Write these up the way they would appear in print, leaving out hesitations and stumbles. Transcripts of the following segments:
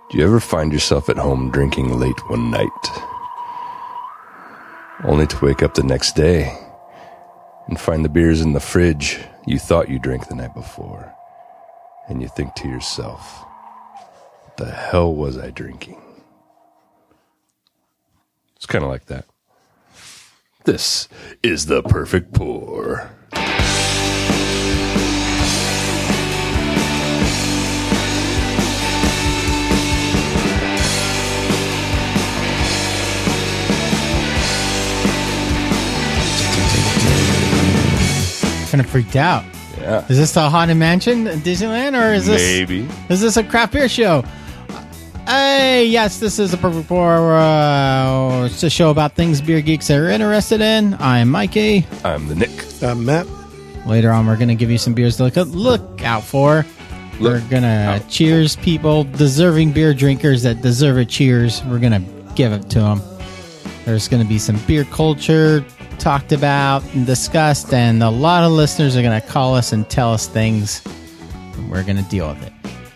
Do you ever find yourself at home drinking late one night, only to wake up the next day and find the beers in the fridge you thought you drank the night before, and you think to yourself, what the hell was I drinking? It's kind of like that. This is the perfect pour. Kind of freaked out. Yeah. Is this the Haunted Mansion at Disneyland, or is this Maybe. Is this a craft beer show? Hey, yes, this is a perfect pour. It's a show about things beer geeks are interested in. I'm Mikey. I'm the Nick. I'm Matt. Later on, we're going to give you some beers to look out for. We're going to cheers people, deserving beer drinkers that deserve a cheers. We're going to give it to them. There's going to be some beer culture talked about and discussed, and a lot of listeners are going to call us and tell us things. We're going to deal with it.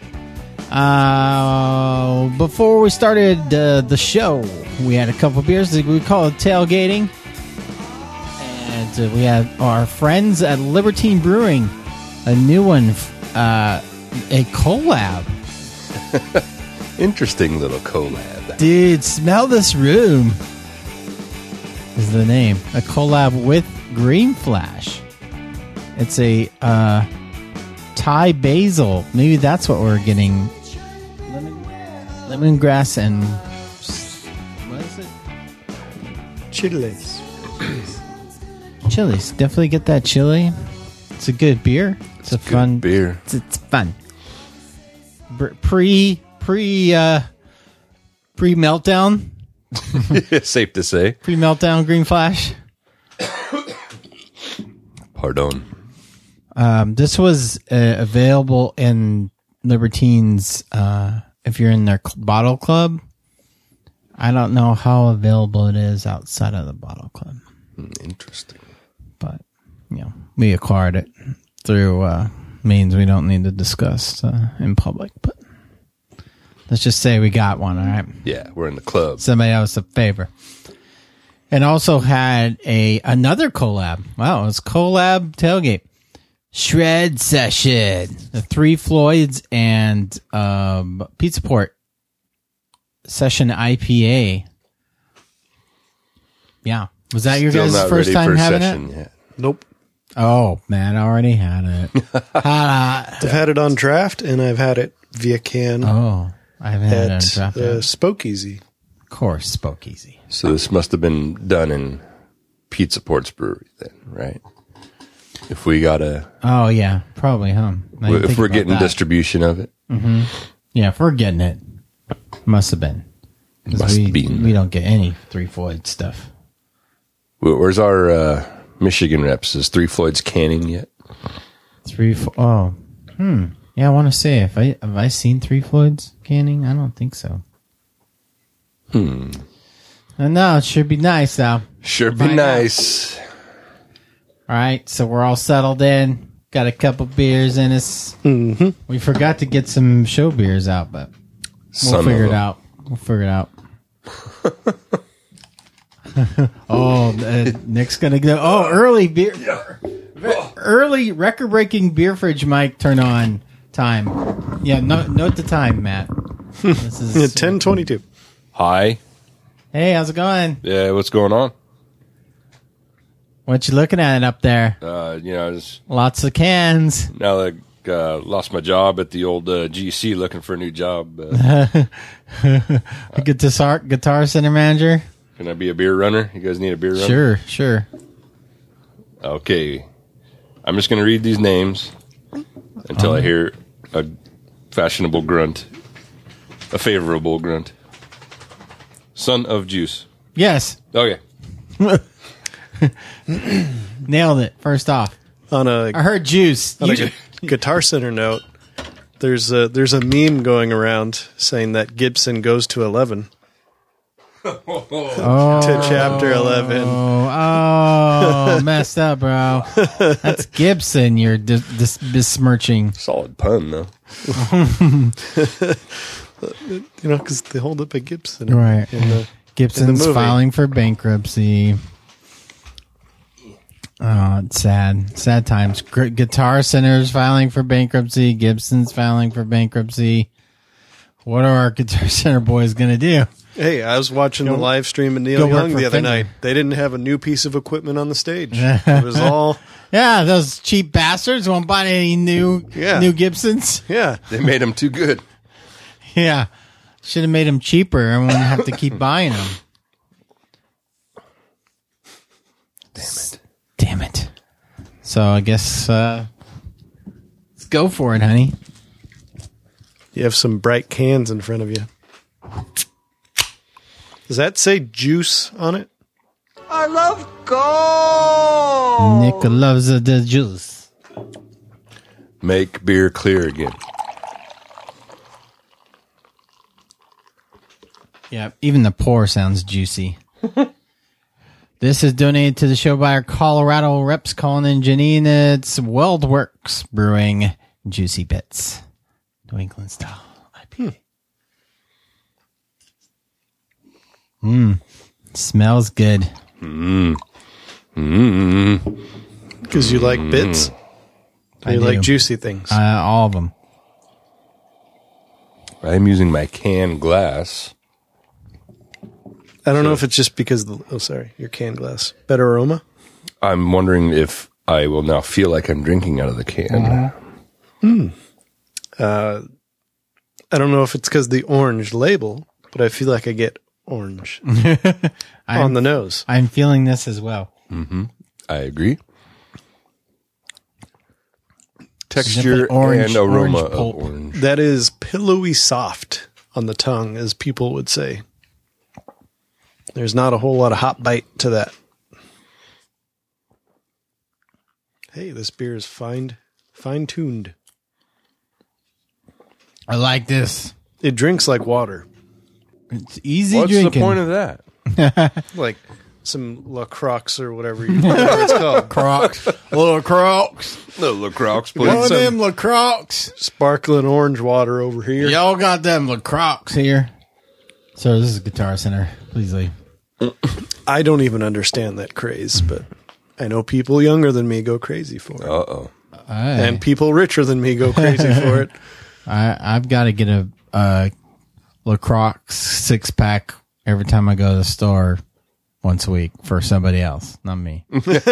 Before we started the show, we had a couple beers. We call it tailgating, and we had our friends at Libertine Brewing, a new one, a collab. Interesting little collab. Dude, smell this room. Is the name a collab with Green Flash? It's a Thai basil. Maybe that's what we're getting. Lemongrass and what is it? Chiles. Chilies. Definitely get that chili. It's a good beer. It's a Good fun beer. It's fun. Pre meltdown. Safe to say. Pre meltdown. Green Flash. Pardon. This was available in Libertines. If you're in their bottle club, I don't know how available it is outside of the bottle club. Interesting. But, we acquired it through means we don't need to discuss in public. But let's just say we got one, all right? Yeah, we're in the club. Somebody else a favor. And also had another collab. Wow, it was collab tailgate. Shred Session, the Three Floyds and Pizza Port Session IPA. Yeah, was that your Still guys' not first ready time for having session it? yet. Nope. Oh man, I already had it. I've had it on draft, and I've had it via can Oh, I haven't had it on at draft yet. Spokeasy. Of course, spoke easy. So this must have been done in Pizza Port's brewery then, right? If we got Oh yeah, probably, huh? if we're getting distribution of it. Yeah, if we're getting it, must have been. 'Cause Must have been. We don't get any Three Floyd stuff. Where's our Michigan reps? Is Three Floyd's canning yet? Yeah, I want to say have I seen Three Floyds canning? I don't think so. No, it should be nice though. Sure be Find nice. All right, so we're all settled in. Got a couple beers in us. Mm-hmm. We forgot to get some show beers out, but we'll figure it out. We'll figure it out. Nick's gonna go. Oh, early beer. Early record-breaking beer fridge mic turn on time. Yeah, note the time, Matt. This is 10:22. Hi. Hey, how's it going? Yeah, what's going on? What you looking at up there? Just Lots of cans. now that I lost my job at the old GC, looking for a new job. Guitar center manager. Can I be a beer runner? You guys need a beer runner? Sure. Okay. I'm just going to read these names until I hear a fashionable grunt, a favorable grunt. Son of Juice. Yes. Okay. Nailed it. First off. On a I heard juice. Guitar Center note, there's a meme going around saying that Gibson goes to 11. to chapter 11. Oh, messed up, bro. That's Gibson you're besmirching. Solid pun, though. Because they hold up a Gibson. Right. Gibson's in the movie. filing for bankruptcy. Oh, it's sad. Sad times. Guitar Center's filing for bankruptcy. Gibson's filing for bankruptcy. What are our Guitar Center boys going to do? Hey, I was watching the live stream of Neil go work Young for the other Fender. night. They didn't have a new piece of equipment on the stage. It was all, Yeah, those cheap bastards won't buy any new Gibsons. yeah. They made him too good. Yeah. Should have made them cheaper and wouldn't have to keep buying them. Damn it. So I guess let's go for it, honey. You have some bright cans in front of you. Does that say juice on it? I love gold. Nick loves the juice. Make beer clear again. Yeah, even the pour sounds juicy. This is donated to the show by our Colorado reps, Colin and Janine. It's WeldWorks Brewing Juicy Bits. New England style IPA. Smells good. Because you like bits? Or I you do. like juicy things? All of them. I'm using my canned glass. I don't know if it's just because your canned glass. Better aroma? I'm wondering if I will now feel like I'm drinking out of the can. I don't know if it's because the orange label, but I feel like I get orange on the nose. I'm feeling this as well. I agree. Texture Simply orange- and aroma orange pulp. of orange. That is pillowy soft on the tongue, as people would say. There's not a whole lot of hot bite to that. Hey, this beer is fine-tuned. I like this. It drinks like water. It's easy What's drinking. the point of that? Like some La Croix or whatever it's called. Crocs. Little Crocs. The LaCroix, One of please. them LaCroix. Sparkling orange water over here. Y'all got them LaCroix here. So this is Guitar Center. Please leave. I don't even understand that craze, but I know people younger than me go crazy for it. Uh-oh. And people richer than me go crazy for it. I've got to get a LaCroix 6-pack every time I go to the store once a week for somebody else, not me. This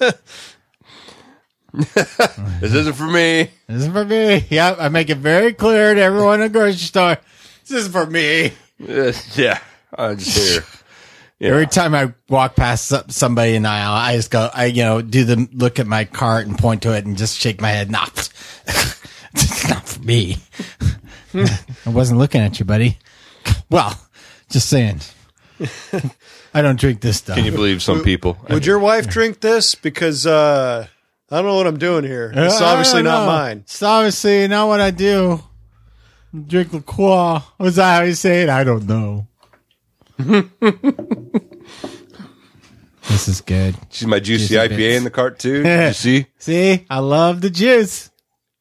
isn't for me. This is for me. Yep, I make it very clear to everyone in the grocery store. This is for me. Yeah. I just hear. Yeah. Every time I walk past somebody in the aisle, I just go, do the look at my cart and point to it and just shake my head. Not, it's not for me. I wasn't looking at you, buddy. Well, just saying. I don't drink this stuff. Can you believe some people? Would your wife drink this? Because I don't know what I'm doing here. It's I obviously don't not know. mine. It's obviously not what I do. Drink LaCroix. Was that how you say it? I don't know. This is good. She's my juicy Juicy IPA bits. in the cart, too. Did you see? See, I love the juice.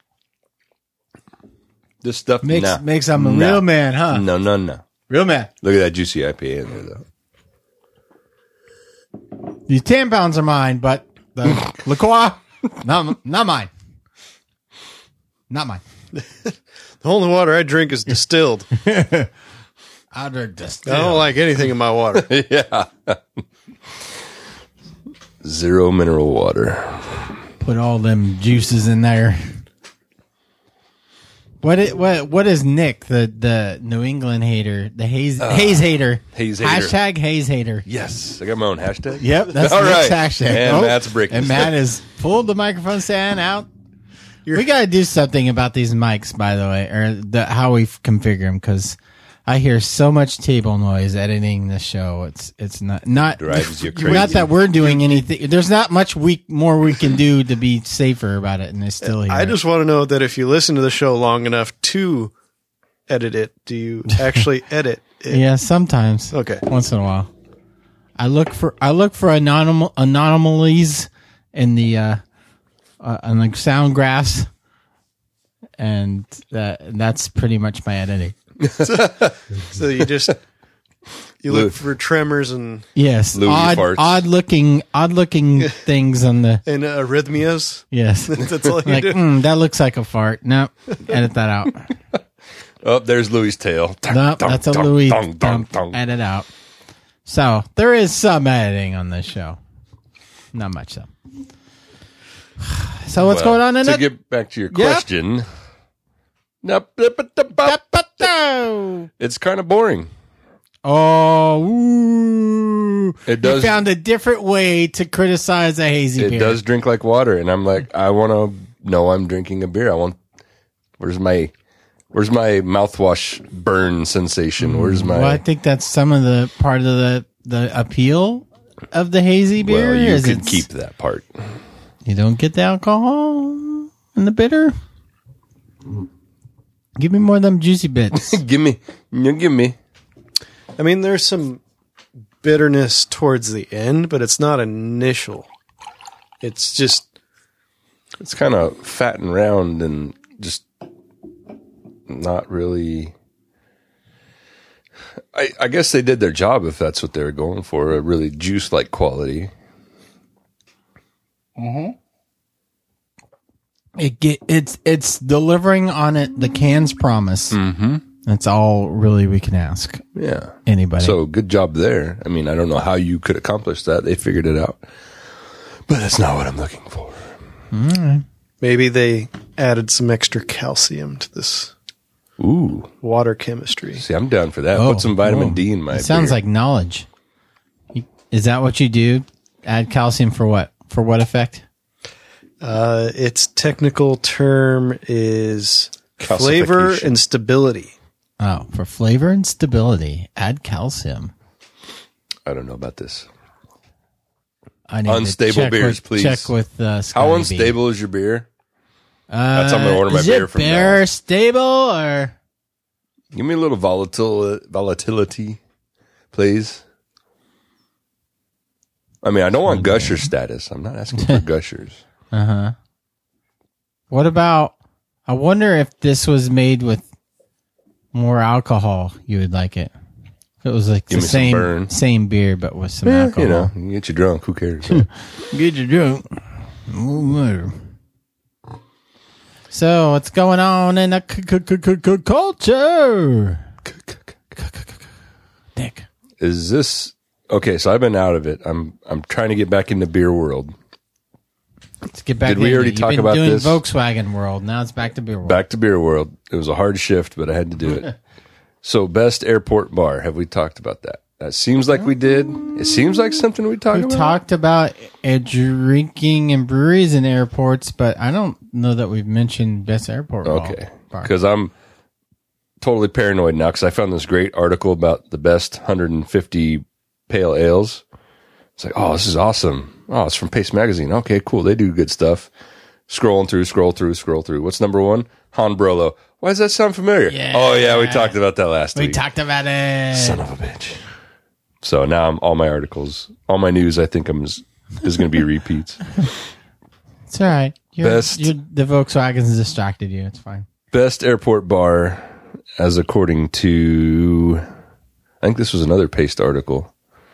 This stuff Makes I'm a real man, huh? No. Real man. Look at that juicy IPA in there, though. These 10 pounds are mine, but the LaCroix, not mine. Not mine. The only water I drink is distilled. I'll drink this. I don't like anything in my water. Yeah. Zero mineral water. Put all them juices in there. What is Nick, the New England hater, the haze hater? Haze hater. Hashtag haze hater. Yes. I got my own hashtag. Yep, that's All Nick's right. hashtag. And Matt's breaking And Matt has pulled the microphone stand out. We got to do something about these mics, by the way, or how we configure them, because I hear so much table noise editing this show. It's not Drives you crazy. Not that we're doing anything. There's not much more we can do to be safer about it, and they still hear I it. just want to know that if you listen to the show long enough to edit it, do you actually edit Yeah, sometimes. Okay. Once in a while. I look for anomalies in the on like sound graphs, and that's pretty much my editing. So you just look for tremors and Yes, Louis farts. odd looking things on the arrhythmias. yes. That's all you Like do. that looks like a fart. Nope, edit that out. Oh, there's Louis' tail. Nope, that's a Louis dump. Edit out. So there is some editing on this show, not much though. So what's going on in To it? get back to your Yeah. question, it's kind of boring. Oh, ooh. It does- You found a different way to criticize a hazy It beer. does drink like water, and I'm like, I want to know I'm drinking a beer. Where's my mouthwash burn sensation? Where's my? Well, I think that's some of the part of the appeal of the hazy beer. Well, you is could it's- keep that part. You don't get the alcohol in the bitter. Give me more of them juicy bits. give me. I mean, there's some bitterness towards the end, but it's not initial. It's just It's kind of fat and round, and just not really. I guess they did their job if that's what they were going for, a really juice-like quality. It's delivering on it the can's promise. Mm-hmm. That's all really we can ask Yeah. anybody. So good job there. I mean, I don't know how you could accomplish that. They figured it out. But that's not what I'm looking for. maybe they added some extra calcium to this Ooh. water chemistry. See, I'm down for that. Oh, Put some vitamin oh. D in my It sounds beer. like knowledge. Is that what you do? Add calcium for what? For what effect? Its technical term is flavor Calcification. and stability. Oh, for flavor and stability, add calcium. I don't know about this. I need Unstable to check beers, with, please. Check with How Scotty B. unstable is your beer? That's how I'm going to order my is beer it from beer now. stable or Give me a little volatility, please. I mean, I don't want gusher status. I'm not asking for gushers. what about? I wonder if this was made with more alcohol. You would like it. If it was like Give the me some burn. same beer, but with some alcohol. You know, you can get you drunk. Who cares? Get you drunk. No matter. So what's going on in the culture? Nick. Is this okay? So I've been out of it. I'm trying to get back in the beer world. Let's get back. Did we into already it. talk You've been about doing this? Volkswagen world. Now it's back to beer world. Back to beer world. It was a hard shift, but I had to do it. So best airport bar. Have we talked about that? That seems like we did. It seems like something we talked We've about. talked about drinking in breweries and airports, but I don't know that we've mentioned best airport Okay. bar. Because I'm totally paranoid now because I found this great article about the best 150 pale ales. It's like, oh, this is awesome. Oh, it's from Pace Magazine. Okay, cool. They do good stuff. Scroll through. What's number one? Honbrolo. Why does that sound familiar? Yeah. Oh, yeah, we talked about that last We week. talked about it. Son of a bitch. So now all my articles, all my news, I think is going to be repeats. It's all right. Best- The Volkswagen's distracted you. It's fine. Best airport bar, as according to, I think this was another Paste article.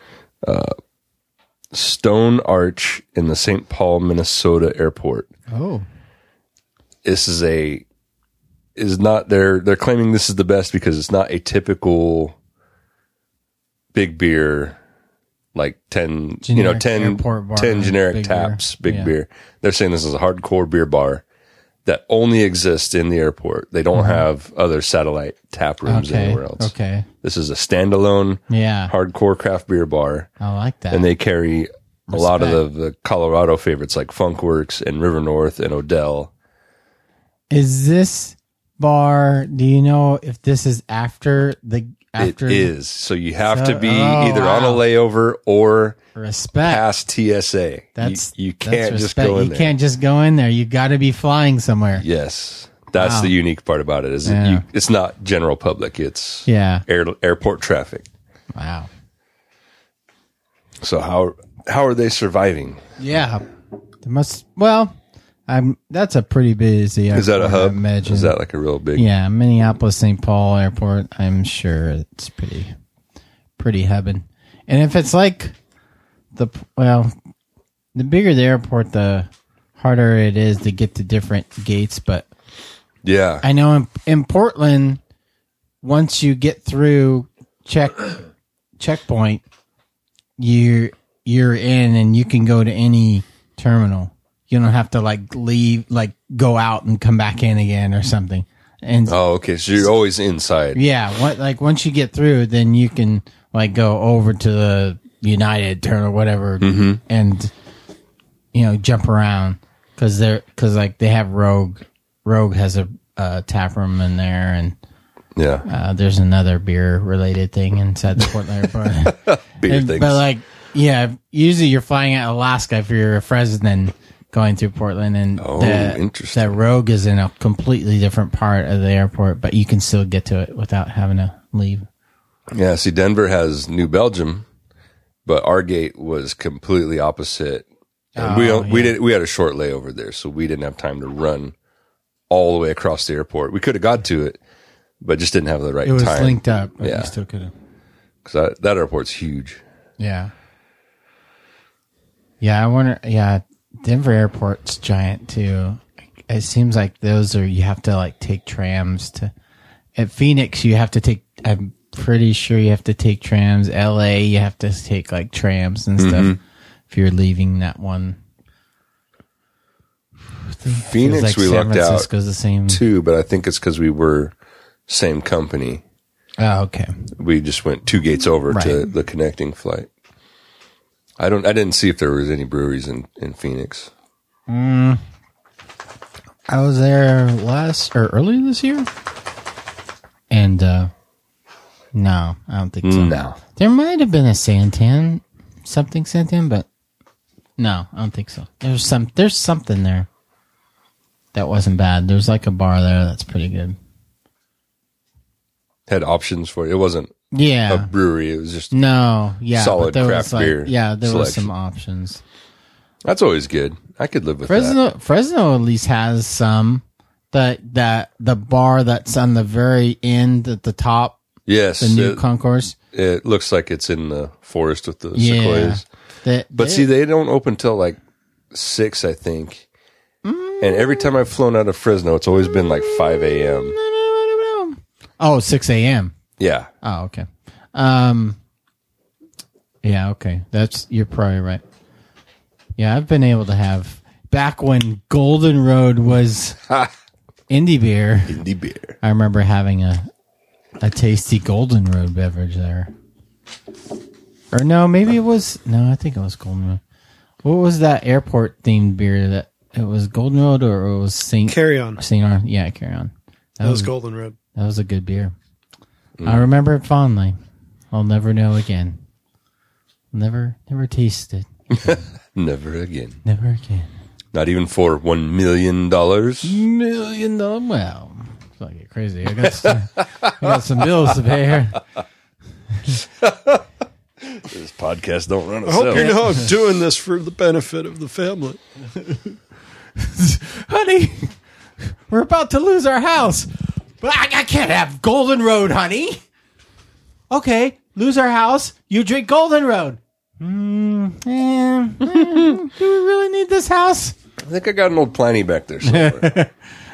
Stone Arch in the St. Paul, Minnesota airport. Oh. This is not, they're claiming this is the best because it's not a typical big beer, like 10, Generic 10 airport bar, generic big taps, beer. big Yeah. beer. They're saying this is a hardcore beer bar that only exists in the airport. They don't have other satellite tap rooms Okay. anywhere else. Okay. This is a standalone Yeah. hardcore craft beer bar, I like that. and they carry a lot of the Colorado favorites like Funkworks and River North and Odell. Is this bar? Do you know if this is after the after It is. So you have to be Oh, either on a wow. layover or respect? past TSA. That's you that's can't just respect. go in You there. can't just go in there. You got to be flying somewhere. Yes. That's Wow. the unique part about it. Is Yeah. it's not general public. It's Yeah. airport traffic. Wow. So how are they surviving? Yeah. There must. Well, that's a pretty busy. Is that a airport, I hub? imagine. Is that like a real big? Yeah, Minneapolis St. Paul Airport. I'm sure it's pretty hubbing. And if it's like the bigger the airport, the harder it is to get to different gates. But Yeah. I know in Portland, once you get through checkpoint, you're in and you can go to any terminal. You don't have to leave, go out and come back in again or something. And Oh, okay. So you're always inside. yeah, once you get through, then you can go over to the United terminal or whatever, and jump around because they have Rogue. Rogue has a tap room in there, and Yeah. there's another beer related thing inside the Portland airport. Beer things. But usually you're flying out Alaska if you're a Fresno going through Portland, and interesting. that Rogue is in a completely different part of the airport, but you can still get to it without having to leave. Yeah. See, Denver has New Belgium, but our gate was completely opposite. And we had a short layover there, so we didn't have time to run all the way across the airport. We could have got to it, but just didn't have the right It was time. linked up, but Yeah. you still could have. Because that airport's huge. Yeah. Yeah, I wonder. Yeah, Denver Airport's giant too. It seems like you have to take trams to. At Phoenix, you have to take. I'm pretty sure you have to take trams. LA, you have to take trams and stuff if you're leaving that one. Phoenix, we lucked out the same too, but I think it's because we were same company. Oh, okay. We just went 2 gates over to Right. the connecting flight. I didn't see if there was any breweries in Phoenix. I was there earlier this year, and no, I don't think so. No. There might have been a Santan, but no, I don't think so. There's something there that wasn't bad. There's a bar there that's pretty good. Had options for it. It wasn't a Yeah. brewery. It was just No. Yeah. Solid but there craft was beer Yeah, there was selection. some options. that's always good. I could live with that. Fresno at least has some. The bar that's on the very end at the top, Yes, the new concourse. it looks like it's in the forest with the Yeah. sequoias. But see, they don't open till 6, I think. And every time I've flown out of Fresno, it's always been 5 a.m. Oh, 6 a.m. Yeah. Oh, okay. Yeah, okay. You're probably right. Yeah, I've been able to have back when Golden Road was indie beer. Indie beer. I remember having a tasty Golden Road beverage there. Or no, maybe it was I think it was Golden Road. What was that airport themed beer that it was Golden Road or it was Carry On. St. Arn? Yeah, Carry On. That was Golden Road. That was a good beer. I remember it fondly. I'll never know again. Never taste it. Never again. Never again. Not even for $1 million. $1 million. Well, it's not get crazy. I got some bills to pay here. This podcast don't run I hope itself. you're not doing this for the benefit of the family. Honey, we're about to lose our house. But I can't have Golden Road, honey. Okay, lose our house. You drink Golden Road. Do we really need this house? I think I got an old Pliny back there somewhere.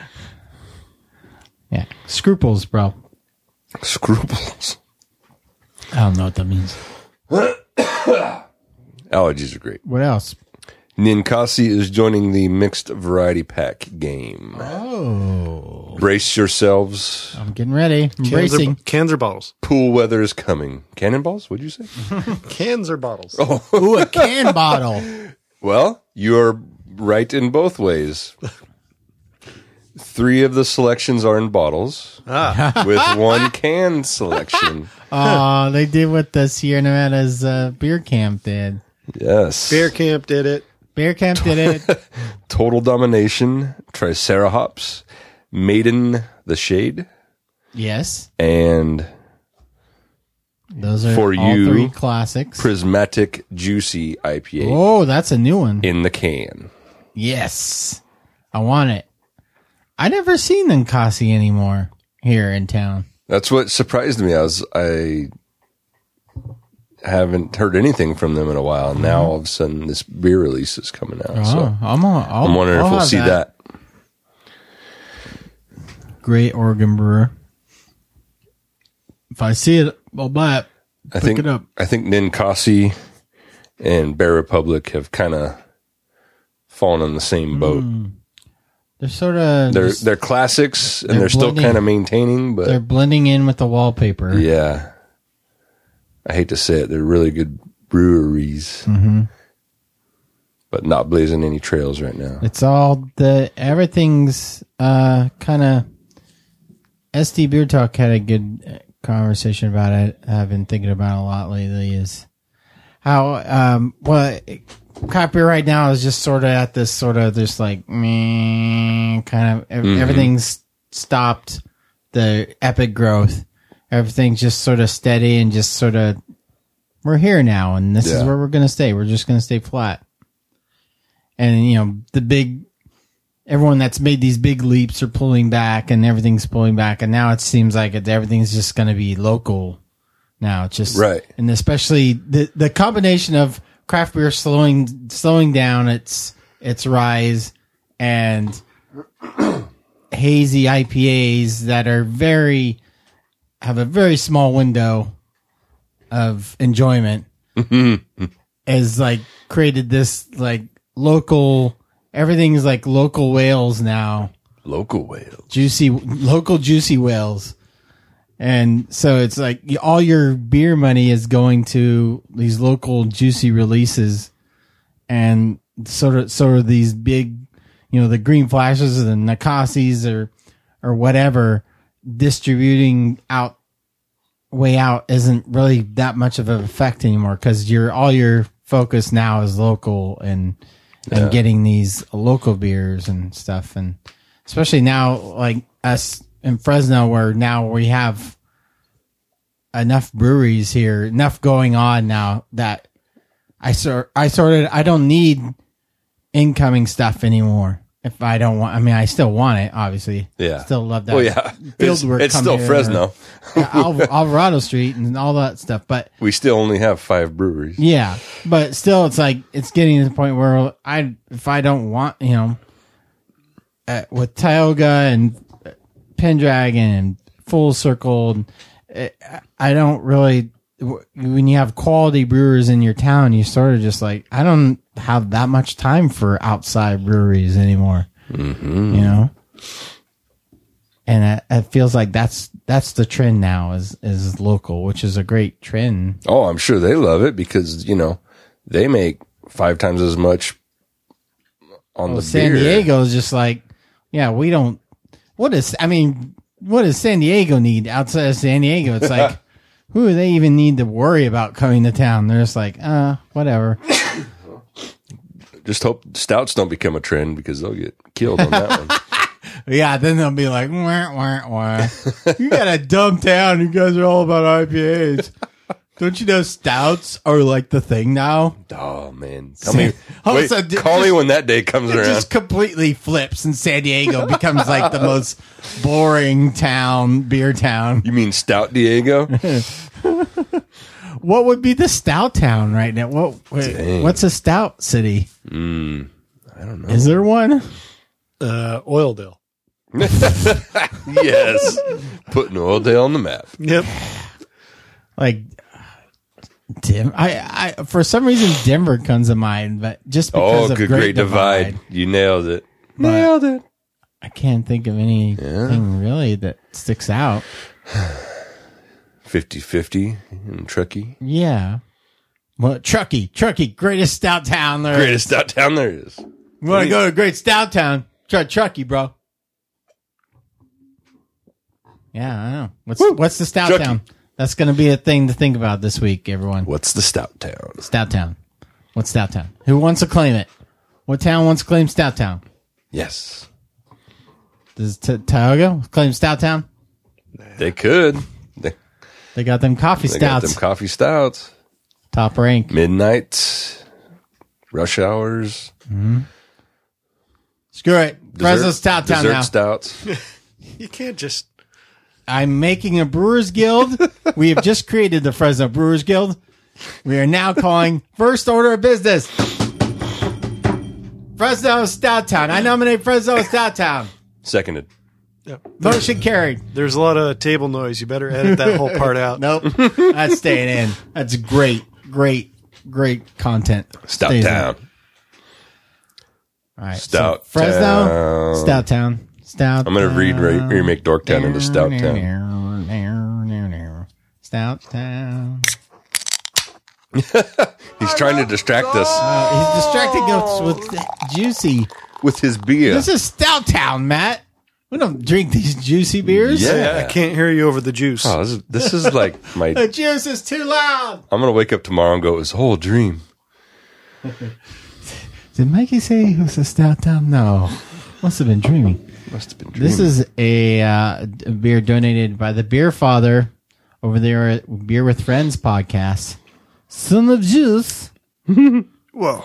Yeah, scruples, bro. Scruples. I don't know what that means. Allergies are great. What else? Ninkasi is joining the mixed variety pack game. Oh, Brace yourselves. I'm getting ready. I'm bracing. Cans or bottles? Pool weather is coming. Cannonballs? What'd you say? Cans or bottles? Ooh, a can bottle. Well, you're right in both ways. 3 of the selections are in bottles, with 1 can selection. Oh, they did what the Sierra Nevada's beer camp did. Yes. Beer Camp did it. Beer camp did it. Total Domination, Triceratops, Maiden the Shade. Yes. And those are for all you, 3 classics. Prismatic Juicy IPA Oh, that's a new one. in the can. Yes. I want it. I never seen Ninkasi anymore here in town. That's what surprised me. I haven't heard anything from them in a while. And now all of a sudden this beer release is coming out. So I'm wondering if we'll see that. Great Oregon brewer. If I see it, I'll buy it. Pick it up. I think Ninkasi and Bear Republic have kind of fallen on the same boat. They're sort of They're classics and they're still blending. kind of maintaining, they're but blending in with the wallpaper. yeah. I hate to say it, they're really good breweries, but not blazing any trails right now. It's all everything's kind of. SD Beer Talk had a good conversation about it. I've been thinking about it a lot lately. Is how craft beer right now is just sort of at this sort of just like kind of everything's stopped the epic growth. Everything's just sort of steady and just sort of we're here now, and this is where we're gonna stay. We're just gonna stay flat. And everyone that's made these big leaps are pulling back, and everything's pulling back, and now it seems like everything's just going to be local now. It's just right, and especially the combination of craft beer slowing down its rise and hazy IPAs that are have a very small window of enjoyment has like created this like local. Everything's like local whales now. Local whales. Local juicy whales. And so it's like all your beer money is going to these local juicy releases and sort of these big, the Green Flashes or the Nakasis or whatever distributing way out isn't really that much of an effect anymore because all your focus now is local and getting these local beers and stuff. And especially now, like us in Fresno, where now we have enough breweries here, enough going on now that I don't need incoming stuff anymore. If I don't want, I still want it, obviously. Yeah. Still love that. Well, yeah. Fieldwork It's still Fresno. Alvarado Street and all that stuff. But we still only have 5 breweries. yeah, but still, it's like it's getting to the point where if I don't want, with Tioga and Pendragon and Full Circle, I don't really. When you have quality brewers in your town, you sort of just like I don't have that much time for outside breweries anymore. And it feels like that's the trend now is local, which is a great trend. Oh, I'm sure they love it because, they make 5 times as much on the San beer. Diego is just like, yeah, we don't. What does San Diego need outside of San Diego? It's like, who do they even need to worry about coming to town? They're just like, whatever. Just hope stouts don't become a trend because they'll get killed on that one. Yeah, then they'll be like, wah, wah, wah. You got a dumb town. You guys are all about IPAs. Don't you know stouts are like the thing now? Oh, man. Tell me. All of a Wait, sudden, call me when that day comes It around. just completely flips and San Diego becomes like the most boring beer town. You mean Stout Diego? What would be the stout town right now? What's a stout city? I don't know. Is there one? Oildale. Yes. Putting Oildale on the map. Yep. Like I for some reason Denver comes to mind, but just because of Great Divide. You nailed it. Nailed it. I can't think of anything really that sticks out. 50-50 in Truckee. Yeah. Well, Truckee, greatest stout town there. Greatest stout town there is. You want to go to great stout town? Try Truckee, bro. Yeah, I know. What's the stout Truckee. town? That's going to be a thing to think about this week, everyone. What's the stout town? Stout town. What's stout town? Who wants to claim it? What town wants to claim stout town? Yes. Does Tioga claim Stouttown? They could. They got them coffee They got stouts. them coffee stouts. Top rank. Midnight, rush hours. Screw it. Fresno Stouttown dessert now. stouts. You can't just. I'm making a Brewers Guild. We have just created the Fresno Brewers Guild. We are now calling first order of business Fresno Stouttown. I nominate Fresno Stouttown. Seconded. Motion carried. There's a lot of table noise. You better edit that whole part out. Nope. That's staying in. That's great content. Stays in. Stouttown. All right. Stout So Fresno, Town. Stouttown. Stout. I'm going to remake Dorktown into Stouttown. Stouttown. He's trying to distract us He's distracting us with Juicy. with his beer. This is Stouttown, Matt. We don't drink these juicy beers. Yeah. I can't hear you over the juice. Oh, this is like my... The juice is too loud. I'm going to wake up tomorrow and go, it was a whole dream. Did Mikey say he was a Stouttown? No. Must have been dreaming. Must have been dreaming. This is a beer donated by the Beer Father over there at Beer with Friends podcast. Son of Juice. Whoa.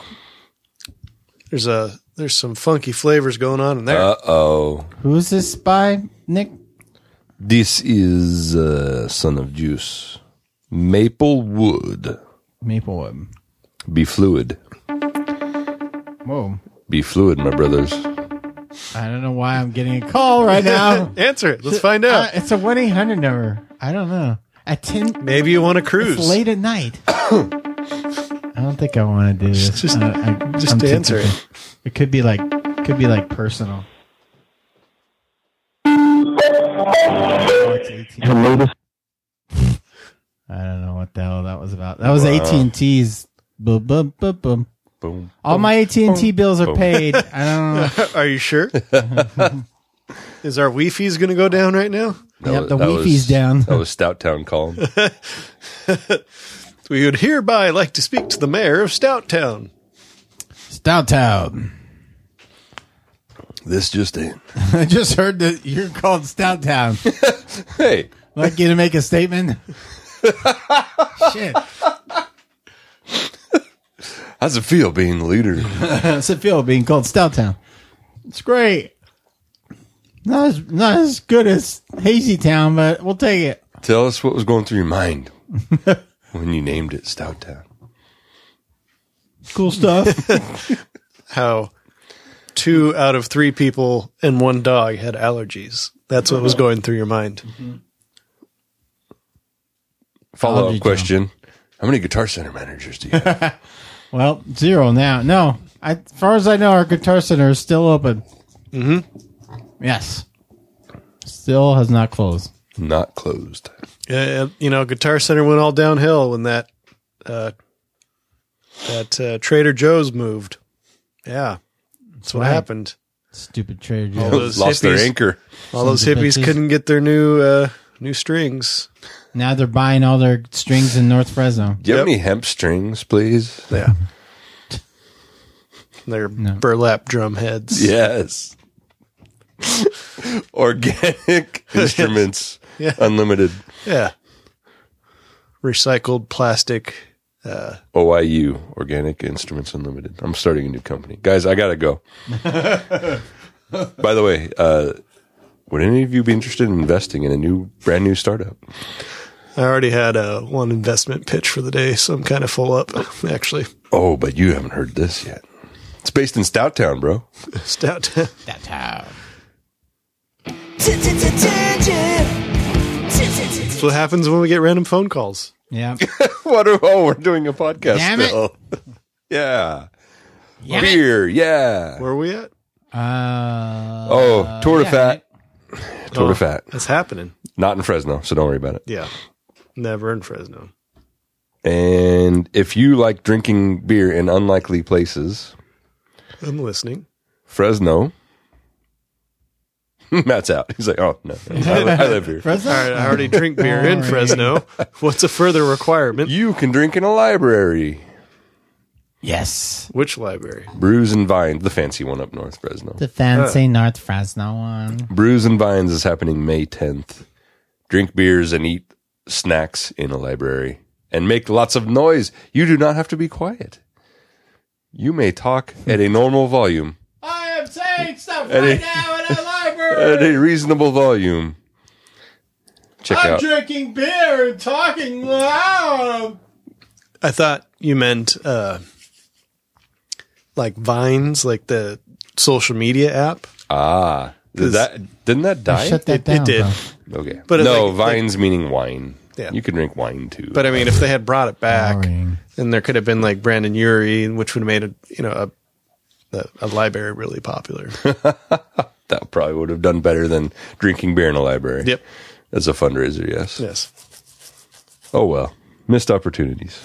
There's some funky flavors going on in there. Uh-oh. Who is this by, Nick? This is Son of Juice. Maplewood. Maplewood. Be fluid. Whoa. Be fluid, my brothers. I don't know why I'm getting a call right now. Answer it. Let's find out. It's a 1-800 number. I don't know. At 10. Maybe you want to cruise. It's late at night. I don't think I want to do this. Just I'm answer tempted. it. It could be like personal. I don't know what the hell that was about. That was AT&T's. Boom, boom, boom, boom. Boom. All my AT&T bills are paid. I don't know. Are you sure? Is our Wi-Fi's going to go down right now? Yep, the Wi-Fi's down. That was Stouttown calling. We would hereby like to speak to the mayor of Stouttown. Stouttown. This just in. I just heard that you're called Stouttown. Hey. Like you to make a statement? Shit. How's it feel being the leader? How's it feel being called Stouttown? It's great. Not as good as Hazy Town, but we'll take it. Tell us what was going through your mind when you named it Stouttown. Cool stuff. How 2 out of 3 people and 1 dog had allergies. That's what was going through your mind. Follow-up Allergy question. How many Guitar Center managers do you have? Well, 0 now. No. As far as I know, our Guitar Center is still open. Mm-hmm. Yes. Still has not closed. Not closed. Guitar Center went all downhill when that Trader Joe's moved. Yeah. That's what right. happened. Stupid Trader All Joe's. those Lost their hippies- anchor. All those Sons of hippies bitches. couldn't get their new strings. Now they're buying all their strings in North Fresno. Do you have Yep. any hemp strings, please? Yeah. Their burlap drum heads. Yes. Organic instruments. Yeah. Unlimited. Yeah. Recycled plastic. OIU, Organic Instruments Unlimited. I'm starting a new company. Guys, I got to go. By the way, would any of you be interested in investing in a brand new startup? I already had one investment pitch for the day, so I'm kind of full up, actually. Oh, but you haven't heard this yet. It's based in Stouttown, bro. Stout. That's how. That's what happens when we get random phone calls. Yeah. We're doing a podcast Damn it. still. Yeah. Damn it. Beer, yeah. Where are we at? Tour de yeah, Fat. Tour de Fat. That's happening. Not in Fresno, so don't worry about it. Yeah. Never in Fresno. And if you like drinking beer in unlikely places, I'm listening. Fresno. Matt's out. He's like, oh, no. I live here. Fresno? All right, I already drink beer in Fresno. What's a further requirement? You can drink in a library. Yes. Which library? Brews and Vines, the fancy one up north, Fresno. The fancy North Fresno one. Brews and Vines is happening May 10th. Drink beers and eat snacks in a library. And make lots of noise. You do not have to be quiet. You may talk at a normal volume. I am saying stuff now in a library. At a reasonable volume. Check out. Drinking beer and talking loud. I thought you meant like Vines, like the social media app. Ah. Didn't that die? Shut that It down. did. Bro. Okay. But no, like- Vines meaning wine. Yeah. You can drink wine too. But I mean, if they had brought it back, Boring. then there could have been like Brandon Urie, which would have made a library really popular. that probably would have done better than drinking beer in a library. Yep. As a fundraiser, yes. Yes. Oh well. Missed opportunities.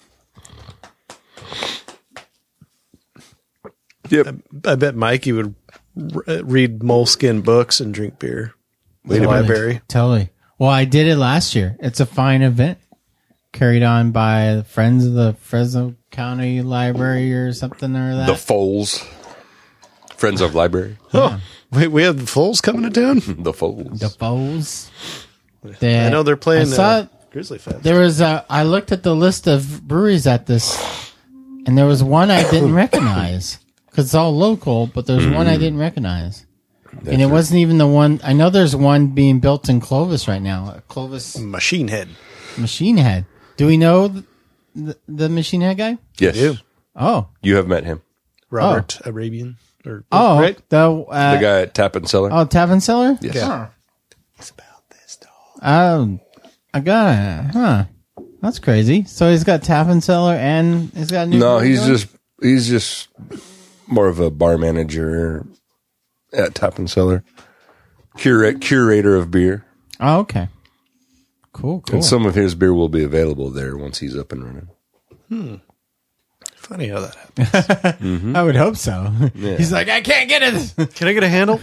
Yep. I bet Mikey would read Moleskine books and drink beer in the library. Totally. Well, I did it last year. It's a fine event carried on by the Friends of the Fresno County Library or something or that. The Foals. Friends of Library. Oh, wait, we have the Foals coming to town? The Foals. The Foes. I know they're playing I saw Grizzly Fest. there was I looked at the list of breweries at this, and there was one I didn't recognize because it's all local, but there's one I didn't recognize. And it wasn't even the one. I know there's one being built in Clovis right now. Clovis Machine Head. Machine Head. Do we know the Machine Head guy? Yes. do. Oh. You have met him. Robert Arabian. Oh. Right? The The guy at Tap and Cellar. Oh, Tavern Cellar? Yes. Huh. It's about this dog. Oh, I got it. Huh. That's crazy. So he's got Tavern Cellar and he's got a new No, brewery going? he's just more of a bar manager at Tap and Cellar. Curator of beer. Oh, okay. Cool. And some of his beer will be available there once he's up and running. Funny how that happened. I would hope so. He's like, I can't get it. Can I get a handle?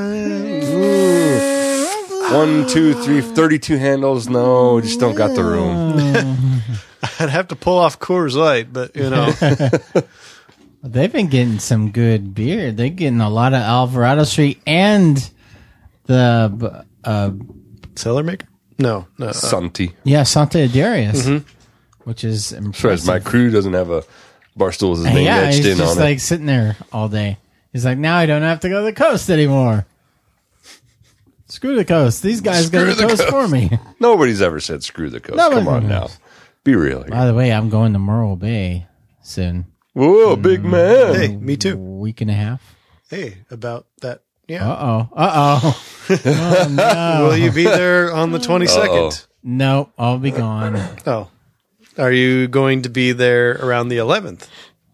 1, 2, 3, 32 handles. No, just don't got the room. I'd have to pull off Coors Light, but you know. They've been getting some good beer. They're getting a lot of Alvarado Street and the Cellar maker? No. Santi. Santa Darius, which is impressive. Surprised my crew doesn't have a bar stool with his name Yeah, etched he's in just on like it. sitting there all day. He's like, now I don't have to go to the coast anymore. Screw the coast. These guys go to the coast for me. Nobody's ever said screw the coast. Nobody Come on now. has. Be real here. By the way, I'm going to Morro Bay soon. Whoa, big man. Hey, me too. Week and a half. Hey, about that. Yeah. Uh-oh. Will you be there on the 22nd? Nope, I'll be gone. Oh. Are you going to be there around the 11th?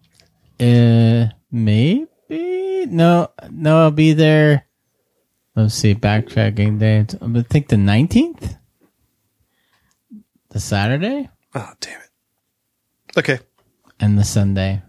Maybe? No, I'll be there. Let's see, backtracking day. I think the 19th? The Saturday? Oh, damn it. Okay. And the Sunday.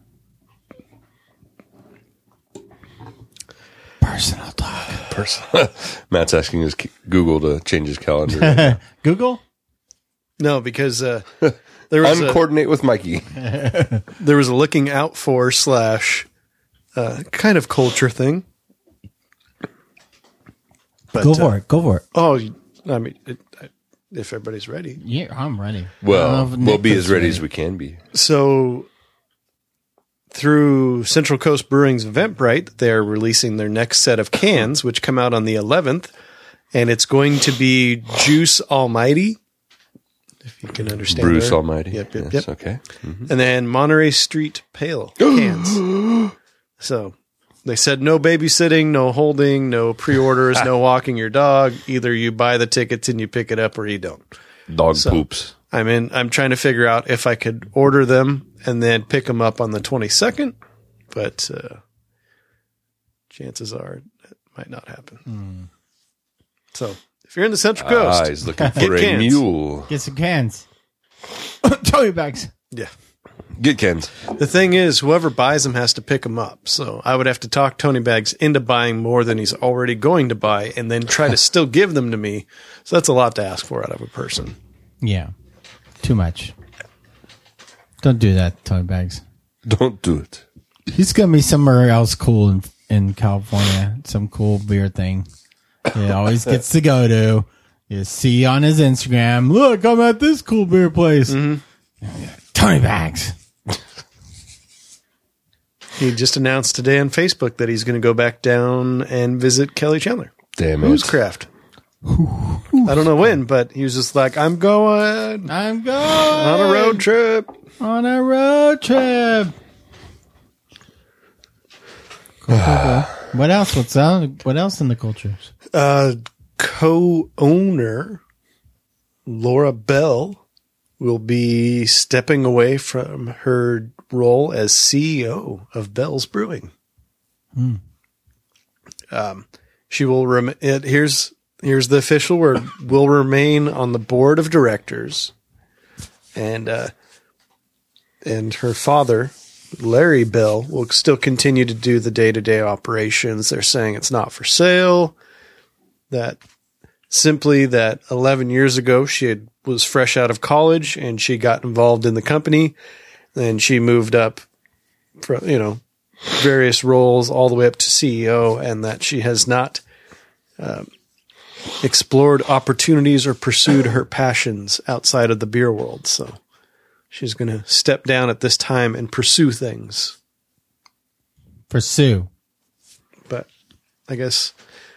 Personal talk. Matt's asking his Google to change his calendar. Right now. Google? No, because there was Uncoordinate with Mikey. there was a looking out for / kind of culture thing. But, Go for it. Oh, I mean, if everybody's ready. Yeah, I'm ready. Well, I don't know if we'll Nick be was as ready as we can be. So, through Central Coast Brewing's Eventbrite, they're releasing their next set of cans, which come out on the 11th, and it's going to be Juice Almighty, if you can understand. Bruce there. Almighty. Yep. Yes, okay. And then Monterey Street Pale cans. So they said no babysitting, no holding, no pre-orders, no walking your dog. Either you buy the tickets and you pick it up, or you don't. Dog poops. I'm trying to figure out if I could order them and then pick them up on the 22nd, but chances are it might not happen. So if you're in the Central Coast, He's looking Get for a cans. mule. Get some cans. Toy bags. yeah. Get cans. The thing is, whoever buys them has to pick them up. So I would have to talk Tony Bags into buying more than he's already going to buy and then try to still give them to me. So that's a lot to ask for out of a person. Yeah. Too much. Don't do that, toy bags. Don't do it. He's gonna be somewhere else cool in California. Some cool beer thing. He always gets to go to. You see on his Instagram, look, I'm at this cool beer place. Tony Bags. He just announced today on Facebook that he's going to go back down and visit Kelly Chandler. Damn it. Who's Craft? I don't know when, but he was just like, I'm going I'm going on a road trip. On a road trip. Cool. What else? What else in the cultures? Co-owner Laura Bell will be stepping away from her role as CEO of Bell's Brewing. She will here's the official word, will remain on the board of directors, and her father, Larry Bell, will still continue to do the day-to-day operations. They're saying it's not for sale. That 11 years ago she was fresh out of college and she got involved in the company, and she moved up from various roles all the way up to CEO, and that she has not explored opportunities or pursued her passions outside of the beer world. So she's going to step down at this time and pursue things. Pursue. But I guess,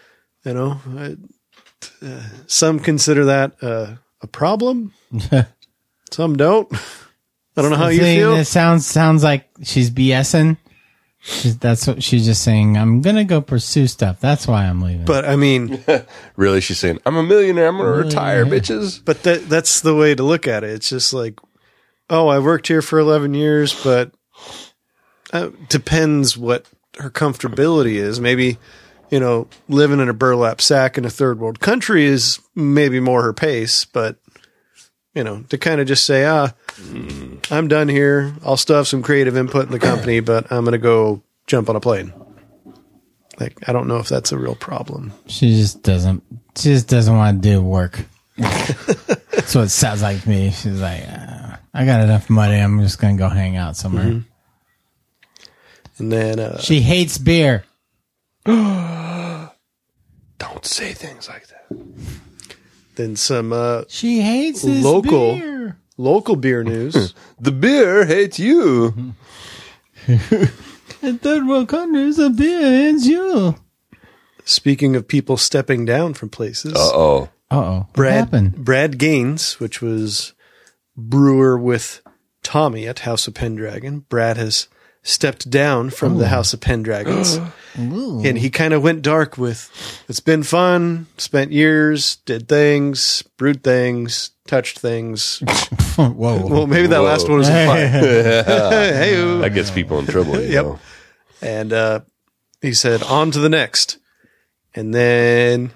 some consider that a problem. Some don't. I don't know how you feel. It sounds like she's BSing. That's what she's just saying. I'm going to go pursue stuff. That's why I'm leaving. But I mean, Really, she's saying, I'm a millionaire. I'm going to retire, bitches. but that's the way to look at it. It's just like, oh, I worked here for 11 years, but depends what her comfortability is. Maybe, living in a burlap sack in a third world country is maybe more her pace, but to kind of just say, I'm done here. I'll still have some creative input in the company, but I'm going to go jump on a plane. Like, I don't know if that's a real problem. She just doesn't want to do work. That's what it sounds like to me. She's like, I got enough money. I'm just going to go hang out somewhere. Mm-hmm. And then she hates beer. Don't say things like that. Then some She hates this local beer. local beer news. The beer hates you. In third world countries, the beer hates you. Speaking of people stepping down from places, Uh-oh. Uh-oh. What happened? Brad Gaines, which was brewer with Tommy at House of Pendragon, Brad has stepped down from the House of Pendragons. And he kind of went dark with, it's been fun, spent years, did things, brewed things, touched things. Whoa. Well, maybe that last one was fun. Hey-oo. That gets people in trouble. You know. And he said, on to the next. And then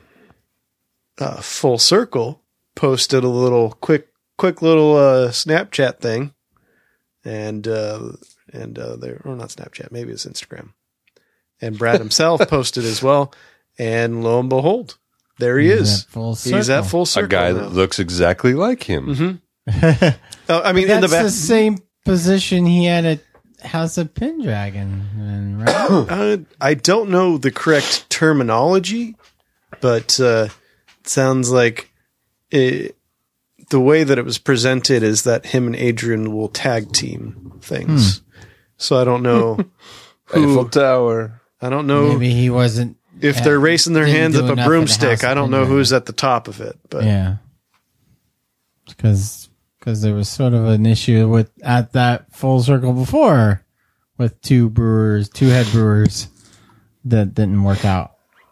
Full Circle posted a little quick little Snapchat thing. And they're, or not Snapchat, maybe it's Instagram. And Brad himself posted as well. And lo and behold, there he is. He's at Full Circle. A guy now. that looks exactly like him. I mean, That's in the back. the same position he had at House of Pendragon, right? I don't know the correct terminology, but it sounds like the way that it was presented is that him and Adrian will tag team things. So I don't know. Eiffel Tower. I don't know Maybe he wasn't. if they're racing their didn't hands do up a enough at the broomstick. House I of don't know Pendragon. who's at the top of it, but Yeah. Because there was sort of an issue at that Full Circle before with two head brewers that didn't work out.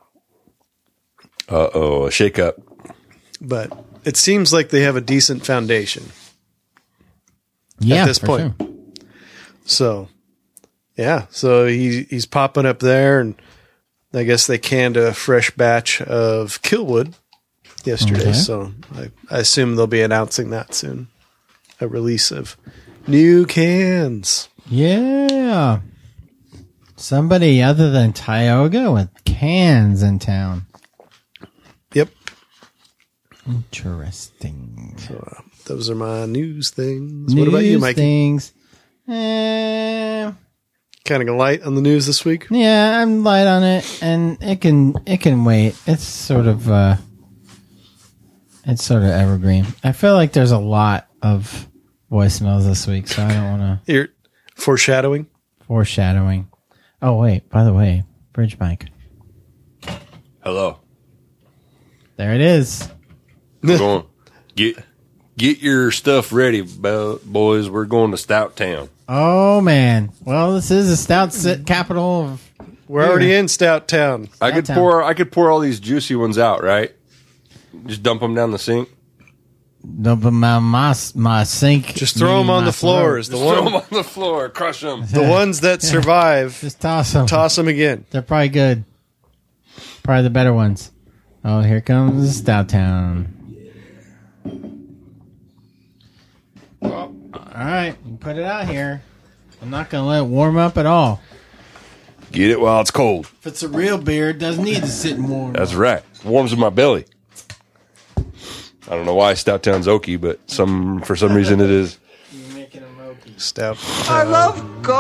Uh-oh, a shake-up. but it seems like they have a decent foundation Yeah, at this for point. sure. So, yeah. So he's popping up there, and I guess they canned a fresh batch of Killwood yesterday. Okay. So I assume they'll be announcing that soon. A release of new cans. Yeah. Somebody other than Tioga with cans in town. Yep. Interesting. So those are my news things. What about you, Mikey? Things. Eh, Kind of light on the news this week. yeah, I'm light on it, and it can wait. It's sort of evergreen. I feel like there's a lot of voicemails this week, so I don't want to You're foreshadowing. foreshadowing. Oh wait, by the way, bridge mic. Hello. There it is. We're going. Get your stuff ready, boys. We're going to Stout Town. Oh man. Well, this is the stout capital of. We're already in Stout Town. I could pour all these juicy ones out, right? Just dump them down the sink. Dump them out my sink. Just throw them on the floors. Just throw them on the floor. Crush them. The ones that survive, Just toss them. toss them again. They're probably good. Probably the better ones. Oh, here comes Stout Town. All right, you put it out here. I'm not going to let it warm up at all. Get it while it's cold. If it's a real beer, it doesn't need to sit and warm. That's right. Warms in my belly. I don't know why Stout Town's oaky, but for some reason it is. You're making a mokey. Stout. I love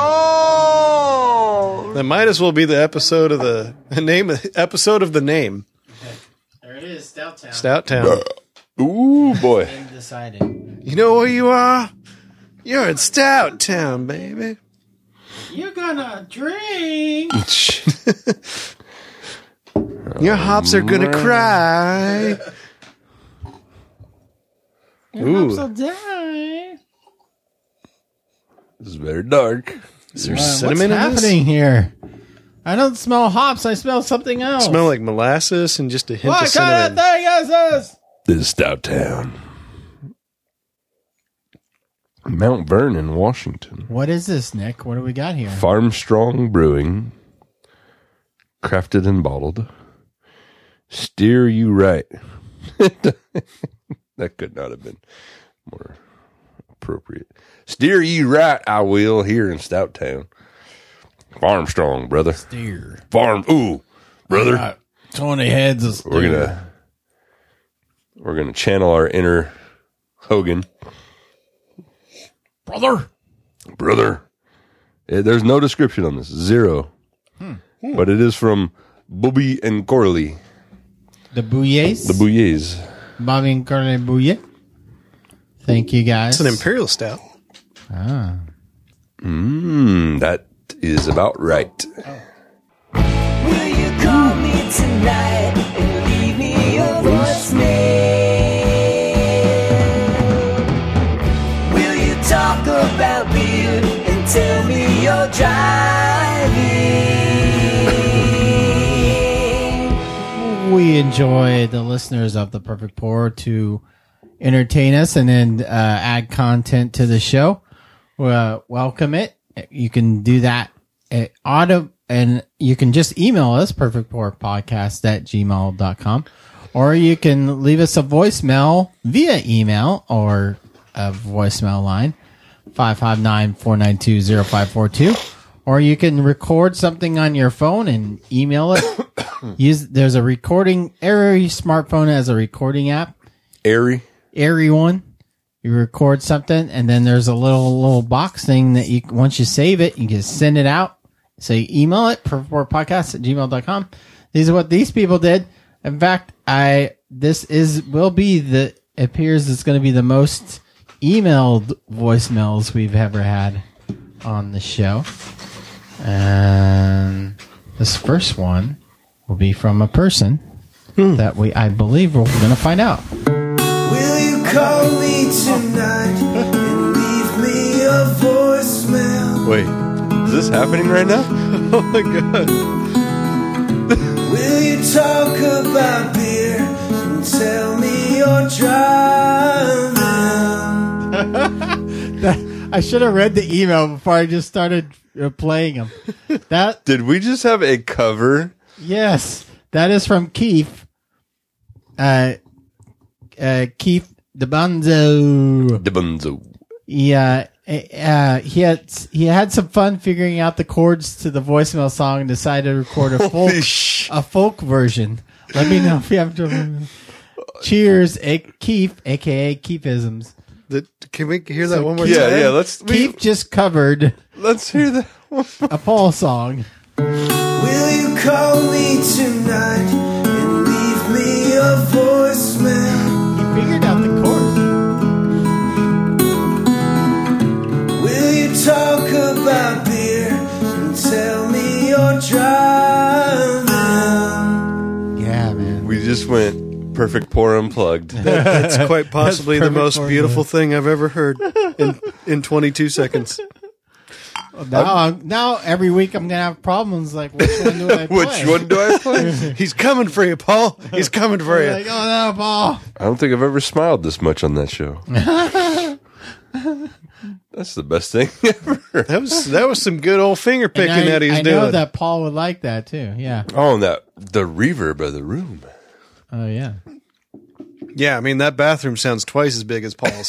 gold. That might as well be the episode of the name. Episode of the name. There it is, Stout Town. Stout Town. Ooh, boy. Undecided. You know where you are? You're in Stout Town, baby. You're gonna drink. Your hops are gonna cry. Your hops will die. This is very dark. Is there What's cinnamon in this? happening here? I don't smell hops. I smell something else. Smell like molasses and just a hint What of kind cinnamon. of thing is this? This is Stout Town. Mount Vernon, Washington. What is this, Nick? What do we got here? Farm Strong Brewing. Crafted and bottled. Steer you right. That could not have been more appropriate. Steer you right, I will, here in Stout Town. Farm Strong, brother. Steer. Farm, ooh, brother. 20 heads of steer. We're gonna channel our inner Hogan. Brother. There's no description on this. Zero. But it is from Bobby and Corley. The Bouillets. The Bouillets. Bobby and Carly Bouillet. Thank you, guys. It's an imperial stout. Ah. That is about right. Will you call me tonight and leave me a voicemail? Will you talk about beer and tell me you're driving? We enjoy the listeners of The Perfect Pour to entertain us and then add content to the show. Welcome it. You can do that at and you can just email us, perfectpourpodcast@gmail.com, or you can leave us a voicemail via email or a voicemail line, 559-492-0542, or you can record something on your phone and email it. There's a recording, every smartphone has a recording app. Airy one. You record something, and then there's a little box thing that you, once you save it, you can send it out. So you email it, perfectpourpodcast@gmail.com. These are what these people did. In fact, it appears it's going to be the most emailed voicemails we've ever had on the show. And this first one will be from a person that I believe we're going to find out. Will you call me tonight and leave me a voicemail? Wait, is this happening right now? Oh my god. Will you talk about beer and tell me you're driving? I should have read the email before I just started playing them. Did we just have a cover? Yes, that is from Keith. Keith DeBunzo. Debunzo. Yeah, he had some fun figuring out the chords to the voicemail song and decided to record a folk version. Let me know if you have trouble. Cheers, Keith, aka Keithisms. Can we hear that one more Yeah, time? yeah. Let's just covered hear that. a Paul song. Will you call me tonight and leave me a voicemail? You figured out the chord. Will you talk about beer and tell me you're driving? Yeah, man. We just went perfect pour unplugged. That's quite possibly the perfect most for beautiful thing I've ever heard in 22 seconds. Now every week I'm gonna have problems. Like, which one do I play? Which one do I play? He's coming for you, Paul. He's coming for you. Like, oh no, Paul. I don't think I've ever smiled this much on that show. That's the best thing ever. That was some good old finger picking that he's I doing. know that Paul would like that too. Yeah. Oh, and the reverb of the room. Oh yeah. Yeah, I mean that bathroom sounds twice as big as Paul's.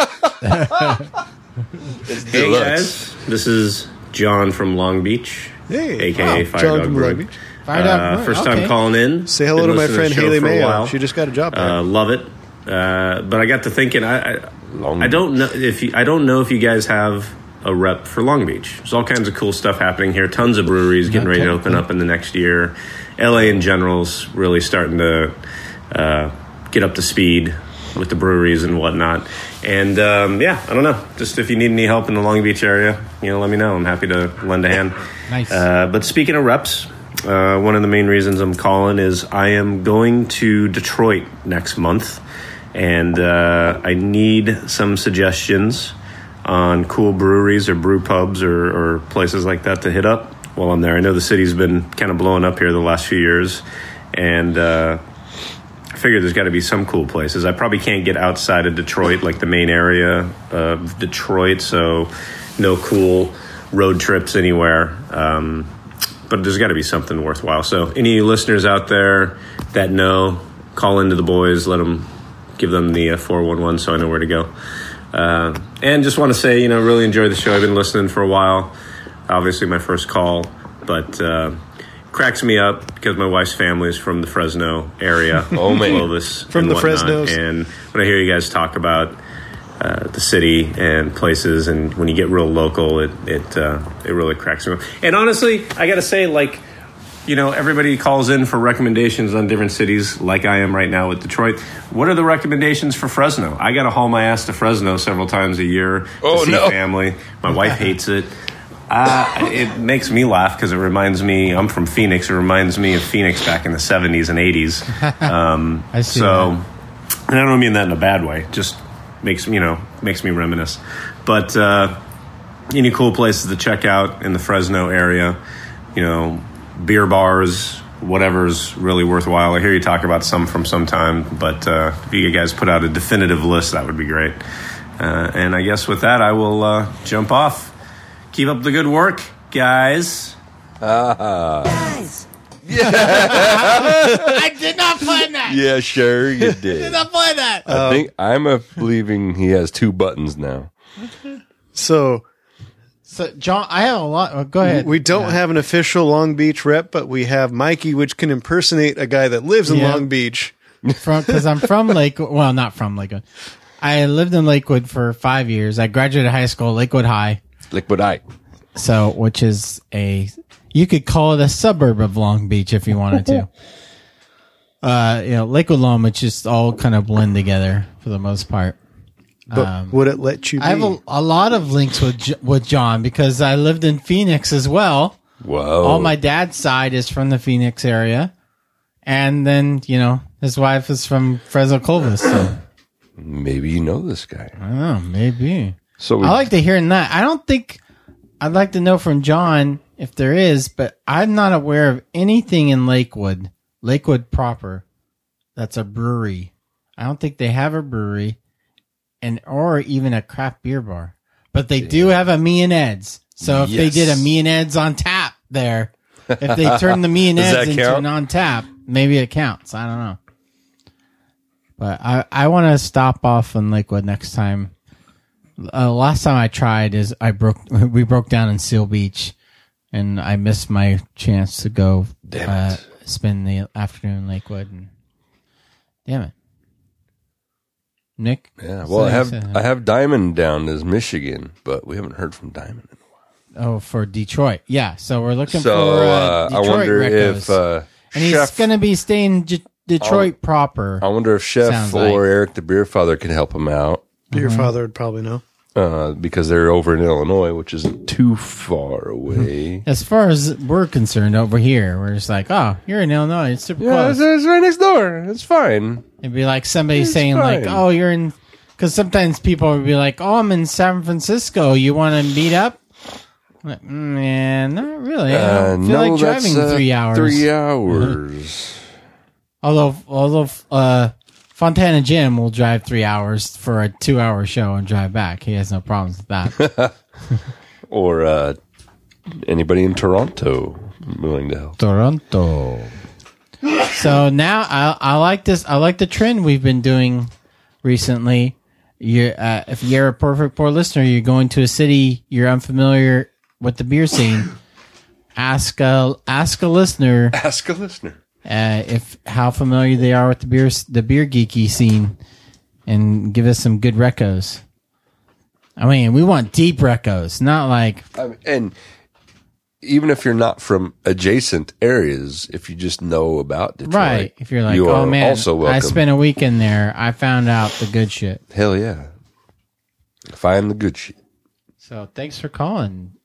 It's Hey guys, this is John from Long Beach, Hey, aka wow, Fire John Dog from Brewing. Long Beach. Fire Dog Brewing, First okay. time calling in. Say hello Been to my listening friend the show Haley for a Mayo. while. She just got a job there. Love it, but I got to thinking. I don't know if you guys have a rep for Long Beach. There's all kinds of cool stuff happening here. Tons of breweries getting ready to open up in the next year. LA in general's really starting to get up to speed with the breweries and whatnot. And I don't know. Just if you need any help in the Long Beach area, let me know. I'm happy to lend a hand. Nice. But speaking of reps, one of the main reasons I'm calling is I am going to Detroit next month, and I need some suggestions on cool breweries or brew pubs or places like that to hit up while I'm there. I know the city's been kind of blowing up here the last few years, and I figure there's got to be some cool places. I probably can't get outside of Detroit, like the main area of Detroit, so no cool road trips anywhere. But there's got to be something worthwhile. So any listeners out there that know, call into the boys, give them the 411 so I know where to go. And just want to say, really enjoy the show. I've been listening for a while. Obviously my first call, but cracks me up because my wife's family is from the Fresno area. Oh, man. Clovis From and the whatnot. Fresnos. And when I hear you guys talk about the city and places, and when you get real local, it really cracks me up. And honestly, I got to say, everybody calls in for recommendations on different cities, like I am right now with Detroit. What are the recommendations for Fresno? I got to haul my ass to Fresno several times a year to see family. My wife hates it. It makes me laugh because it reminds me, I'm from Phoenix. It reminds me of Phoenix back in the 70s and 80s. I see. And I don't mean that in a bad way. Just makes me reminisce. But any cool places to check out in the Fresno area, beer bars, whatever's really worthwhile. I hear you talk about some from some time, but if you guys put out a definitive list, that would be great. And I guess with that, I will jump off. Keep up the good work, guys. I did not plan that. Yeah, sure you I did did. not plan that. I think I'm believing he has 2 buttons now. So So, John, I have a lot. Oh, go ahead. we don't have an official Long Beach rep, but we have Mikey, which can impersonate a guy that lives in Yeah. Long Beach. Because I'm from Lakewood. Well, not from Lakewood. I lived in Lakewood for 5 years. I graduated high school, Lakewood High. Liquid Eye. So, which is you could call it a suburb of Long Beach if you wanted to. Lakewood Long, which just all kind of blend together for the most part. But would it let you be? I have a lot of links with John because I lived in Phoenix as well. Whoa. All my dad's side is from the Phoenix area. And then, his wife is from Fresno Clovis. So, Maybe you know this guy. I don't know, maybe. So I like to hear that. I don't think I'd like to know from John if there is, but I'm not aware of anything in Lakewood proper, that's a brewery. I don't think they have a brewery or even a craft beer bar, but they do have a Me and Ed's. So if they did a Me and Ed's on tap there, if they turn the Me and Does Ed's that into count? an on tap, maybe it counts. I don't know. But I want to stop off in Lakewood next time. Last time I tried is we broke down in Seal Beach, and I missed my chance to go spend the afternoon in Lakewood. And damn it! Nick? Yeah. Well, I have Diamond down as Michigan, but we haven't heard from Diamond in a while. Oh, for Detroit. Yeah, so we're looking for I Detroit wonder recos. if and he's going to be staying Detroit proper. I wonder if Chef Sounds or like. Eric the Beer Father can help him out. Your father would probably know. Because they're over in Illinois, which isn't too far away. As far as we're concerned over here, we're just like, oh, you're in Illinois. It's super Yeah, close. it's right next door. It's fine. It'd be like somebody It's saying like, fine. oh, you're in... Because sometimes people would be like, oh, I'm in San Francisco. You want to meet up? Like, man, not really. I don't feel like driving 3 hours. 3 hours. Although Fontana Jim will drive 3 hours for a 2-hour show and drive back. He has no problems with that. Or anybody in Toronto willing to help. Toronto. So now I like this. I like the trend we've been doing recently. If you're a Perfect Pour listener, you're going to a city, you're unfamiliar with the beer scene. Ask a listener. Ask a listener. If how familiar they are with the beer geeky scene, and give us some good recos. I mean, we want deep recos, not like And even if you're not from adjacent areas, if you just know about Detroit, right. If you're like, you oh are man, also welcome. I spent a weekend there. I found out the good shit. Hell yeah, find the good shit. So thanks for calling,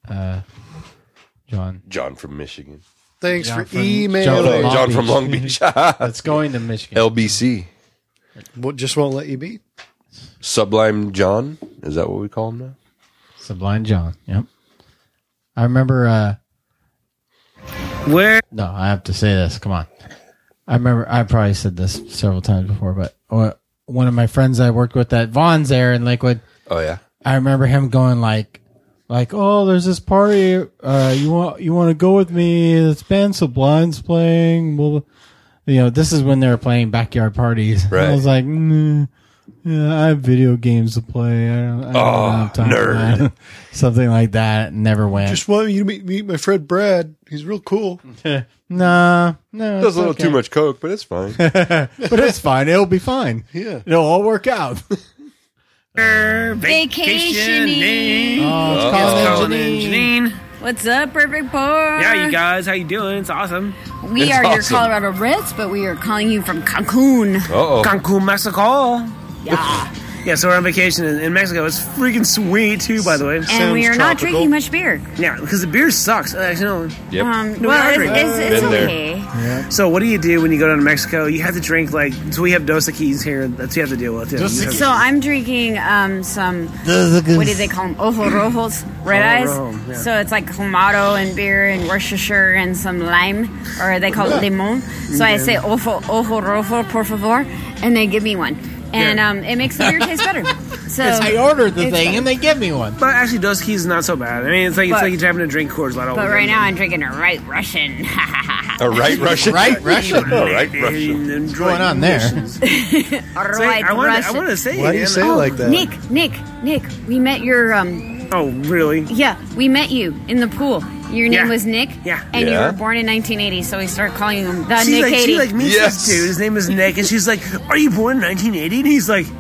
John. John from Michigan. Thanks John for from- emailing. Long John from Beach. Long Beach. That's going to Michigan. LBC. What just won't let you be? Sublime John. Is that what we call him now? Sublime John. Yep. I remember. Where? No, I have to say this. Come on. I remember. I probably said this several times before, but one of my friends I worked with at Vaughn's there in Lakewood. Oh yeah. I remember him going like, oh, there's this party. You want to go with me? This band Sublime's playing. Well, this is when they were playing backyard parties. Right. I was like, yeah, I have video games to play. I don't have time for nerd. that. Something like that. Never went. Just want you to meet my friend Brad. He's real cool. no. Does a little too much coke, but it's fine. But it's fine. It'll be fine. Yeah. It'll all work out. Vacationing. Oh, Colin and Janine. What's up, Perfect Pour? Yeah, you guys, how you doing? It's awesome. We It's are your awesome. Colorado Reds, but we are calling you from Cancun. Uh-oh. Cancun, Mexico. Yeah. Yeah, so we're on vacation in Mexico. It's freaking sweet, too, by the way. And we are not tropical. drinking much beer. Yeah, because the beer sucks. Actually, no. Yep. Well, drink. it's Been there. okay. So what do you do when you go down to Mexico? You have to drink, so we have Dos Equis here. That's what you have to deal with. Yeah. So I'm drinking some, what do they call them? Ojo Rojos, red eyes. Rojo, yeah. So it's like Clamato and beer and Worcestershire and some lime, or they call it limon. So I say Ojo Rojo, por favor, and they give me one. And it makes the beer taste better. So I ordered the it's thing better. and they give me one. But actually, Dos Equis is not so bad. I mean, it's like you're having to drink Coors Light all But over right again. now I'm drinking a right Russian. A right Russian. Right Russian. Oh, right Russian. What's going on there? Right I Russian. want to say. Why do you man, say it like that? Nick, we met your Oh, really? yeah, we met you in the pool. Your name Yeah. was Nick, Yeah. and you Yeah. were born in 1980, so we started calling him the She's Nick like, 80. she meets Yes. this dude. His name is Nick, and she's like, "Are you born in 1980?" And he's like,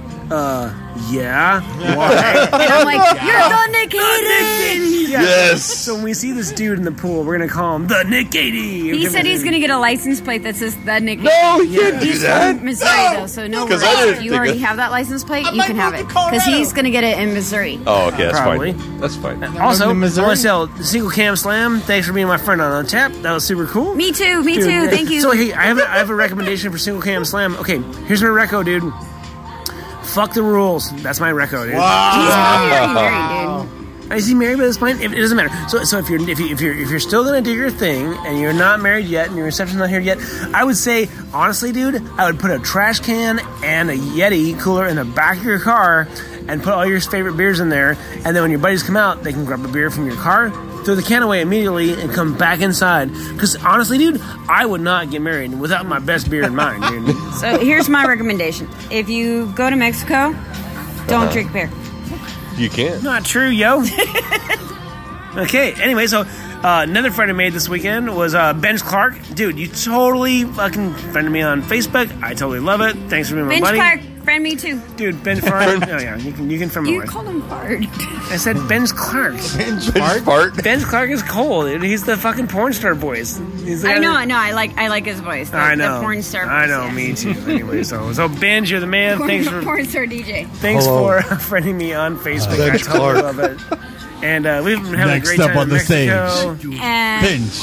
yeah. Why? and I'm like, you're the Nick 80. Yeah. Yes. So when we see this dude in the pool, we're gonna call him the Nick 80. He said he's gonna get a license plate that says the Nick 80. No, you can't do He's that. from Missouri though, so no 'Cause worries. I didn't If you think already that- have that license plate, you can have it because he's gonna get it in Missouri. Oh, okay, that's Probably. fine. That's fine. Also, I From Missouri? want to tell Single Cam Slam. Thanks for being my friend on Tap. That was super cool. Me too. Dude, Thank you. So hey, I have a recommendation for Single Cam Slam. Okay, here's my reco, dude. Fuck the rules. That's my reco, dude. He's probably already married, dude. Is he married by this point? It doesn't matter. So if you're still gonna do your thing and you're not married yet and your reception's not here yet, I would say honestly, dude, I would put a trash can and a Yeti cooler in the back of your car and put all your favorite beers in there. And then when your buddies come out, they can grab a beer from your car, throw the can away immediately, and come back inside. Because honestly, dude, I would not get married without my best beer in mind, dude. So here's my recommendation: if you go to Mexico, don't drink beer. You can. Not true, yo. Okay, anyway, so another friend I made this weekend was Benj Clark. Dude, you totally fucking friended me on Facebook. I totally love it. Thanks for being my Bench buddy. Clark, Friend me too. Dude, Ben Fart. Oh yeah, you can friend my You wife. call him Fart. I said Ben's Clark. Fart. Ben's Clark is cool, dude. He's the fucking porn star voice. He's the I guy know. that- I like his voice. I know. The porn star voice. I know. yeah. Me too. Anyway, so Ben, you're the man. Porn star DJ. Thanks Hello. for friending me on Facebook. Thanks, I totally Clark. love it. And we've been having Next a great up time on in the Mexico. stage. This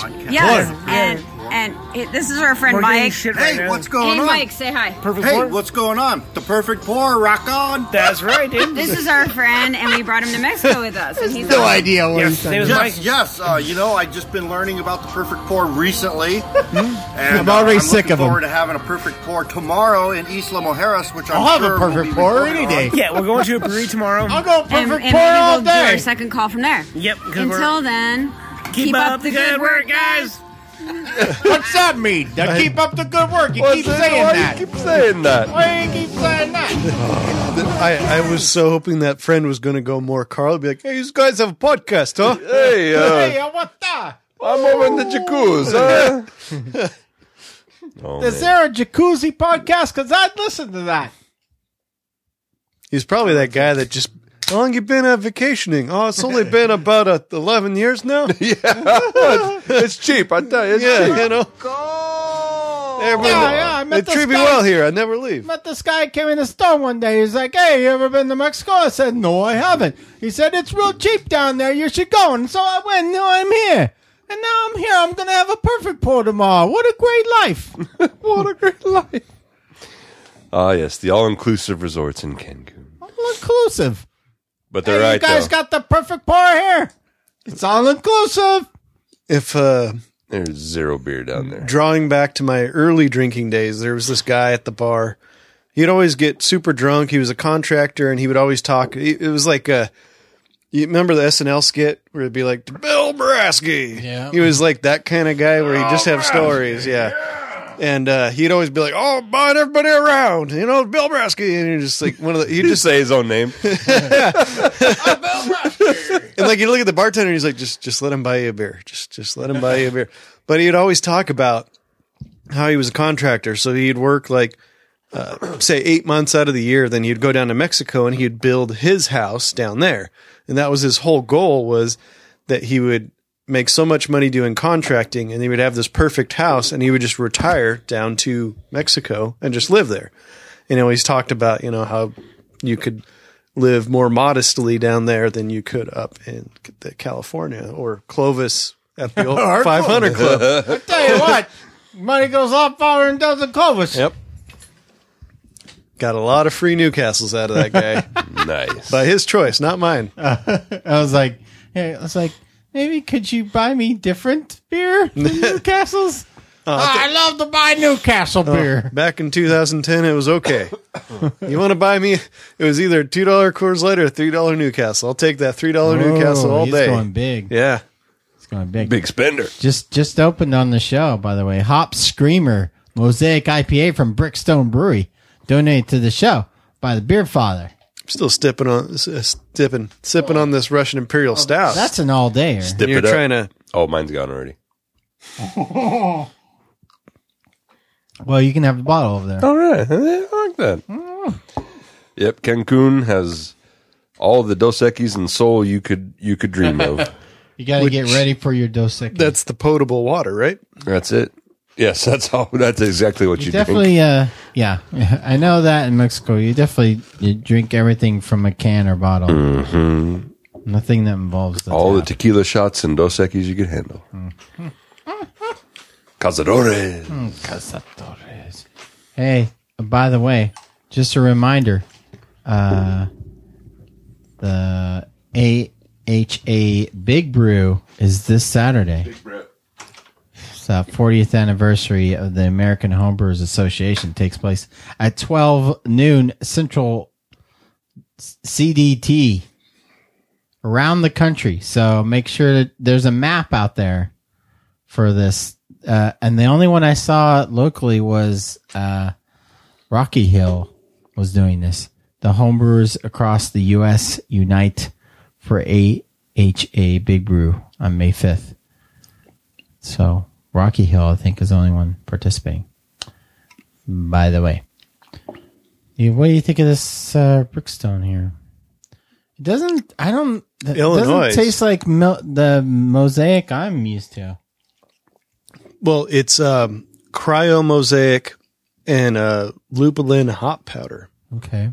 is our friend We're getting Mike. shit right Hey, now. what's going Hey, on? Mike, say hi. Perfect Hey, porn? what's going on? The perfect pour, rock on. That's right, dude. This is our friend, and we brought him to Mexico with us. And he's No awesome. idea what Yes, he's his name saying. is Mike. Yes. I've just been learning about the perfect pour recently. And I'm already sick of looking 'em. forward to having a perfect pour tomorrow in Isla Mujeres, which I'm I'll have a sure we'll perfect be pour reporting any on. day. Yeah, we're going to a brewery tomorrow. I'll go And perfect maybe pour all we'll do our day. second call from there. Yep. 'cause Until then, keep up the good work, guys. What's that mean? To keep up the good work. You keep saying Why that. do you keep saying that? Why do you keep saying that? I was so hoping that friend was going to go more Carl. Be like, hey, you guys have a podcast, huh? Hey, Hey, what the? I'm over in the jacuzzi. Huh? Oh, Is man. there a jacuzzi podcast? Because I'd listen to that. He's probably that guy that just, how long you been vacationing? Oh, it's only been about 11 years now. It's cheap. I tell you, it's cheap. Yeah, you know. Everyone, I they met treat this me guy. well here. I never leave. Met this guy came in the store one day. He's like, "Hey, you ever been to Mexico?" I said, "No, I haven't." He said, "It's real cheap down there. You should go." And so I went. Now I'm here, and now I'm here. I'm gonna have a perfect pour tomorrow. What a great life! What a great life. Ah, yes, the all-inclusive resorts in Cancun. All inclusive. But they're Hey, right, you guys though. got the perfect pour here. It's all inclusive. If There's zero beer down there. drawing back to my early drinking days, there was this guy at the bar. He'd always get super drunk. He was a contractor, and he would always talk. It was like you remember the SNL skit where it'd be like Bill Brasky? Yeah. He was like that kind of guy where he'd just have stories. Yeah. And he'd always be like, "Oh, buying everybody around, you know, Bill Brasky," and you're just like one of the. He'd Just just say his own name. and like you look at the bartender, and he's like, "Just let him buy you a beer. Just let him buy you a beer." But he'd always talk about how he was a contractor, so he'd work like say 8 months out of the year. Then he'd go down to Mexico and he'd build his house down there, and that was his whole goal, was that he would make so much money doing contracting, and he would have this perfect house, and he would just retire down to Mexico and just live there. And he always talked about, you know, how you could live more modestly down there than you could up in California or Clovis at the old 500 Club. I tell you what, money goes up farther and doesn't Clovis. Yep. Got a lot of free Newcastles out of that guy. Nice. By his choice, not mine. I was like, maybe could you buy me different beer than Newcastle's? I love to buy Newcastle beer. Back in 2010, it was okay. You want to buy me? It was either $2 Coors Light or $3 Newcastle. I'll take that $3 Newcastle all he's day. going big. Yeah. He's going big. Big spender. Just opened on the show, by the way. Hop Screamer Mosaic IPA from Brickstone Brewery, donated to the show by the Beer Father. I'm still sipping on this Russian Imperial Stout. That's an all dayer. Dip You're it up. trying to. Oh, mine's gone already. Well, you can have the bottle over there. All right. I like that. Yep. Cancun has all the Dos Equis and Sol you could dream of. You got to get ready for your Dos Equis. That's the potable water, right? That's it. Yes, that's exactly what you drink. definitely, yeah. I know that in Mexico, you drink everything from a can or bottle. Mm-hmm. Nothing that involves the All the tap. tequila shots and Dos Equis you could handle. Cazadores. Cazadores. Hey, by the way, just a reminder, the AHA Big Brew is this Saturday. It's the 40th anniversary of the American Homebrewers Association. Takes place at 12 noon Central CDT around the country. So make sure that there's a map out there for this. And the only one I saw locally was Rocky Hill was doing this. The homebrewers across the U.S. unite for AHA Big Brew on May 5th. So Rocky Hill, I think, is the only one participating. By the way. What do you think of this Brookstone here? It doesn't. I don't. It Illinois doesn't taste like the Mosaic I'm used to. Well, it's Cryo Mosaic and Lupulin hop powder. Okay.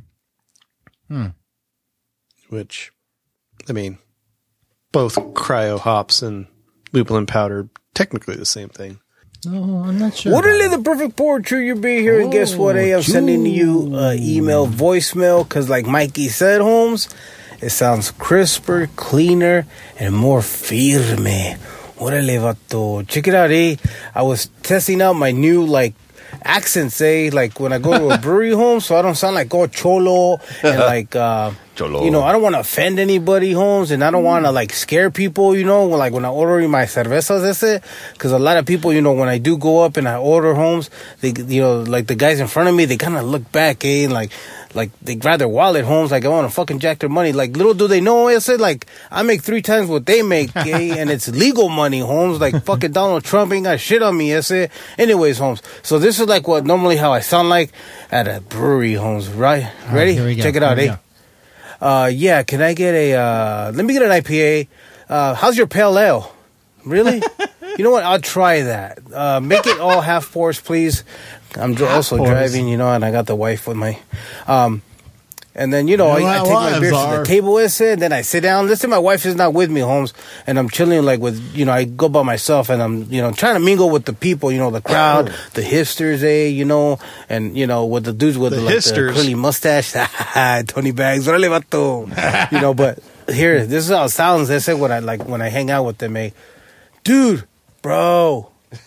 Which, I mean, both cryo hops and lupulin powder, technically the same thing. No, I'm not sure. Orderly the perfect pour, true your beer here, and guess what? I'm sending you email voicemail because, like Mikey said, Holmes, it sounds crisper, cleaner, and more firme. Orderly, vato. Check it out, eh? I was testing out my new, accents, eh? Like when I go to a brewery, home, so I don't sound like cholo and Cholo. you know, I don't want to offend anybody, Holmes, and I don't want to scare people, you know, like when I order my cervezas, because a lot of people, you know, when I do go up and I order, Holmes, they, you know, like the guys in front of me, they kind of look back, eh, and like they grab their wallet, Holmes, like I want to fucking jack their money. Like, little do they know, I said, like, I make 3 times what they make, eh, and it's legal money, Holmes. Like, fucking Donald Trump ain't got shit on me, I said. Anyways, Holmes, so this is like what normally how I sound like at a brewery, Holmes, right? Ready? Here we go. Check it out, Here we eh? go. Yeah, can I get let me get an IPA. How's your pale ale? Really? You know what? I'll try that. Make it all half pours, please. I'm also pours. driving, you know, and I got the wife with my, and then, you know, I take my beer to the table, and then I sit down. Listen, my wife is not with me, Holmes, and I'm chilling, like, with, you know, I go by myself, and I'm, you know, trying to mingle with the people, you know, the crowd, the hipsters, you know, and, you know, with the dudes with the curly mustache, Tony Bags, you know, but here, this is how it sounds. That's what I like when I hang out with them, dude, bro,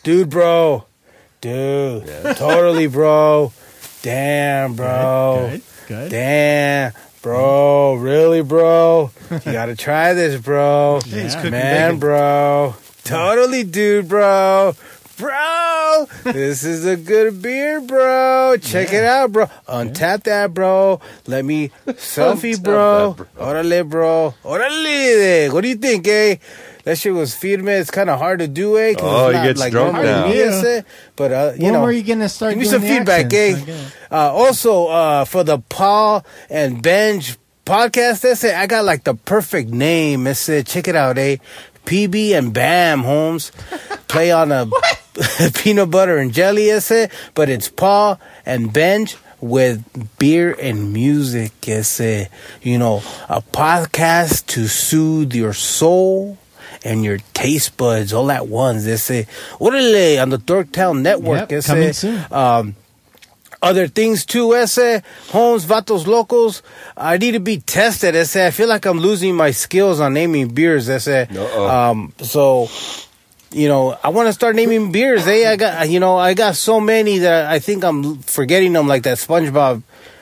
totally, bro, damn, bro. Good. Damn, bro. Really, bro? You gotta try this, bro. Yeah. Man, bro. Totally, dude, bro. Bro, this is a good beer, bro. Check it out, bro. Untap that, bro. Let me selfie, bro. Orale, bro. Orale. What do you think, eh? That shit was firme. It's kind of hard to do, eh? Oh, you get drunk now. But, you when know. were you going to start Give me doing some the feedback, accents? Also, for the Paul and Benj podcast, I got like the perfect name. Check it out, eh? PB and Bam, Holmes. Play on a peanut butter and jelly, but it's Paul and Benj with beer and music, you know, a podcast to soothe your soul and your taste buds all at once. Orale on the Dorktown Network. Yep, coming soon. Other things too, Holmes, Vatos Locos. I need to be tested, I feel like I'm losing my skills on naming beers, so, you know, I want to start naming beers, I got so many that I think I'm forgetting them, like that SpongeBob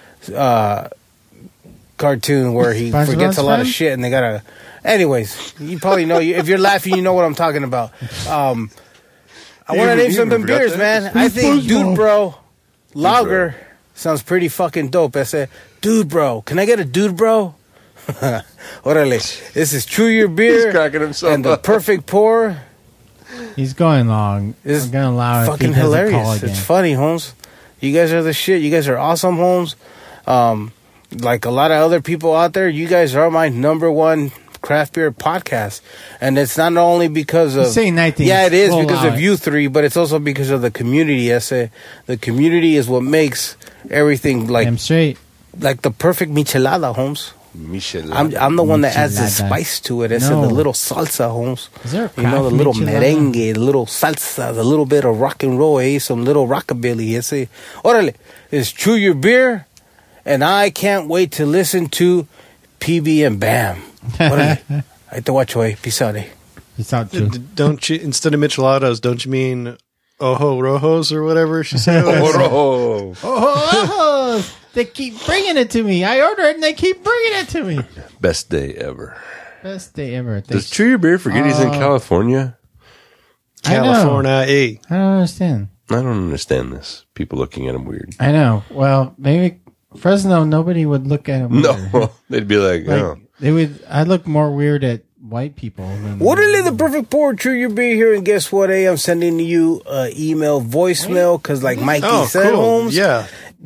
cartoon where he forgets a lot of shit and they gotta. Anyways, you probably know. If you're laughing, you know what I'm talking about. I want to name some beers, man. I think Dude Bro Lager sounds pretty fucking dope. I said, Dude Bro, can I get a Dude Bro? Orale, this is True Your Beer. He's cracking himself and the up. perfect pour. He's going long. It's I'm going to allow it. Fucking hilarious. It's funny, Holmes. You guys are the shit. You guys are awesome, Holmes. Like a lot of other people out there, you guys are my number one craft beer podcast, and it's not only because of saying things. Yeah, it is We'll because allow of it. you three, but it's also because of the community. The community is what makes everything Damn straight. like the perfect michelada, Holmes. Michelada. I'm the one that adds the Michelada. spice to it. No. The little salsa, Holmes. Is there a You know, the craft little michelada? merengue, the little salsa, the little bit of rock and roll, some little rockabilly. Orale, it's True Your Beer, and I can't wait to listen to PB and Bam. Orale. Ahí te guacho, Peace out, It's out true. Don't you, instead of micheladas, don't you mean ojo rojos or whatever she said? Oh, they keep bringing it to me. I order it and they keep bringing it to me. Best day ever. Best day ever. Does True Your Beer forget he's in California? California. I don't understand. I don't understand this. People looking at him weird. I know. Well, maybe Fresno, nobody would look at him weird. No, they'd be like, oh. They would. I look more weird at white people. Than Orale, the perfect pour, True Your Beer here, and guess what, I'm sending you email voicemail, because like Mikey said, Holmes. Yeah. No,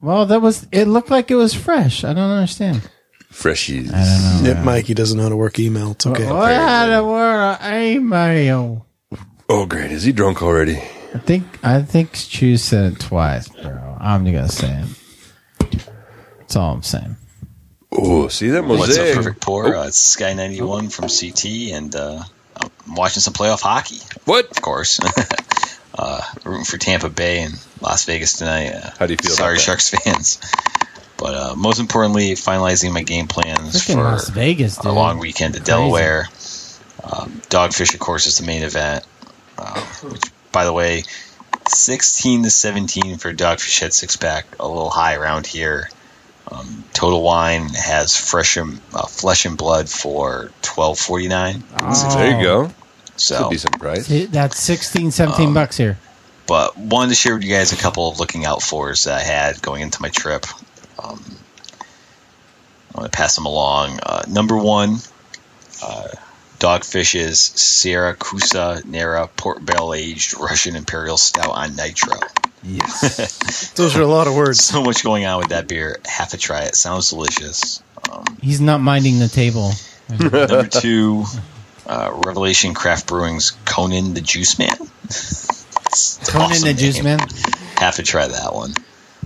Well, it looked like it was fresh. I don't understand. Freshies. I don't know. Yep, Mikey doesn't know how to work email. It's okay. How to work email? Oh, great. Is he drunk already? I think Chew said it twice, bro. I'm gonna say it. That's all I'm saying. Oh, see that What's mosaic? up, Perfect Pour? It's Sky91 from CT, and I'm watching some playoff hockey. What? Of course. Rooting for Tampa Bay and Las Vegas tonight. How do you feel Sorry, about that? Sharks fans. But most importantly, finalizing my game plans Freaking for Las Vegas, a dude. long weekend to Crazy. Delaware. Dogfish, of course, is the main event. Which, by the way, 16-17 for Dogfish Head Six Pack, a little high around here. Total Wine has Flesh and Blood for $12.49. There you go. So That's a decent price. That's 16, 17 bucks here. But wanted to share with you guys a couple of looking out fors that I had going into my trip. I want to pass them along. Number one, Dogfish's Sierra Kusa Nera Port Barrel Aged Russian Imperial Stout on Nitro. Yes. Those are a lot of words. So much going on with that beer. Have to try it. Sounds delicious. He's not minding the table. Number two, Revelation Craft Brewing's Conan the Juice Man. Conan Awesome the Juice name. Man. Have to try that one.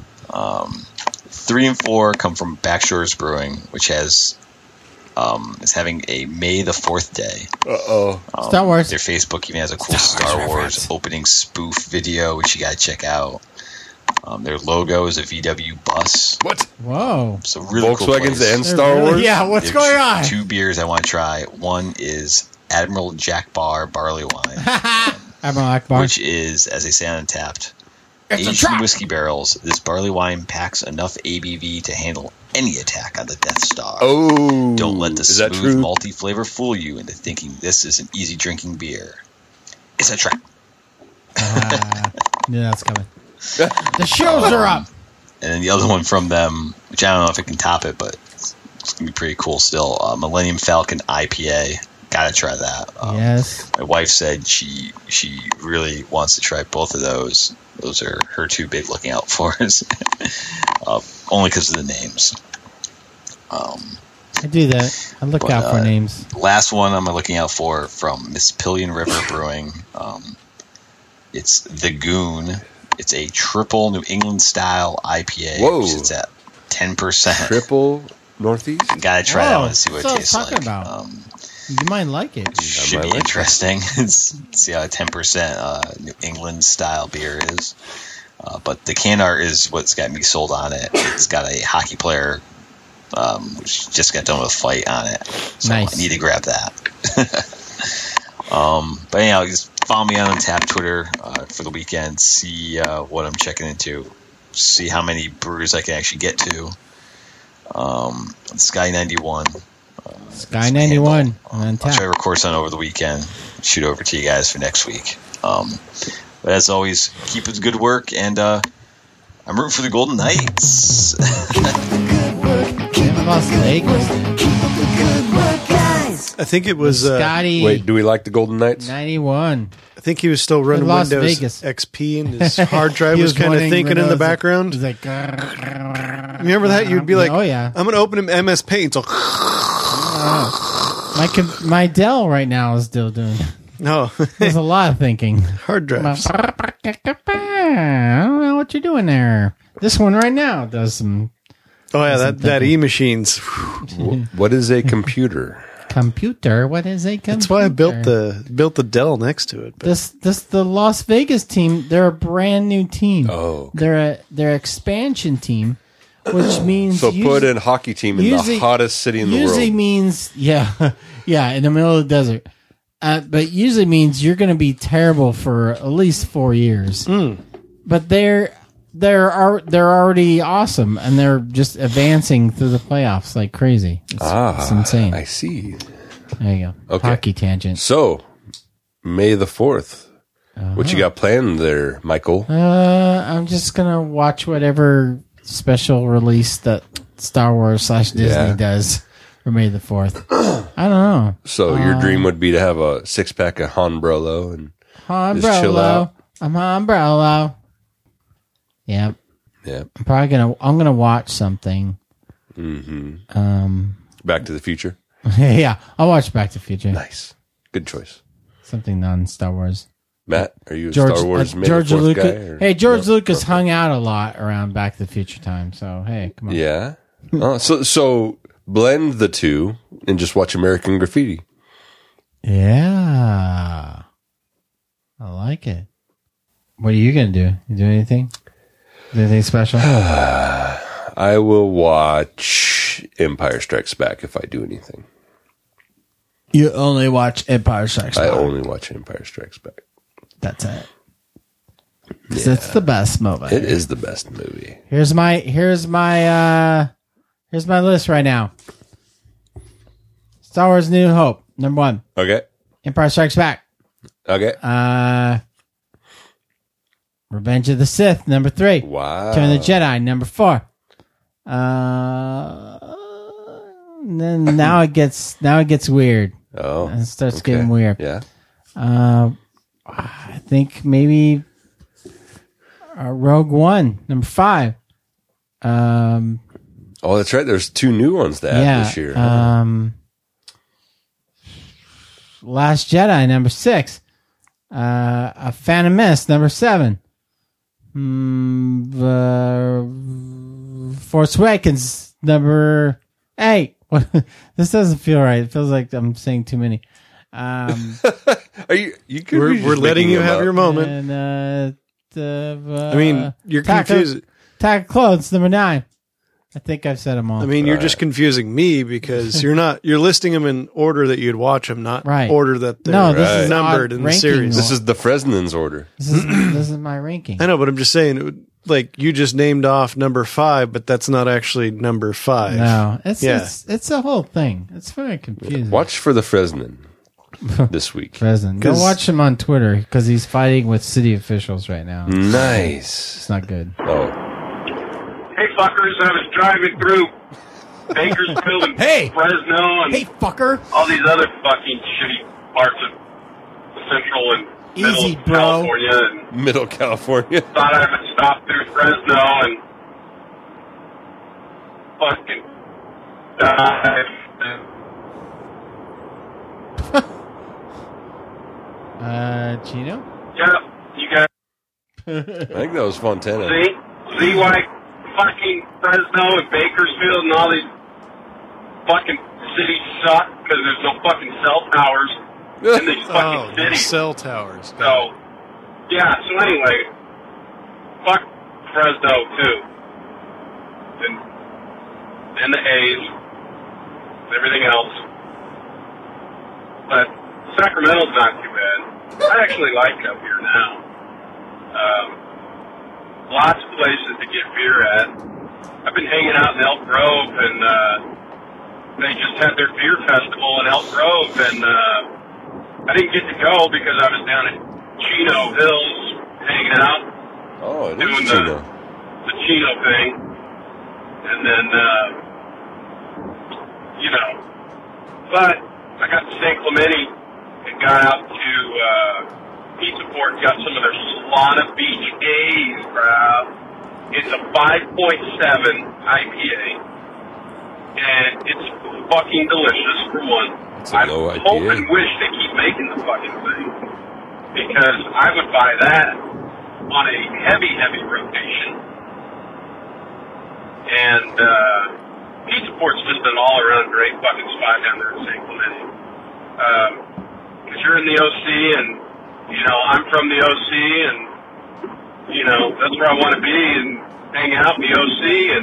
3 and 4 come from Backshores Brewing, which is having a May the 4th day. Star Wars. Their Facebook even has a cool Star Wars opening spoof video, which you gotta check out. Their logo is a VW bus. What? Whoa. So really cool Volkswagens place. and Star Wars? Yeah, what's There's going on? 2 beers I want to try. One is Admiral Jack Bar Barley Wine, Admiral Akbar. which is, as they say on Untapped, aged in whiskey barrels. This barley wine packs enough ABV to handle any attack on the Death Star. Oh. Don't let the Is that smooth true? malty flavor fool you into thinking this is an easy drinking beer. It's a trap. Yeah, that's coming. The shows are up. And then the other one from them, which I don't know if it can top it, but it's going to be pretty cool still. Millennium Falcon IPA. Gotta try that. Yes. My wife said she really wants to try both of those. Those are her 2 big looking out fors. Only because of the names. I do that. I look out for names. Last one I'm looking out for from Miss Pillion River Brewing. It's the Goon. It's a triple New England style IPA. Whoa. Which is at 10%. Triple Northeast? Gotta try that one and see what it tastes talking like. about. You might like it. Should be interesting. See how a 10% New England style beer is. But the can art is what's got me sold on it. It's got a hockey player which just got done with a fight on it. So Nice. I need to grab that. But anyhow, just follow me on Tap Twitter for the weekend. See what I'm checking into. See how many brews I can actually get to. Sky 91. Sky 91 on I'll try tap. to record something over the weekend. Shoot over to you guys for next week. But as always, keep up the good work, and I'm rooting for the Golden Knights. In Las Vegas, dude. I think it was. Scotty. Wait, do we like the Golden Knights? 91. I think he was still running Las Windows Vegas. XP, and his hard drive He was kind of running thinking in the Windows. background. He's like, Remember that? You'd be like, oh yeah. I'm going to open him MS Paint. So, My Dell right now is still doing. no, There's a lot of thinking. hard drives. I don't know what you're doing there. This one right now does some Oh yeah, that E-machines. What is a computer? computer. What is a computer? That's why I built the Dell next to it. But the Las Vegas team. They're a brand new team. Oh. They're expansion team, which means So put in hockey team in usually- the hottest city in the world. Usually means yeah, in the middle of the desert. But usually means you're going to be terrible for at least 4 years. But they're already awesome, and they're just advancing through the playoffs like crazy. It's insane. I see. There you go. Okay. Hockey tangent. So, May the 4th. What you got planned there, Michael? I'm just gonna watch whatever special release that Star Wars / Disney does for May the 4th. I don't know. So, your dream would be to have a 6-pack of Han Brolo and Han just chill Brolo. out. I'm Han Brolo. Yep. Yeah. I'm gonna watch something. Back to the Future. Yeah, I'll watch Back to the Future. Nice. Good choice. Something non-Star Wars. Matt, are you a Star Wars George Lucas Lucas? guy? Or? Hey, George Lucas hung out a lot around Back to the Future time. So hey, come on. Yeah. So blend the two and just watch American Graffiti. Yeah, I like it. What are you gonna do? You do anything? Do anything special? I will watch Empire Strikes Back if I do anything. You only watch Empire Strikes Back. I only watch Empire Strikes Back. That's it. Yeah. It's the best movie. It is the best movie. Here's my list right now. Star Wars: New Hope, number 1. Okay. Empire Strikes Back. Okay. Revenge of the Sith, number 3. Wow. Return of the Jedi, number 4. Then now it gets weird. Oh. It starts getting weird. Yeah. I think maybe Rogue One, number 5. Oh, that's right. There's 2 new ones to add this year. Last Jedi, number 6. A Phantom Menace, number 7. Force Awakens, number 8. This doesn't feel right. It feels like I'm saying too many. Are you? We're letting you have your moment. And I mean, you're confused. Attack of Clones, number 9. I think I've said them all. I mean, you're just confusing me because you're listing them in order that you'd watch them, not order that they're this is numbered in the series. This is the Fresnan's order. This is my ranking. I know, but I'm just saying, like, you just named off number 5, but that's not actually number 5. No, it's a whole thing. It's very confusing. Watch for the Fresnan this week. Fresnan. Go watch him on Twitter because he's fighting with city officials right now. Nice. It's not good. Oh. Hey, fuckers, I was driving through Bakersfield and Fresno and all these other fucking shitty parts of Central and Middle California. And Middle California. Thought I would stop through Fresno and fucking dive. Chino? Yeah, you guys. I think that was Fontana. See why fucking Fresno and Bakersfield and all these fucking cities suck because there's no fucking cell towers in these fucking cities. Cell towers. So, yeah. So anyway, fuck Fresno too, and the A's, and everything else. But Sacramento's not too bad. I actually like up here now. Lots of places to get beer at. I've been hanging out in Elk Grove, and they just had their beer festival in Elk Grove, and I didn't get to go because I was down at Chino Hills hanging out. Oh, it is doing Chino. The Chino thing. And then, but I got to San Clemente and got out to Pizza Port and got some of their Solana Beach A's, bro. It's a 5.7 IPA, and it's fucking delicious, for one. I hope and wish they keep making the fucking thing, because I would buy that on a heavy, heavy rotation. And Pizza Port's just an all-around great fucking spot down there in San Clemente. Because you're in the OC, and, I'm from the OC, and, that's where I want to be, and hang out in the OC, and,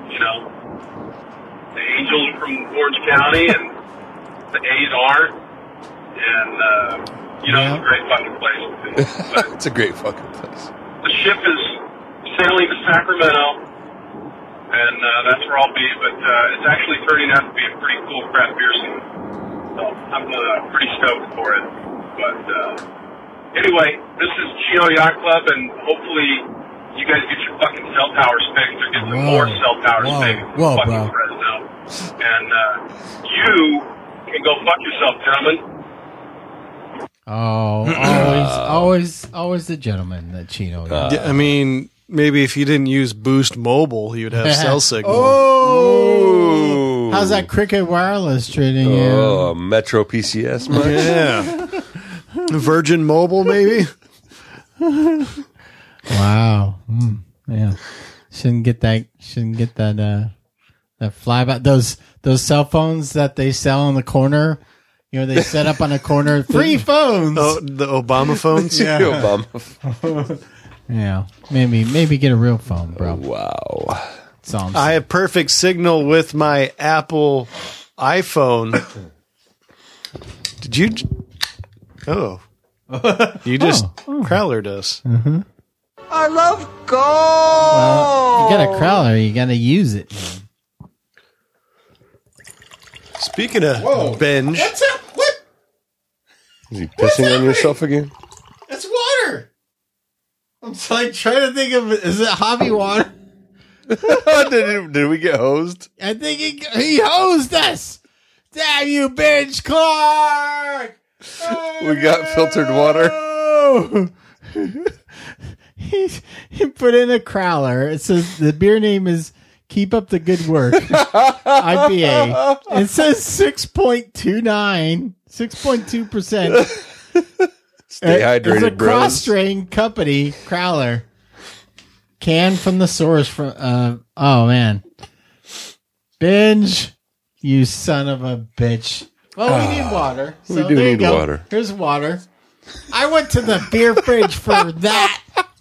the Angels are from Orange County, and the A's aren't, and, it's a great fucking place to be. It's a great fucking place. The ship is sailing to Sacramento, and that's where I'll be, but it's actually turning out to be a pretty cool craft beer scene. So I'm pretty stoked for it. But anyway, this is Chino Yacht Club, and hopefully you guys get your fucking cell towers fixed or get some more cell towers fixed in fucking Fresno. And you can go fuck yourself, gentlemen. Oh, always the gentleman that Chino. I mean, maybe if you didn't use Boost Mobile, you'd have cell signal. Oh, how's that Cricket Wireless treating you? Oh, Metro PCS, much? Yeah. Virgin Mobile, maybe. Wow. Yeah. Shouldn't get that. That flyby. Those cell phones that they sell on the corner. You know, they set up on a corner. Free phones. Oh, the Obama phones. Yeah. Obama. Yeah. Maybe get a real phone, bro. Wow. That's all I'm saying. I have perfect signal with my Apple iPhone. Did you? Oh, you just crowlered us. Mm-hmm. I love gold. Well, you got a crowler. You got to use it. Speaking of binge, What's up? What? Is he pissing on yourself again? It's water. I'm like trying to think of it. Is it hobby water? Did we get hosed? I think he hosed us. Damn you, Bench Clark! We got filtered water. He put in a crowler. It says the beer name is Keep Up the Good Work IPA. It says 6.29, 6.2%. Stay hydrated, It's a bros. cross-strain company crowler. Canned from the source from oh man. Binge, you son of a bitch. Well, we need water. So We do there you need go. water. Here's water. I went to the beer fridge for that.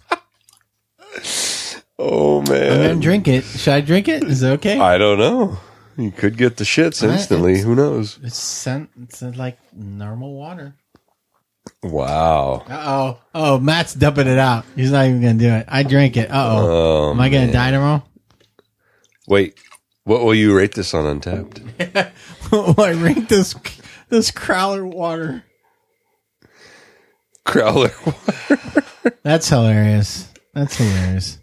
Oh I'm gonna man. drink it. Should I drink it? Is it okay? I don't know. You could get the shits instantly. Who knows? It's like normal water. Wow. Oh, Matt's dumping it out. He's not even gonna do it. I drank it. Oh, Am I gonna man. die tomorrow? Wait. What will you rate this on Untapped? I rate this crowler water. Crowler. That's hilarious. That's hilarious.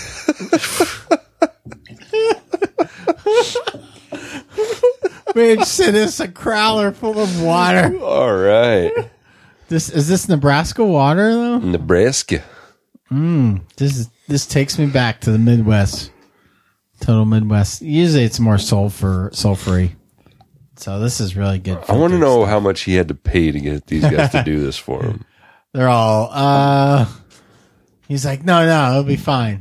Bitch, send us a crowler full of water. All right. Is this Nebraska water though? Nebraska. This takes me back to the Midwest. Total Midwest. Usually it's more sulfury. So this is really good. I want to know how much he had to pay to get these guys to do this for him. They're all he's like, no, it'll be fine.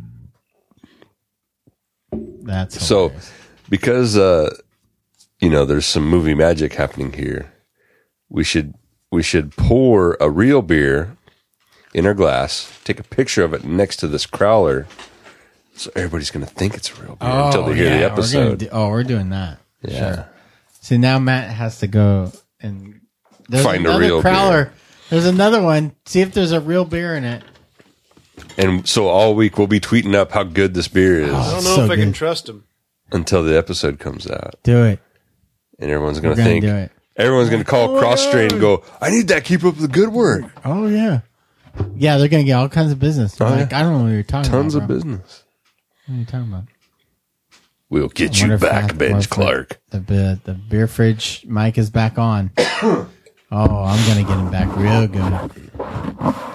That's hilarious. So, because there's some movie magic happening here, we should pour a real beer in our glass, take a picture of it next to this crowler, so everybody's going to think it's a real beer until they hear the episode. We're doing that. Yeah. Sure. See, now Matt has to go and Find a another real crowler. beer. There's another one. See if there's a real beer in it. And so all week we'll be tweeting up how good this beer is I don't know so if I can good. trust him. until the episode comes out. Do it. And everyone's going We're to gonna think, do it. everyone's going to call Cross Strain and go, I need that. Keep up the good work. Oh yeah. Yeah, they're gonna get all kinds of business. Oh, Like, yeah. I don't know what you're talking Tons about. of bro. business. What are you talking about? We'll get I wonder you if I back, have- Benj wonder if Clark. The beer fridge mic is back on. Oh, I'm gonna get him back real good.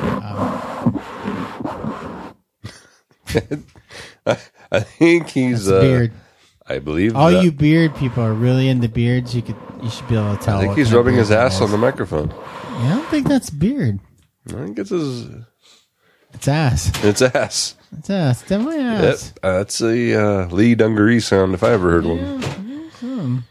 I think he's That's beard. I believe All that- you beard people are really into beards. You should be able to tell. I think what he's kind of rubbing his beard ass it on the is. microphone. Yeah, I don't think that's beard. I think it's his It's ass. it's ass. It's ass. Definitely Yep. ass. That's a Lee Dungaree sound if I ever heard one.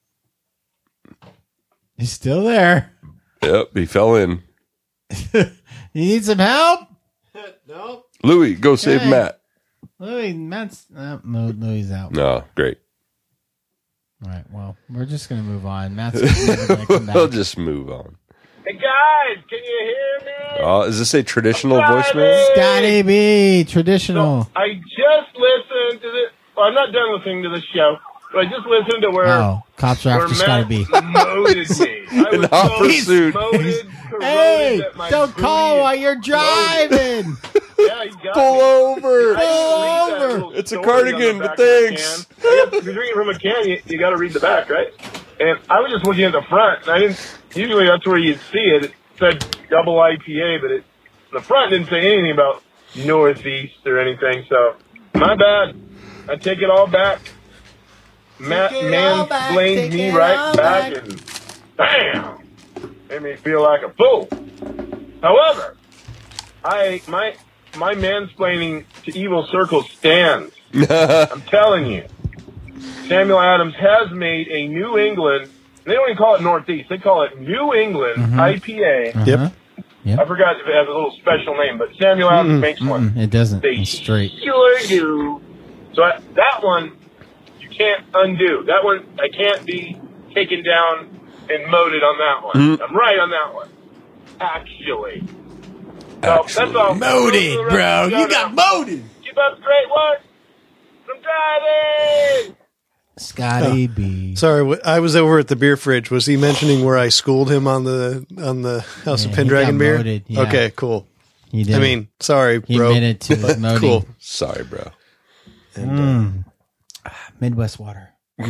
He's still there. Yep, he fell in. You need some help? Louis, go save Hey. Matt. Matt's Louis out. No, great. All right. Well, we're just gonna move on. Matt's never gonna come We'll back. just move on. Hey guys, can you hear me? Is this a traditional voicemail? Scotty B, traditional. I just listened to this. Well, I'm not done listening to the show, but I just listened to where Oh, cops are where after Scotty Matt B. moted me. I In was hot so pursuit. moted, corroded Hey, that my don't call booty while you're driving. Yeah, you got Pull me. over. I didn't read that over. little It's a story cardigan, on the but back of the thanks. can. I guess if you're drinking from a can, you got to read the back, right? And I was just looking at the front, and I didn't. Usually, that's where you'd see it. It said double IPA, but the front didn't say anything about northeast or anything. So my bad. I take it all back. Mansplained me right back and bam, made me feel like a fool. However, my mansplaining to evil circle stands. I'm telling you, Samuel Adams has made a New England. They don't even call it Northeast. They call it New England IPA. Yep. Yep. I forgot if it has a little special name, but Samuel Adams makes one. It doesn't. They It's straight. sure do. So that one, you can't undo. That one, I can't be taken down and moded on that one. I'm right on that one. Actually. So that's all. Moded, bro. You got moded. Keep up the great work. I'm driving. Scotty B. Sorry, I was over at the beer fridge. Was he mentioning where I schooled him on the House of Pendragon got beer? moded, yeah. Okay, cool. He did. I mean, sorry, He bro. admitted to his moding. Cool. Sorry, bro. And, Midwest water. I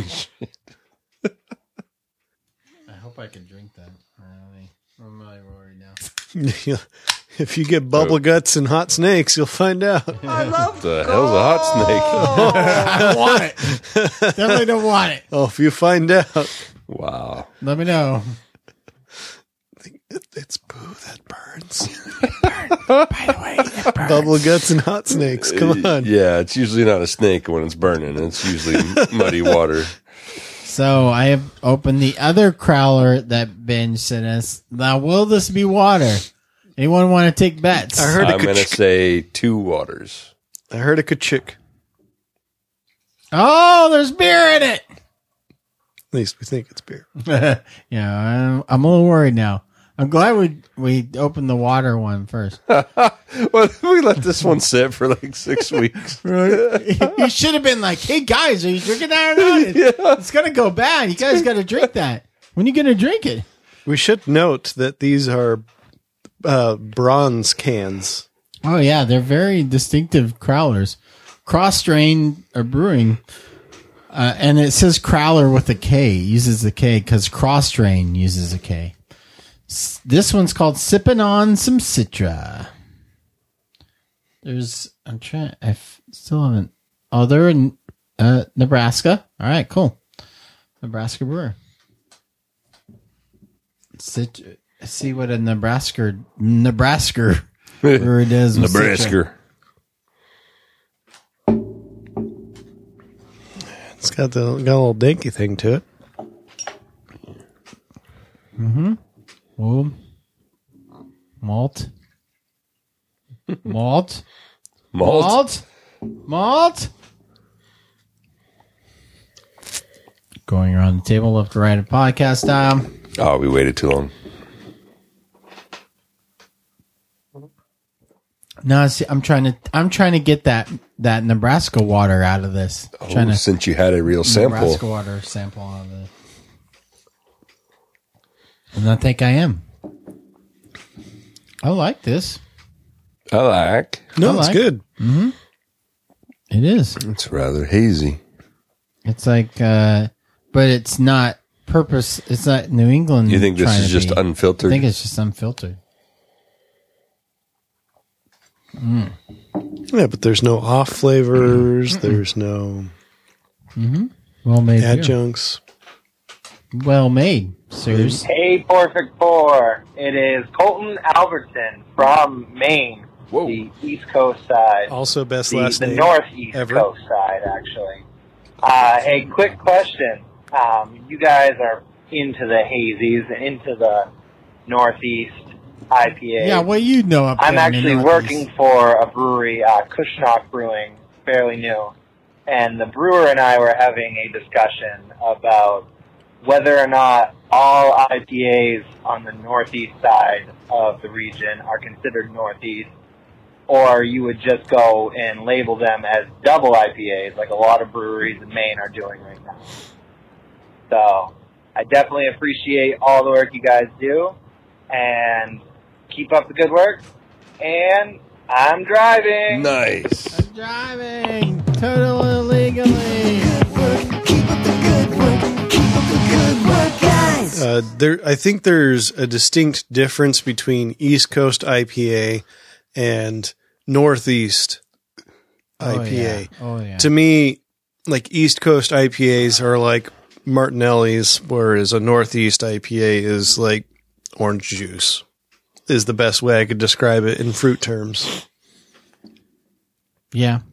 hope I can drink that. I'm really worried now. if you get bubble guts and hot snakes, you'll find out. I love What the hell's a hot snake? I don't want it. Definitely don't want it. Oh, if you find out, Wow. Let me know. it's poo that burns. By the way, it burns. Bubble guts and hot snakes. Come on. Yeah, it's usually not a snake when it's burning. It's usually muddy water. So I have opened the other crowler that Ben sent us. Now, will this be water? Anyone want to take bets? I heard I'm going to say 2 waters. I heard a kachik. Oh, there's beer in it. At least we think it's beer. Yeah, I'm a little worried now. I'm glad we opened the water one first. Well, we let this one sit for like 6 weeks. You should have been like, "Hey guys, are you drinking that or not? It's gonna go bad. You guys got to drink that. When are you gonna drink it?" We should note that these are bronze cans. Oh yeah, they're very distinctive crowlers. Cross Strain Brewing, and it says crowler with a K. It uses the K because Cross Strain uses a K. This one's called Sippin' on Some Citra. I still haven't. Oh, they're in Nebraska. All right, cool. Nebraska brewer. See what a Nebraska brewer does with Citra. Nebraska. It's got a little dinky thing to it. Mm-hmm. Well, malt. Going around the table, left to right, at podcast style. Oh, we waited too long. No, see, I'm trying to get that Nebraska water out of this. Oh, since you had a real sample. Nebraska water sample out of this. And I think I am. I like this. I like. No, it's good. Mm-hmm. It is. It's rather hazy. It's like, but it's not purpose. It's not New England. You think this is just unfiltered? I think it's just unfiltered. Mm. Yeah, but there's no off flavors. There's no Well made adjuncts. Well made, sirs. Hey, Perfect Four. It is Colton Albertson from Maine, the East Coast side. Also, best last the name Northeast ever. Coast side, actually. Hey, quick question. You guys are into the hazies, into the Northeast IPA. Yeah, well, you know up there. I'm actually working for a brewery, Kushnock Brewing, fairly new. And the brewer and I were having a discussion about whether or not all IPAs on the northeast side of the region are considered northeast, or you would just go and label them as double IPAs, like a lot of breweries in Maine are doing right now. So I definitely appreciate all the work you guys do, and keep up the good work. And I'm driving. Nice. I'm driving totally illegally. I think there's a distinct difference between East Coast IPA and Northeast IPA. Yeah. Oh, yeah. To me, like East Coast IPAs are like Martinelli's, whereas a Northeast IPA is like orange juice, is the best way I could describe it in fruit terms. Yeah.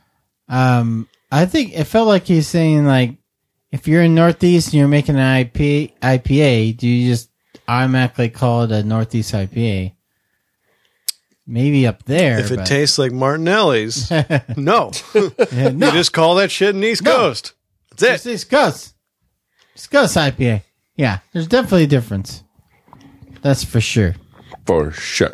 I think it felt like he's saying, like, if you're in Northeast and you're making an IPA, do you just automatically call it a Northeast IPA? Maybe up there. If it tastes like Martinelli's, no. Yeah, no. You just call that shit an East Coast. That's it. It's East Coast. East Coast IPA. Yeah, there's definitely a difference. That's for sure. For sure.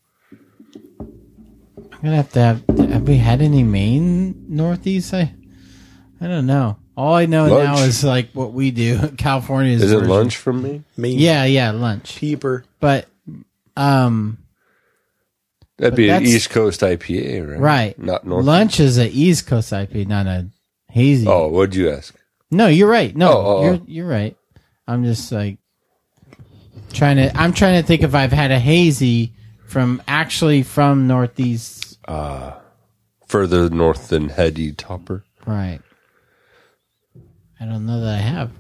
I'm going to have we had any Maine Northeast? I don't know. All I know Lunch. now is like what we do. California's Is it version. lunch from me? Yeah, lunch. Peeper. But, That'd But be an that's- East Coast IPA, right? right. Not North. Lunch is a East Coast IPA, not a hazy. Oh, what'd you ask? No, you're right. No, Oh. you're right. I'm just like trying to think if I've had a hazy from Northeast. Further north than Heady Topper. Right. I don't know that I have.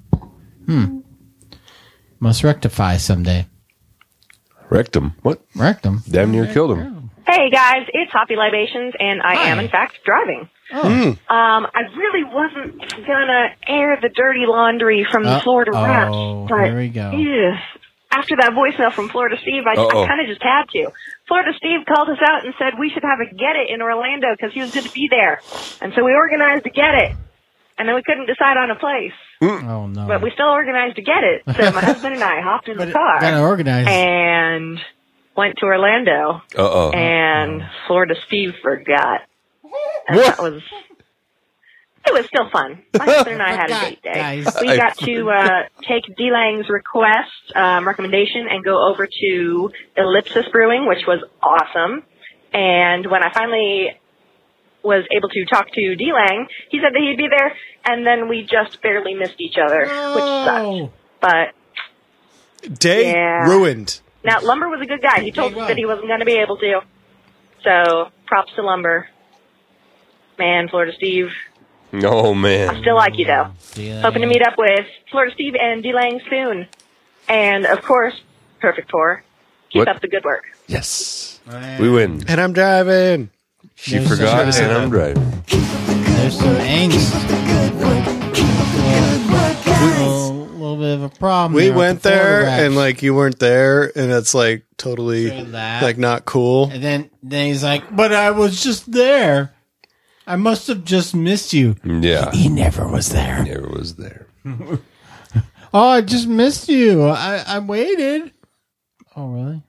Must rectify someday. Rectum. What? Rectum. Damn near killed him. Hey guys, it's Hoppy Libations, and I am in fact driving. I really wasn't gonna air the dirty laundry from the Florida Raps, but here we go. after that voicemail from Florida Steve, I kind of just had to. Florida Steve called us out and said we should have a Get It in Orlando because he was going to be there, and so we organized a Get It, and then we couldn't decide on a place. Oh no! But we still organized to get it. So my husband and I hopped in the car gotta organize. and went to Orlando. And Florida Steve forgot. And it was still fun. My husband and I had a date day. Guys. We got to take D-Lang's request, recommendation, and go over to Ellipsis Brewing, which was awesome. And when I finally was able to talk to D-Lang, he said that he'd be there, and then we just barely missed each other, which sucked. But Day ruined. now, Lumber was a good guy. He told us that he wasn't going to be able to. So, props to Lumber. Man, Florida Steve. Oh, man. I still like you, though. Hoping to meet up with Florida Steve and D-Lang soon. And, of course, Perfect Pour. Keep up the good work. Yes. We win. And I'm driving. She forgot, and I'm driving. There's some angst. A little bit of a problem. We there with went the Florida there, Raps. and like you weren't there, and it's like totally like not cool. And then he's like, "But I was just there. I must have just missed you." Yeah. He never was there. Never was there. Oh, I just missed you. I waited. Oh, really?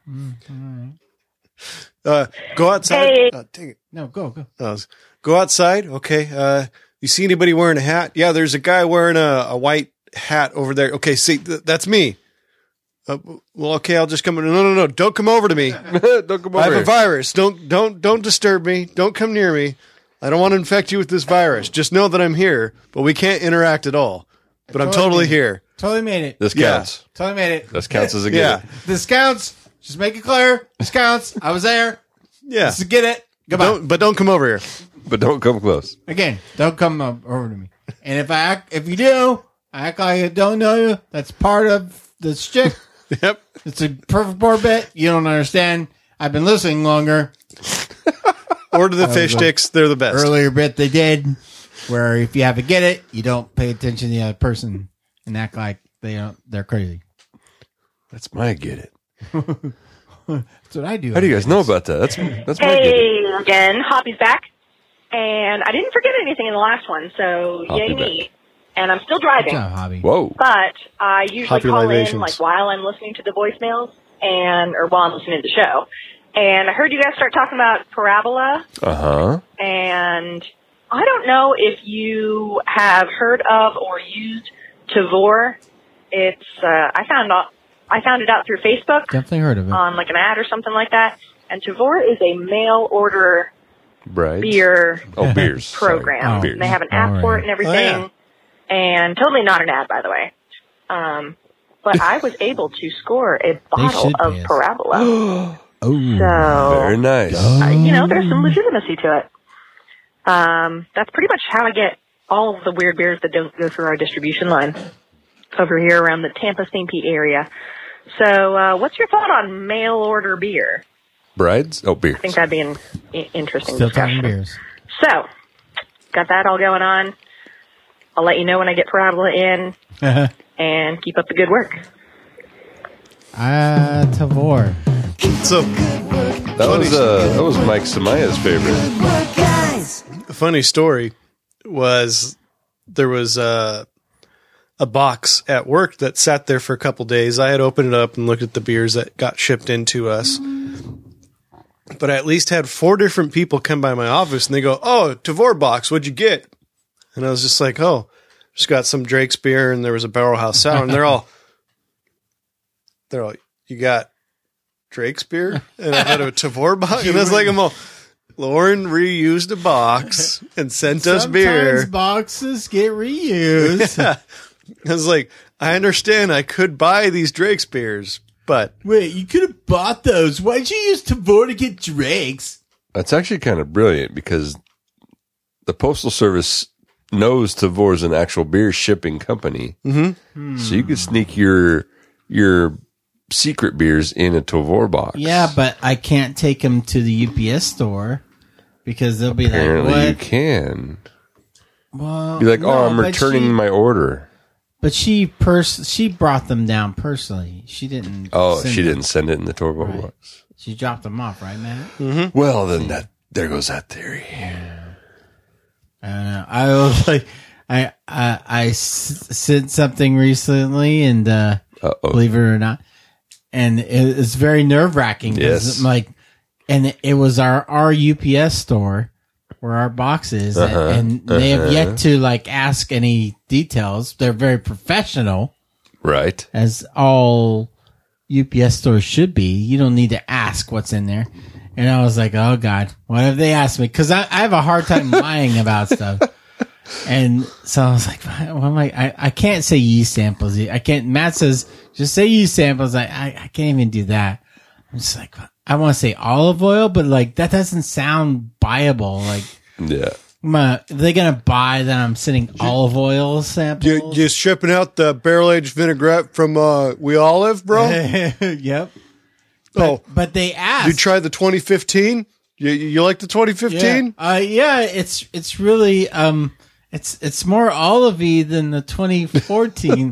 All right. Go outside. Hey. Dang it. No, go. Go outside. Okay. You see anybody wearing a hat? Yeah, there's a guy wearing a white hat over there. Okay, see, that's me. Well, okay, I'll just come. No. Don't come over to me. Don't come over I have here. a virus. Don't disturb me. Don't come near me. I don't want to infect you with this virus. Just know that I'm here, but we can't interact at all. But I'm totally here. Totally made it. This Yeah. counts. Totally made it. This counts as a Yeah. get. This counts. Just make it clear. This counts. I was there. Yeah. Just get it. Goodbye. But don't come over here. But don't come close. Again, don't come over to me. And if you do, I act like I don't know you. That's part of the shtick. Yep. It's a perfect board bit. You don't understand. I've been listening longer. Order the fish sticks. They're the best. Earlier bit they did, where if you have to get it, you don't pay attention to the other person and act like they're crazy. That's my get it. That's what I do. How do you guys know about that? That's my get it. Hey, again, Hoppy's back. And I didn't forget anything in the last one, so Hoppy yay back. me. And I'm still driving. Good job, Hobby. Whoa. But I usually Hoppy call in libations. like while I'm listening to the voicemails or while I'm listening to the show. And I heard you guys start talking about Parabola, Uh-huh. and I don't know if you have heard of or used Tavor. It's I found it out through Facebook Definitely heard of it. on like an ad or something like that. And Tavor is a mail order Right. beer Oh, beers. program. Sorry. Oh. Beers. And they have an app for it and everything. Oh, And totally not an ad, by the way. But I was able to score a bottle should of be. Parabola. Oh, So, very nice. There's some legitimacy to it. That's pretty much how I get all of the weird beers that don't go through our distribution line over here around the Tampa-St. Pete area. So, what's your thought on mail order beer? Brides? Oh, beer. I think that'd be an interesting Still discussion. talking beers. So, got that all going on. I'll let you know when I get Parabola in, and keep up the good work. Tavor. So that was Mike Samaya's favorite. a funny story was there was a box at work that sat there for a couple days. I had opened it up and looked at the beers that got shipped into us. But I at least had 4 different people come by my office and they go, "Oh, Tavor box, what'd you get?" And I was just like, "Oh, just got some Drake's beer and there was a Barrel House Sour." And they're all, "You got Drake's beer?" And I had a Tavor box. And I was like, Lauren reused a box and sent us beer. Sometimes boxes get reused. Yeah. I was like, I understand I could buy these Drake's beers, but... Wait, you could have bought those. Why'd you use Tavor to get Drake's? That's actually kind of brilliant because the Postal Service knows Tavor's an actual beer shipping company. Mm-hmm. So you could sneak your secret beers in a Tavor box. Yeah, but I can't take them to the UPS store because they'll be Apparently like, "What?" you can. Well, Be like, no, I'm but returning my order. But she brought them down personally. She didn't. Oh, send she them. didn't send it in the Tavor box. She dropped them off, right, Matt? Mm-hmm. Well, then there goes that theory. I was like, I sent something recently, and believe it or not, and it's very nerve wracking. Yes. And it was our UPS store where our box is, and they have yet to ask any details. They're very professional, right? As all UPS stores should be. You don't need to ask what's in there. And I was like, oh God, what have they asked me? Cause I have a hard time lying about stuff. And so I was like, well, I can't say yeast samples. I can't. Matt says, just say yeast samples. I can't even do that. I'm just like, I want to say olive oil, but that doesn't sound buyable. Yeah. Are they going to buy that I'm sending olive oil samples? You shipping out the barrel-aged vinaigrette from We Olive, bro? Yep. But they asked. You tried the 2015? You like the 2015? Yeah. It's really it's more olivey than the 2014.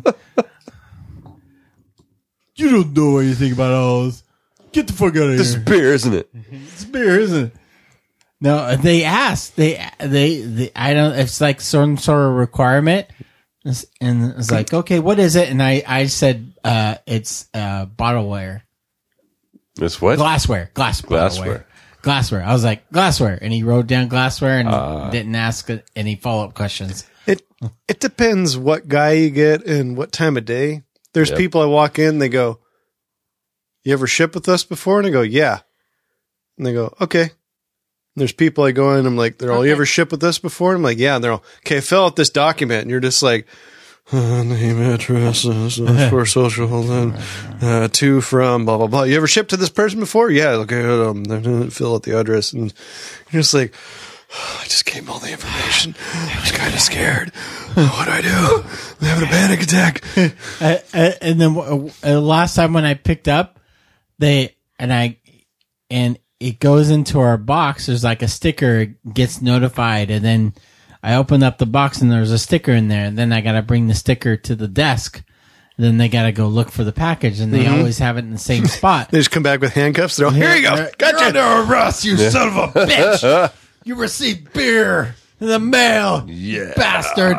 You don't know anything about olives. Get the fuck out of here. This is beer, isn't it? It's beer, isn't it? No, they asked. They I don't. It's like some sort of requirement, and it's like, okay, what is it? And I said, it's bottleware. It's what? Glassware. Glassware. I was like, glassware, and he wrote down glassware and didn't ask any follow up questions. It depends what guy you get and what time of day. There's people I walk in, they go, "You ever ship with us before?" And I go, "Yeah." And they go, "Okay." And there's people I go in, I'm like, "They're all, you ever ship with us before?" And I'm like, "Yeah." And they're all, "Okay, fill out this document." And you're just like, name, address, for social, then to, from, blah, blah, blah. "You ever shipped to this person before?" "Yeah." "Okay, fill out the address." And you're just like, I just gave all the information. I was kind of scared. What do I do? I'm having a panic attack. And then last time when I picked up, and it goes into our box. There's a sticker, it gets notified, and then I opened up the box and there's a sticker in there. And then I got to bring the sticker to the desk. Then they got to go look for the package, and they always have it in the same spot. They just come back with handcuffs. They're all, "Here you go. Gotcha." "You're under arrest, you son of a bitch. You received beer in the mail, you bastard."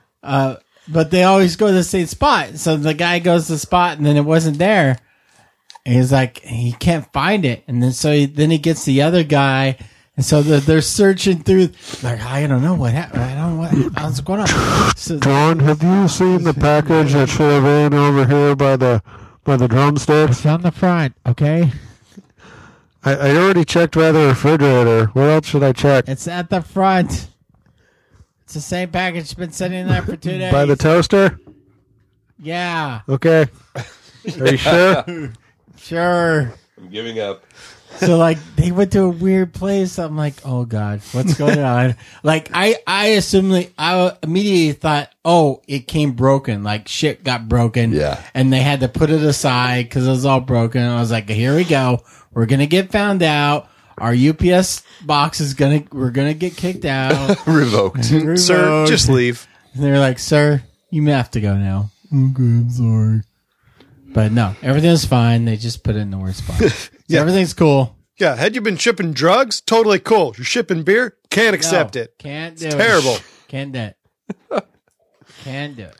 But they always go to the same spot. So the guy goes to the spot, and then it wasn't there. And he's like, he can't find it. And then then he gets the other guy. And so they're searching through. I don't know what happened. I don't know what's going on. So, John, have you seen the package that should have been over here by the drumsticks? It's on the front, okay? I already checked by the refrigerator. Where else should I check? It's at the front. It's the same package. It's been sitting there for 2 days. By the toaster? Yeah. Okay. Are you sure? Sure. I'm giving up. So like they went to a weird place. I'm like, oh God, what's going on? Like I assumed, I immediately thought, oh, it came broken. Like shit got broken. Yeah. And they had to put it aside because it was all broken. And I was like, here we go. We're gonna get found out. Our UPS box is we're gonna get kicked out. Revoked. Sir, just leave. And they're like, sir, you may have to go now. Okay, I'm sorry. But no, everything's fine. They just put it in the worst spot. So everything's cool. Yeah, had you been shipping drugs, totally cool. You're shipping beer, can't accept it. Can't do it's it. Terrible. Can't do it. Can't do it.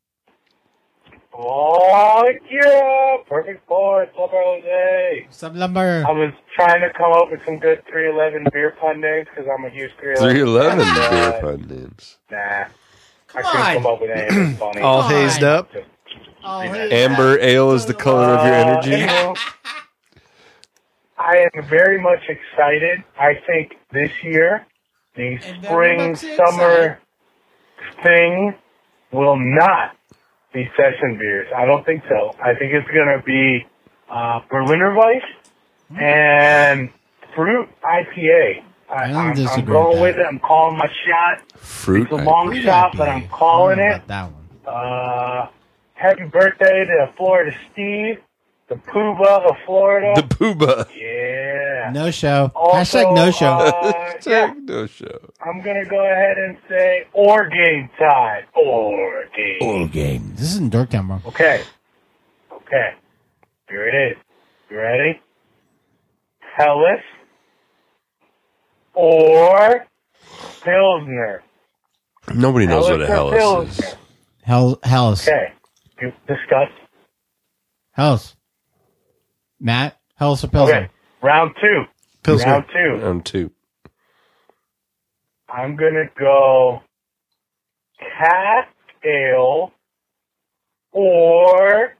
Oh, yeah. Perfect Four. It's Lumber Jose. What's up, Lumber? I was trying to come up with some good 311 beer pun names because I'm a huge 311. 311 beer pun names. Nah. I couldn't come up with anything funny. All hazed up. Amber ale is the color of your energy. I am very much excited. I think this year, the spring, summer thing will not be session beers. I don't think so. I think it's going to be Berliner Weiss and Fruit IPA. I'm going with it. I'm calling my shot. Fruit It's a long shot, but I'm calling it. That one. Happy birthday to Florida Steve, the Pooba of Florida. The Pooba. Yeah. No show. Also, Hashtag no show. Yeah. No show. I'm going to go ahead and say Orgain time. Orgain. Orgain. This isn't Dorktown, bro. Okay. Here it is. You ready? Hellas or Pilsner? Nobody knows what a Hellas or Hellas is. Hellas. Okay. You discuss. Hellas. Matt? Hellas or Pilsner? Okay. Round two. Pilsner. Round two. I'm going to go cask ale or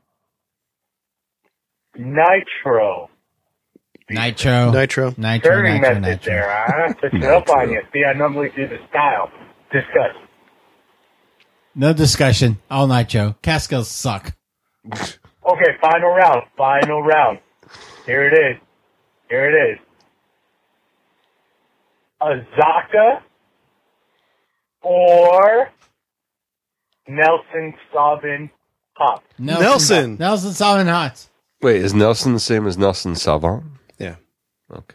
nitro. Nitro. Serving method there. I took it up on you. See, I normally do the style. Discuss. No discussion. All nitro. Cask-ales suck. Okay, final round. Here it is. Azaka or Nelson Sauvin Hop. Nelson Sauvin Hot. Wait, is Nelson the same as Nelson Sauvin? Yeah. Okay.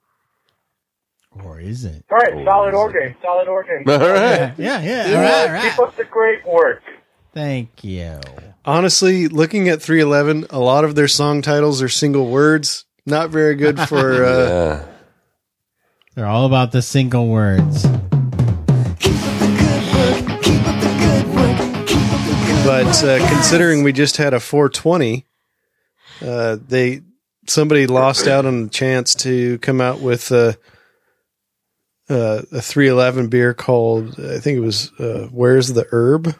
Or is it? All right, solid organ. All right. Yeah. All right. Keep up the great work. Thank you. Honestly, looking at 311, a lot of their song titles are single words. Not very good for... Yeah. They're all about the single words. But considering we just had a 420, somebody lost out on the chance to come out with a 311 beer called, I think it was Where's the Herb?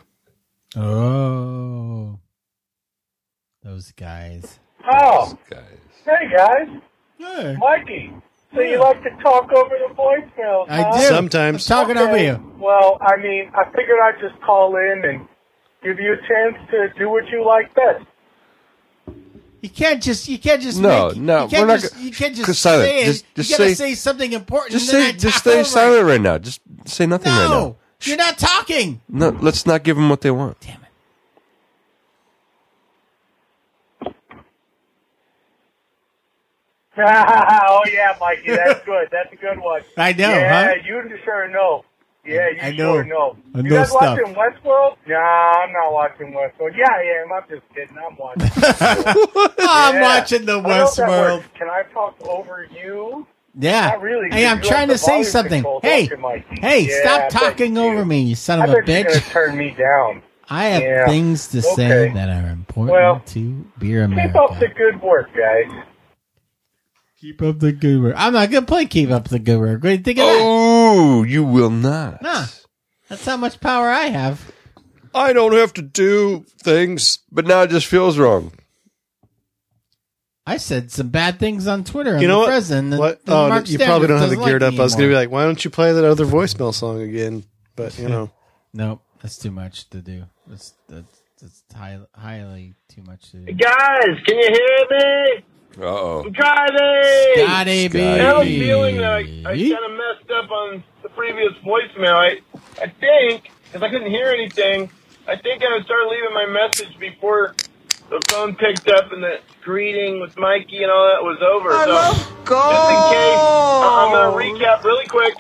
Oh. Those guys. Oh. Hey, guys. Hey. Mikey. So you like to talk over the voicemails, I huh? do. Sometimes. I'm talking over you. Well, I mean, I figured I'd just call in and give you a chance to do what you like best. You can't just No, make, no, you can't we're not just, gonna- you can't just Chris, silent. say it. Just you gotta say- say something important. Just and then say, I just talk stay over silent right now. Just say nothing right now. No, you're not talking. No, let's not give them what they want. Damn it. Oh, yeah, Mikey, that's good. That's a good one. I know, Yeah, huh? you sure know. Yeah, you I know. sure know. I You know guys stuff. watching Westworld? Nah, I'm not watching Westworld. Yeah, I am. I'm just kidding. I'm watching. I'm Yeah. watching the I don't know if that Westworld. works. Can I talk over you? Yeah. Not really. Hey, I'm You trying have to the say volume something. controls, Hey, don't you, Mikey? hey, Yeah, stop I bet talking you over do. me, you son I of a bet you're gonna bitch. turn me down. I have Yeah. things to say Okay. that are important Well, to Beer Keep up the America. good work, guys. Keep up the good work. I'm not going to play Keep Up the Good Work. What do you think of that? Oh, you will not. Nah, that's how much power I have. I don't have to do things. But now it just feels wrong. I said some bad things on Twitter. You know what? President, What? that Oh, Mark you probably don't have Standard it geared doesn't up. I was like going to be me like, why don't you play that other voicemail song again? But, you know. Nope, that's too much to do. That's highly too much to do. Guys, can you hear me? Uh-oh. Scotty! Scotty B. I have a feeling that I kind of messed up on the previous voicemail. I think, because I couldn't hear anything, I think I started leaving my message before the phone picked up and the greeting with Mikey and all that was over. I love gold. Just in case, I'm going to recap really quick.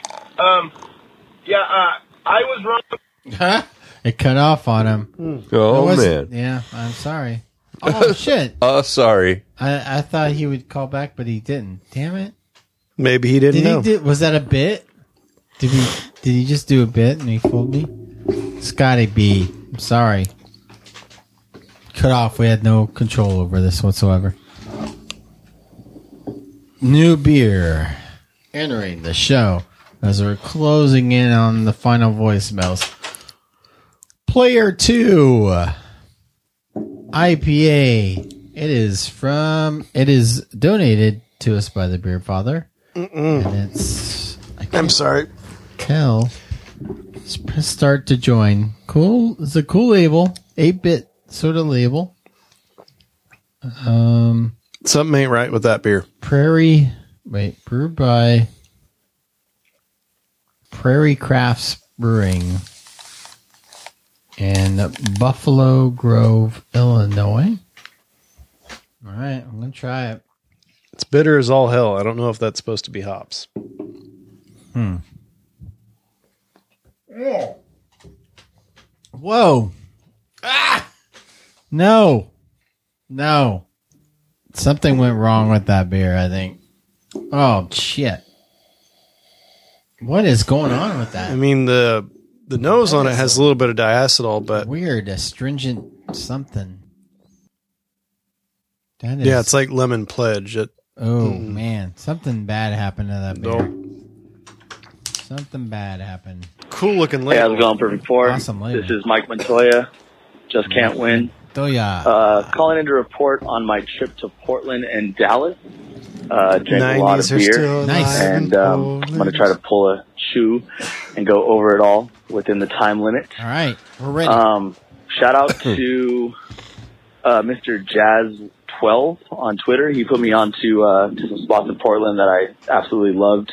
I was wrong. Huh? It cut off on him. Oh, man. Yeah, I'm sorry. Oh, shit. Sorry. I thought he would call back, but he didn't. Damn it. Maybe he didn't know. Was that a bit? Did he just do a bit and he fooled me? Scotty B. I'm sorry. Cut off. We had no control over this whatsoever. New beer entering the show as we're closing in on the final voicemails. Player 2 IPA. It is donated to us by the Beer Father. And it's I'm sorry. Tell. Let's press start to join. Cool. It's a cool label. 8-bit sort of label. Something ain't right with that beer. Brewed by Prairie Crafts Brewing in Buffalo Grove, Illinois. All right, I'm going to try it. It's bitter as all hell. I don't know if that's supposed to be hops. Whoa. Ah! No. Something went wrong with that beer, I think. Oh, shit. What is going on with that? I mean, the nose on it has a little bit of diacetyl, but... Weird, astringent something. That is... Yeah, it's like Lemon Pledge. Man. Something bad happened to that beer. Something bad happened. Cool looking label. Hey, how's it going, Perfect Four? Awesome label. This is Mike Montoya. Just can't win. Calling in to report on my trip to Portland and Dallas. Drank a lot of beer. Nice. And I'm going to try to pull a shoe and go over it all within the time limit. All right. We're ready. Shout out to Mr. Jazz12 on Twitter. He put me on to some spots in Portland that I absolutely loved.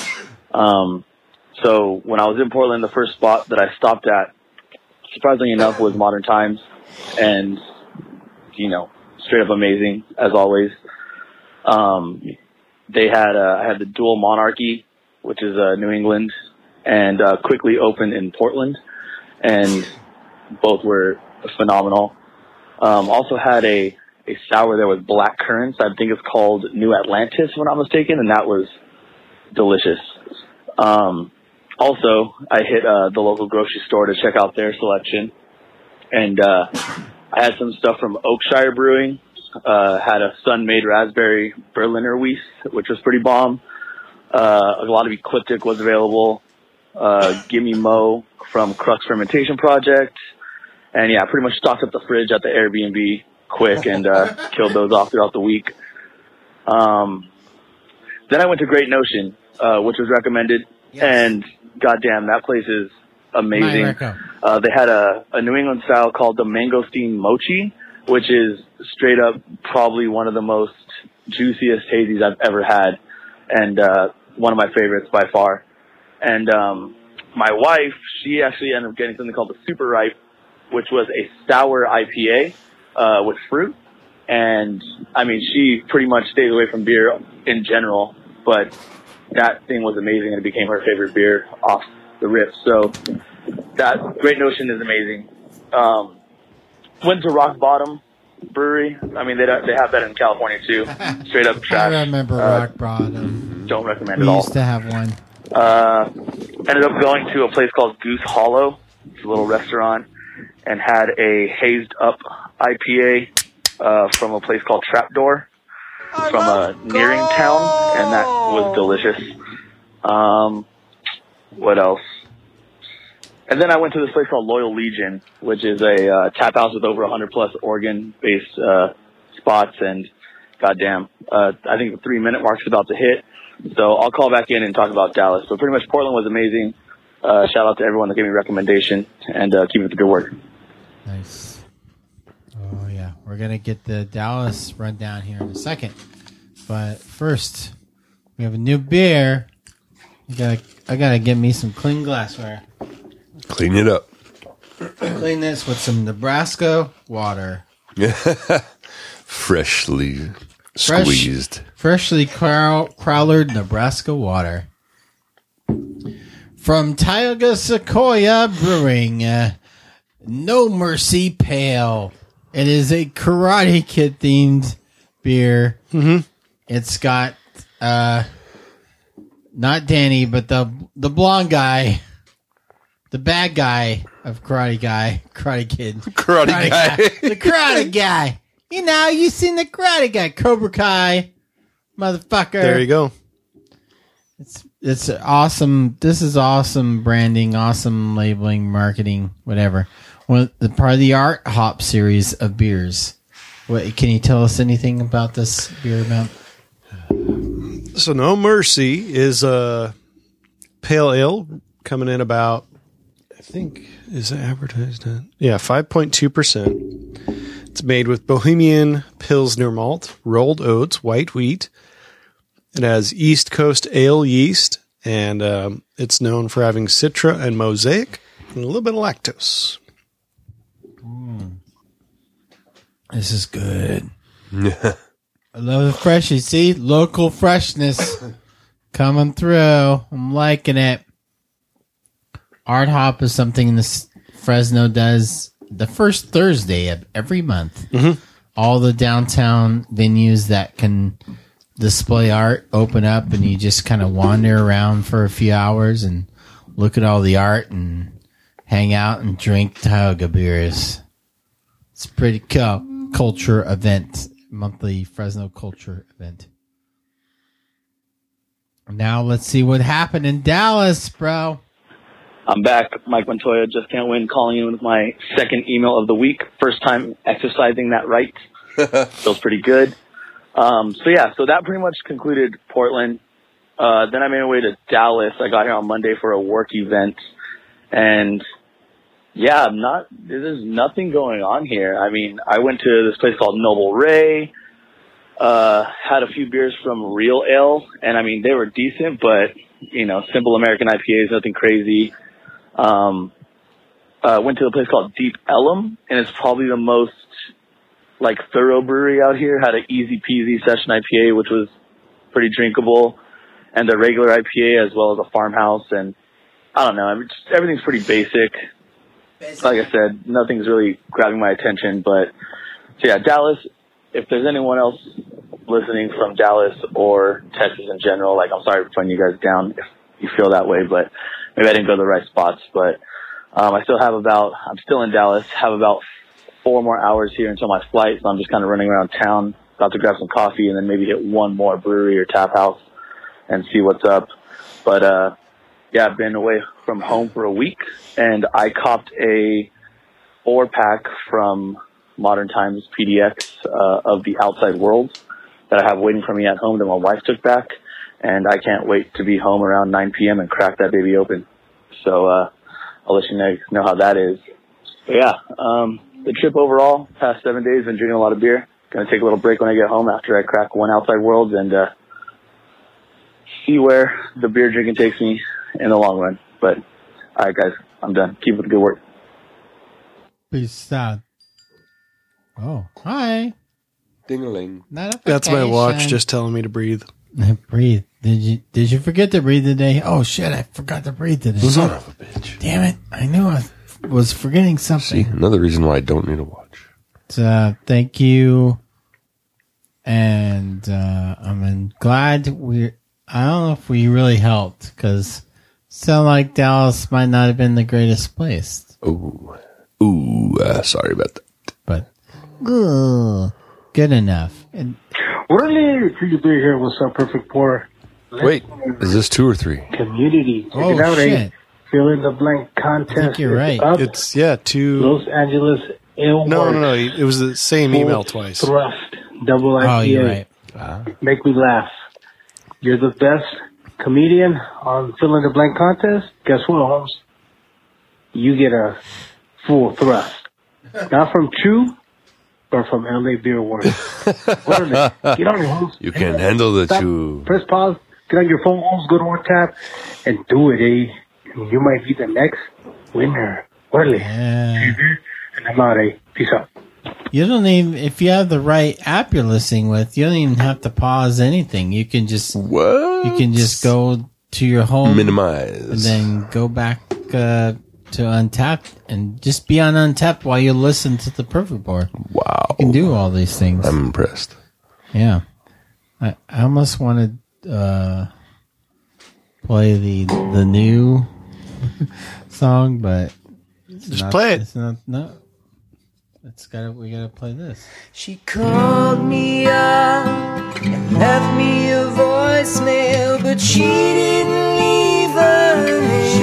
So when I was in Portland, the first spot that I stopped at, surprisingly enough, was Modern Times. And, straight up amazing, as always. They had, I had the Dual Monarchy, which is New England, and Quickly opened in Portland. And both were phenomenal. Also had a sour there with black currants. I think it's called New Atlantis, if I'm not mistaken, and that was delicious. Also, I hit the local grocery store to check out their selection. And I had some stuff from Oakshire Brewing. Had a Sun-made raspberry Berliner Weiss, which was pretty bomb. A lot of Ecliptic was available. Gimme Mo from Crux Fermentation Project. And yeah, pretty much stocked up the fridge at the Airbnb quick and killed those off throughout the week. Then I went to Great Notion, which was recommended. Yes. And goddamn, that place is amazing. They had a New England style called the Mangosteen Mochi, which is straight up probably one of the most juiciest hazies I've ever had, and one of my favorites by far. And my wife, she actually ended up getting something called the Super Ripe, which was a sour IPA with fruit. And I mean, she pretty much stays away from beer in general, but that thing was amazing, and it became her favorite beer off the rip. So that Great Notion is amazing. Went to Rock Bottom Brewery. I mean, they have that in California too. Straight up trash. I remember Rock Bottom. Don't recommend We it all. used to have one. Ended up going to a place called Goose Hollow. It's a little restaurant, and had a hazed up IPA from a place called Trapdoor from Nearing Town, and that was delicious. What else? And then I went to this place called Loyal Legion, which is a tap house with over 100 plus Oregon-based spots, and goddamn, I think the 3-minute mark's about to hit. So I'll call back in and talk about Dallas. So pretty much Portland was amazing. Shout out to everyone that gave me a recommendation, and keep up the good work. Nice. Oh, yeah. We're going to get the Dallas rundown here in a second. But first, we have a new beer. I gotta get me some clean glassware. Clean it up. Clean this with some Nebraska water. Freshly squeezed. Freshly crowlered Nebraska water. From Tioga Sequoia Brewing, No Mercy Pale. It is a Karate Kid themed beer. Mm-hmm. It's got not Danny, but the blonde guy, the bad guy of Karate Kid, Karate guy. the Karate guy. You know, you seen the Karate Guy, Cobra Kai, motherfucker. There you go. It's awesome. This is awesome branding, awesome labeling, marketing, whatever. Well, the part of the Art Hop series of beers. What can you tell us anything about this beer about? So No Mercy is a pale ale coming in about, I think, is it advertised at? Yeah, 5.2%. It's made with Bohemian Pilsner malt, rolled oats, white wheat. It has East Coast ale yeast, and it's known for having Citra and Mosaic and a little bit of lactose. This is good. I love the freshy. See, local freshness coming through. I'm liking it. Art Hop is something this Fresno does the first Thursday of every month. Mm-hmm. All the downtown venues that can display art open up, and you just kind of wander around for a few hours and look at all the art and hang out and drink Tioga beers. It's a pretty cool culture event, monthly Fresno culture event. Now let's see what happened in Dallas, bro. I'm back. Mike Montoya, just can't win, calling in with my second email of the week. First time exercising that right. Feels pretty good. So that pretty much concluded Portland. Then I made my way to Dallas. I got here on Monday for a work event. And there's nothing going on here. I mean, I went to this place called Noble Ray, had a few beers from Real Ale, and I mean, they were decent, but, simple American IPAs, nothing crazy. Went to a place called Deep Ellum, and it's probably the most, thorough brewery out here. Had an easy peasy session IPA, which was pretty drinkable, and a regular IPA, as well as a farmhouse, and I don't know, everything's pretty basic. Like I said, nothing's really grabbing my attention, but Dallas, if there's anyone else listening from Dallas or Texas in general, I'm sorry for putting you guys down if you feel that way, but maybe I didn't go to the right spots, but I'm still in Dallas, have about 4 more hours here until my flight, so I'm just kind of running around town, about to grab some coffee, and then maybe hit one more brewery or tap house and see what's up. But I've been away from home for a week, and I copped a 4-pack from Modern Times PDX of The Outside World that I have waiting for me at home that my wife took back, and I can't wait to be home around 9 p.m. and crack that baby open. So I'll let you know how that is. But the trip overall, past 7 days, been drinking a lot of beer. Going to take a little break when I get home after I crack one Outside World and see where the beer drinking takes me in the long run. But all right, guys, I'm done. Keep up the good work. Peace out. Oh, hi. Ding-a-ling. That's my watch just telling me to breathe. Breathe. Did you forget to breathe today? Oh shit, I forgot to breathe today. Son of a bitch. Damn it. I knew I was forgetting something. See, another reason why I don't need a watch. Thank you. And I'm glad I don't know if we really helped, because sound like Dallas might not have been the greatest place. Sorry about that. But good enough. And Really? Free beer here. What's up, Perfect Pour? Wait, is this 2 or 3? Community. Check it out, shit. Fill in the blank contest. I think you're right. Up. It's 2. Los Angeles Ale No. Works. It was the same Full email twice. Thrust. Double IPA. Oh, you're right. Make me laugh. You're the best comedian on Fill in the Blank contest. Guess what, Holmes? You get a full thrust. Not from Chew, or from LA Beer Works. Orale, get on your host. You can handle the Stop, two. Press pause, get on your phone, host, go to one tap, and do it, eh? You might be the next winner. Orale. Yeah. And I'm out, eh? Peace out. You don't even, if you have the right app you're listening with, you don't even have to pause anything. You can just, you can just go to your home, minimize, and then go back to Untapped and just be on Untapped while you listen to the Perfect Pour. Wow. You can do all these things. I'm impressed. Yeah. I almost want to play the new song, but just play it. It's not, no. We gotta play this. She called me up and left me a voicemail, but she didn't leave her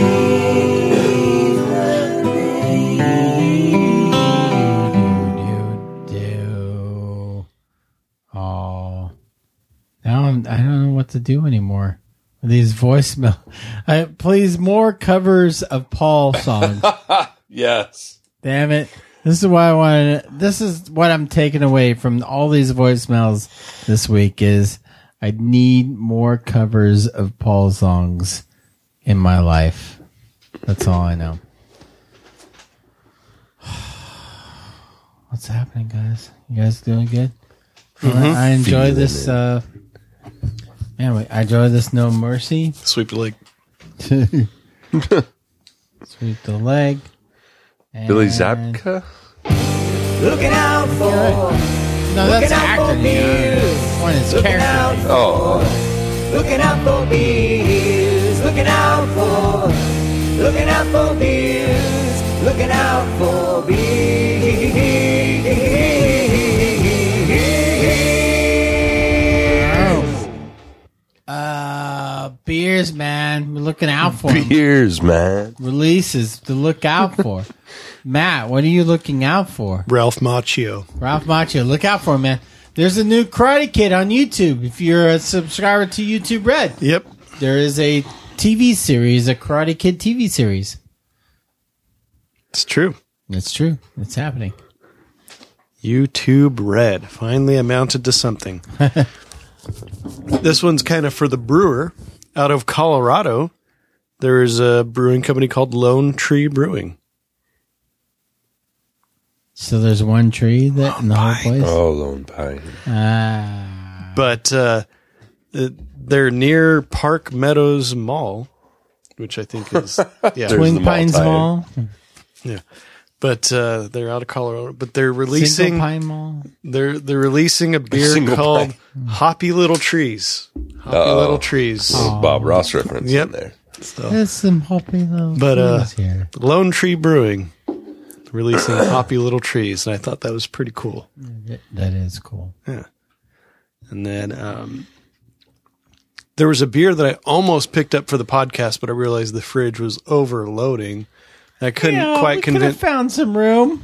name. Oh, now I don't know what to do anymore. These voicemail. Please, more covers of Paul songs. Yes. Damn it. This is why I wanted. This is what I'm taking away from all these voicemails this week is I need more covers of Paul songs in my life. That's all I know. What's happening, guys? You guys doing good? Mhm. I enjoy this. Anyway, I enjoy this No Mercy. Sweep the leg. Sweep the leg. Billy Zabka? Looking out for. No, that's acting. One is character. Oh. Looking out for beers. Looking out for. Looking out for beers. Looking out for beers. Beers, man. We're looking out for 'em. Beers, man. Releases to look out for. Matt, what are you looking out for? Ralph Macchio. Ralph Macchio. Look out for him, man. There's a new Karate Kid on YouTube. If you're a subscriber to YouTube Red. Yep. There is a TV series, a Karate Kid TV series. It's true. It's true. It's happening. YouTube Red. Finally amounted to something. This one's kind of for the brewer. Out of Colorado, there's a brewing company called Lone Tree Brewing. So there's one tree that in the whole place? Oh, Lone Pine. But they're near Park Meadows Mall, which I think is Twin Pines Mall. Yeah, but they're out of Colorado. But they're releasing Single Pine Mall. They're releasing a beer called Hoppy Little Trees. Hoppy Little Trees. Bob Ross reference in there. So, There's some hoppy little but trees here. Lone Tree Brewing releasing Hoppy Little Trees, and I thought that was pretty cool. That is cool. Yeah. And then there was a beer that I almost picked up for the podcast, but I realized the fridge was overloading. I couldn't quite convince. Could have found some room.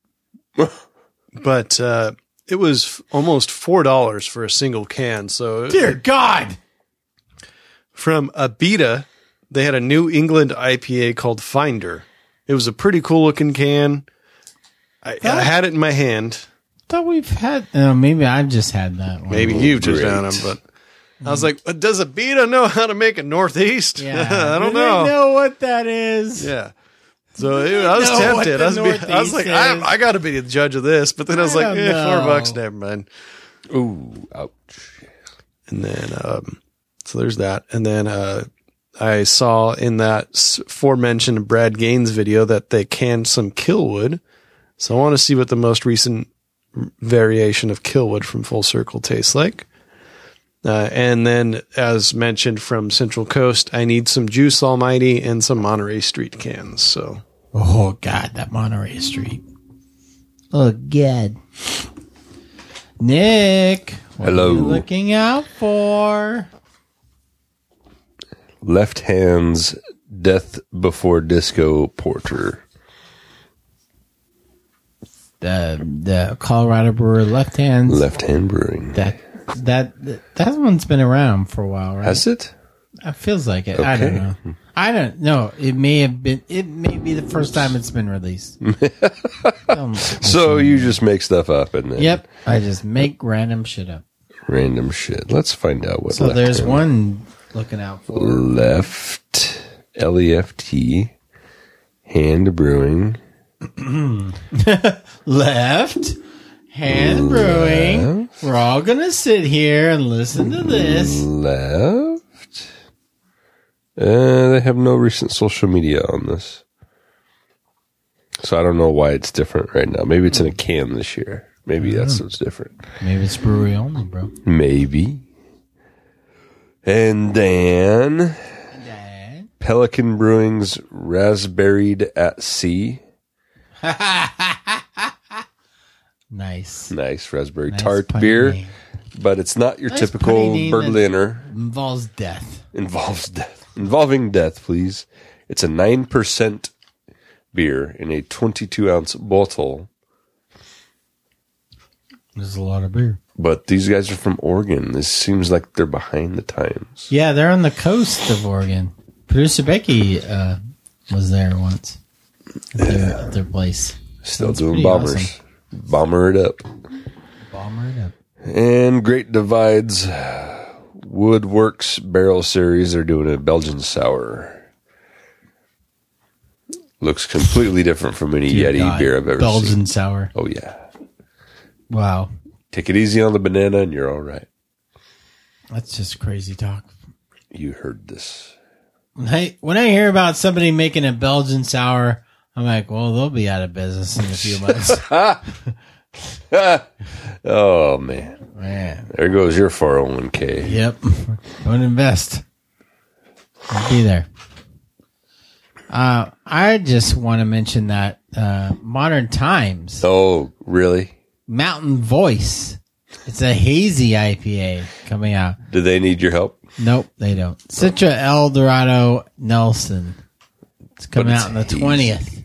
But it was almost $4 for a single can. So dear God. From Abita, they had a New England IPA called Finder. It was a pretty cool looking can. I had it in my hand. Thought we've had. Maybe I've just had that one. Maybe you've just had them, but I was like, does Abita know how to make a Northeast? Yeah. I don't Do know. they know what that is? Yeah. So I was tempted. I was like, I got to be the judge of this. But then I was like, $4, never mind. Ooh, ouch. And then, so there's that. And then I saw in that aforementioned Brad Gaines video that they canned some Killwood. So I want to see what the most recent variation of Killwood from Full Circle tastes like. And then, as mentioned from Central Coast, I need some Juice Almighty and some Monterey Street cans. So, oh God, that Monterey Street. Oh God, Nick, what hello. Are you looking out for? Left Hand's Death Before Disco Porter. The Colorado brewer Left Hand Brewing. That one's been around for a while, right? Has it? It feels like it. I don't know. I don't know. It may be the first time it's been released. So you just make stuff up and then. Yep. I just make random shit up. Random shit. Let's find out what. So left there's is. one looking out for. Left. LEFT. Hand Brewing. Left. Hand Brewing. We're all going to sit here and listen to this. Left. They have no recent social media on this. So I don't know why it's different right now. Maybe it's in a can this year. Maybe that's what's different. Maybe it's brewery only, bro. Maybe. And then Pelican Brewing's Raspberried at Sea. Nice. Nice raspberry Nice tart punny beer. name. But it's not your Nice typical punny name that Berliner. Involves death. Involving death, please. It's a 9% beer in a 22-ounce bottle. There's a lot of beer. But these guys are from Oregon. This seems like they're behind the times. Yeah, they're on the coast of Oregon. Producer Becky was there once at their place. Still That's doing pretty bombers. awesome. Bomber it up. Bomber it up. And Great Divides Woodworks Barrel Series. They're doing a Belgian sour. Looks completely different from any Dear Yeti God, beer I've ever Belgian seen. sour. Oh, yeah. Wow. Take it easy on the banana and you're all right. That's just crazy talk. You heard this. When I hear about somebody making a Belgian sour, I'm like, well, they'll be out of business in a few months. Oh, man. There goes your 401k. Yep. Don't invest. I'll be there. I just want to mention that Modern Times. Oh, really? Mountain Voice. It's a hazy IPA coming out. Do they need your help? Nope, they don't. Citra El Dorado Nelson. It's coming out on the 20th.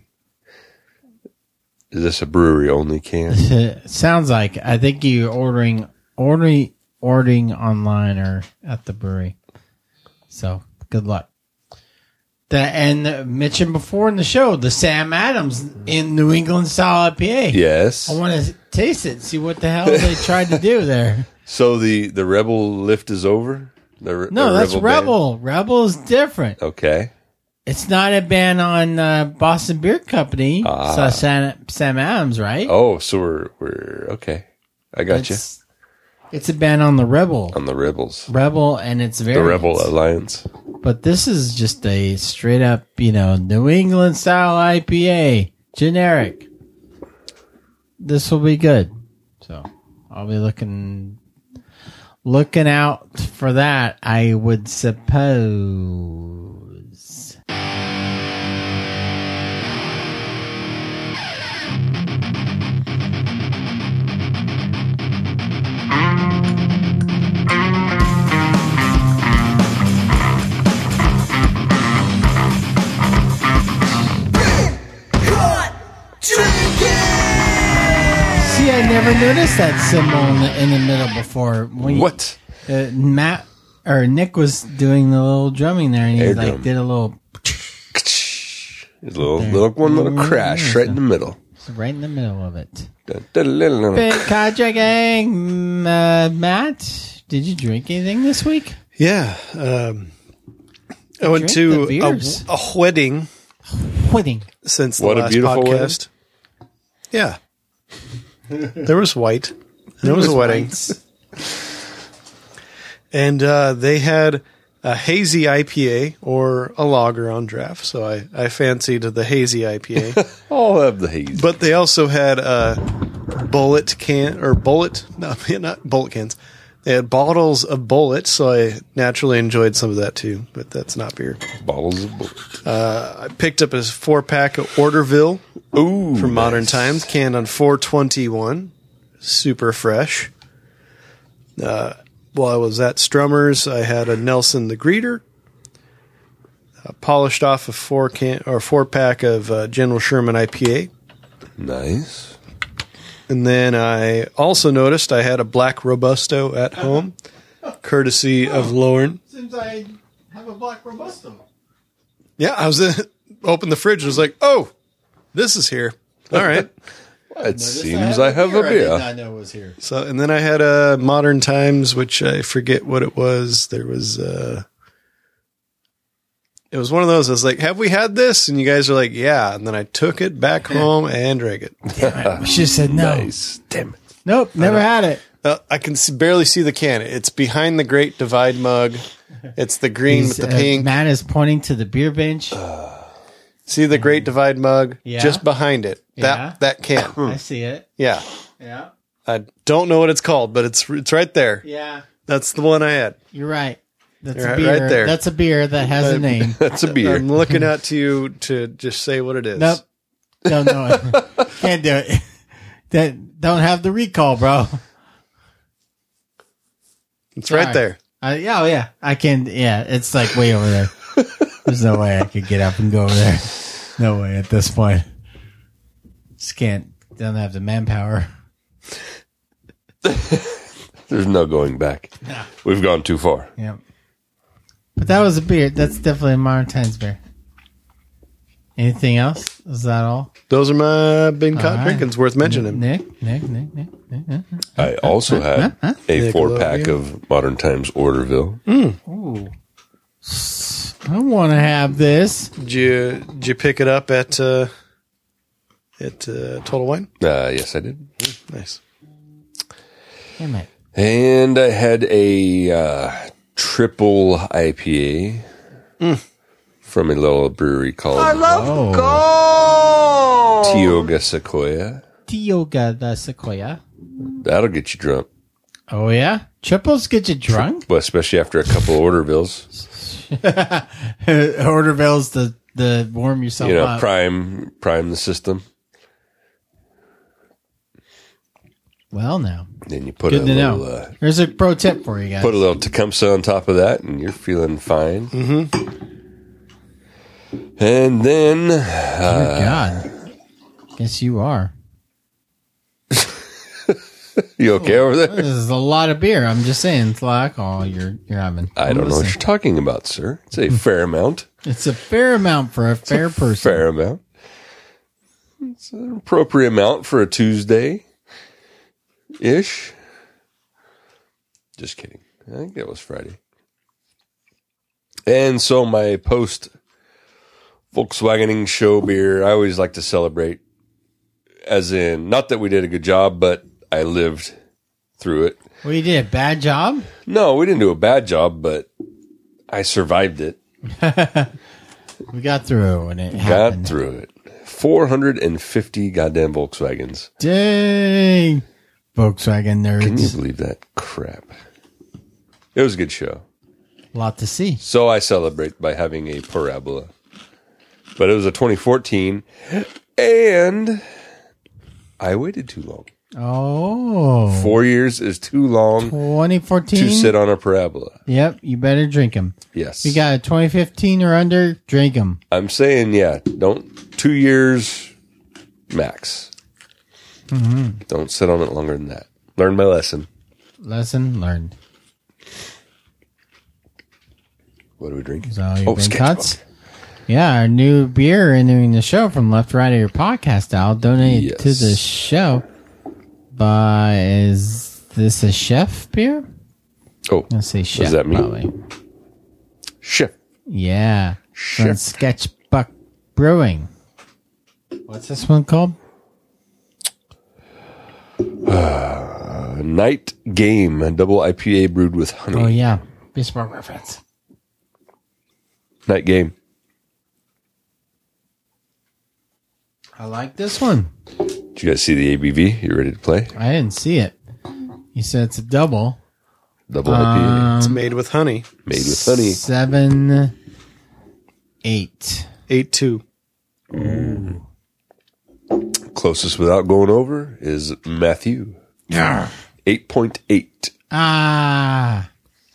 Is this a brewery only can? Sounds like. I think you're ordering online or at the brewery. So good luck. And mentioned before in the show, the Sam Adams in New England style IPA. Yes. I want to taste it, see what the hell they tried to do there. So the Rebel lift is over? No, that's Rebel. Band? Rebel is different. Okay. It's not a ban on Boston Beer Company. So Sam Adams, right? Oh, so we're okay. I got you. It's a ban on the Rebel. On the Rebels. Rebel and its variants. The Rebel Alliance. But this is just a straight up, New England style IPA. Generic. This will be good. So I'll be looking out for that, I would suppose. See, I never noticed that symbol in the middle before. What? Nick was doing the little drumming there, and he did a little little crash right in the middle. Right in the middle of it. Big Kaja Gang, Matt, did you drink anything this week? Yeah. I went to a wedding. Wedding. Since the last podcast. Yeah. There was white. And it was a wedding. And they had a hazy IPA or a lager on draft. So I fancied the hazy IPA. I'll have the hazy. But they also had not bullet cans. They had bottles of Bullet, so I naturally enjoyed some of that too. But that's not beer. Bottles of Bullet. I picked up a 4-pack of Orderville from Modern Times, canned on 4/21. Super fresh. While I was at Strummer's, I had a Nelson the Greeter. Polished off a 4-pack of General Sherman IPA. Nice. And then I also noticed I had a Black Robusto at home, courtesy of Lauren. Since I have a Black Robusto. Yeah, I was opened the fridge and was like, oh, this is here. All right. It seems I have a beer. I know it was here. So, and then I had Modern Times, which I forget what it was. There was, it was one of those. I was like, have we had this? And you guys are like, yeah. And then I took it back home and drank it. Damn it. We should have said no. Nice. Damn it. Nope, never had it. I can barely see the can. It's behind the Great Divide mug. It's the green with the pink. Matt is pointing to the beer bench. See the Great Divide mug? Yeah. Just behind it. That can. I see it. Yeah. Yeah. I don't know what it's called, but it's right there. Yeah. That's the one I had. You're right. That's You're a beer. right there. That's a beer that has a name. That's a beer. I'm looking out to you to just say what it is. Nope. Don't know it. Can't do it. That don't have the recall, bro. It's right there. Yeah, oh yeah. I can. Yeah, it's like way over there. There's no way I could get up and go over there. No way at this point. Just can't. Don't have the manpower. There's no going back. No. We've gone too far. Yep. But that was a beer. That's definitely a Modern Times beer. Anything else? Is that all? Those are my been caught All right. drinkings worth mentioning. Nick. I also had a 4-pack of Modern Times Orderville. Ooh. I want to have this. Did you pick it up at Total Wine? Yes, I did. Nice. Damn it. And I had a triple IPA from a little brewery called I love gold. Tioga Sequoia. Tioga the Sequoia. That'll get you drunk. Oh, yeah? Triples get you drunk? Well, especially after a couple Ordervilles. Orderville's the warm yourself up. prime the system. Well, now. Then you put Good a to little, know. There's a pro tip for you guys. Put a little Tecumseh on top of that, and you're feeling fine. Mm-hmm. And then, Dear God. Yes, you are. You okay over there? This is a lot of beer. I'm just saying, it's a lot of alcohol you're having. I don't know what you're talking about, sir. It's a fair amount. It's a fair amount for a fair person. Fair amount. It's an appropriate amount for a Tuesday-ish. Just kidding. I think that was Friday. And so my post Volkswagening show beer, I always like to celebrate, as in, not that we did a good job, but I lived through it. Well, you did a bad job? No, we didn't do a bad job, but I survived it. We got through it when it happened. Got through it. 450 goddamn Volkswagens. Dang. Volkswagen nerds. Can you believe that crap? It was a good show. A lot to see. So I celebrate by having a parabola. But it was a 2014, and I waited too long. Oh. 4 years is too long 2014? to sit on a parabola. Yep, you better drink them. Yes. If you got a 2015 or under, drink them. I'm saying, yeah, don't 2 years max. Mm-hmm. Don't sit on it longer than that. Learn my lesson. Lesson learned. What are we drinking? So your Ben Sketchbook. Cuts. Yeah, our new beer entering the show from Left Right of Your Podcast. I'll donate it to the show. Is this a chef beer? Oh, I'll say chef. does that mean? Probably. Chef. Yeah. Chef. From Sketchbook Brewing. What's this one called? Night Game, a double IPA brewed with honey. Oh, yeah. Bismarck reference. Night Game. I like this one. Did you guys see the ABV? You ready to play? I didn't see it. You said it's a double. Double IPA. It's made with honey. Made with honey. 7-8. 8.2. Closest without going over is Matthew. Yeah. 8.8. Ah.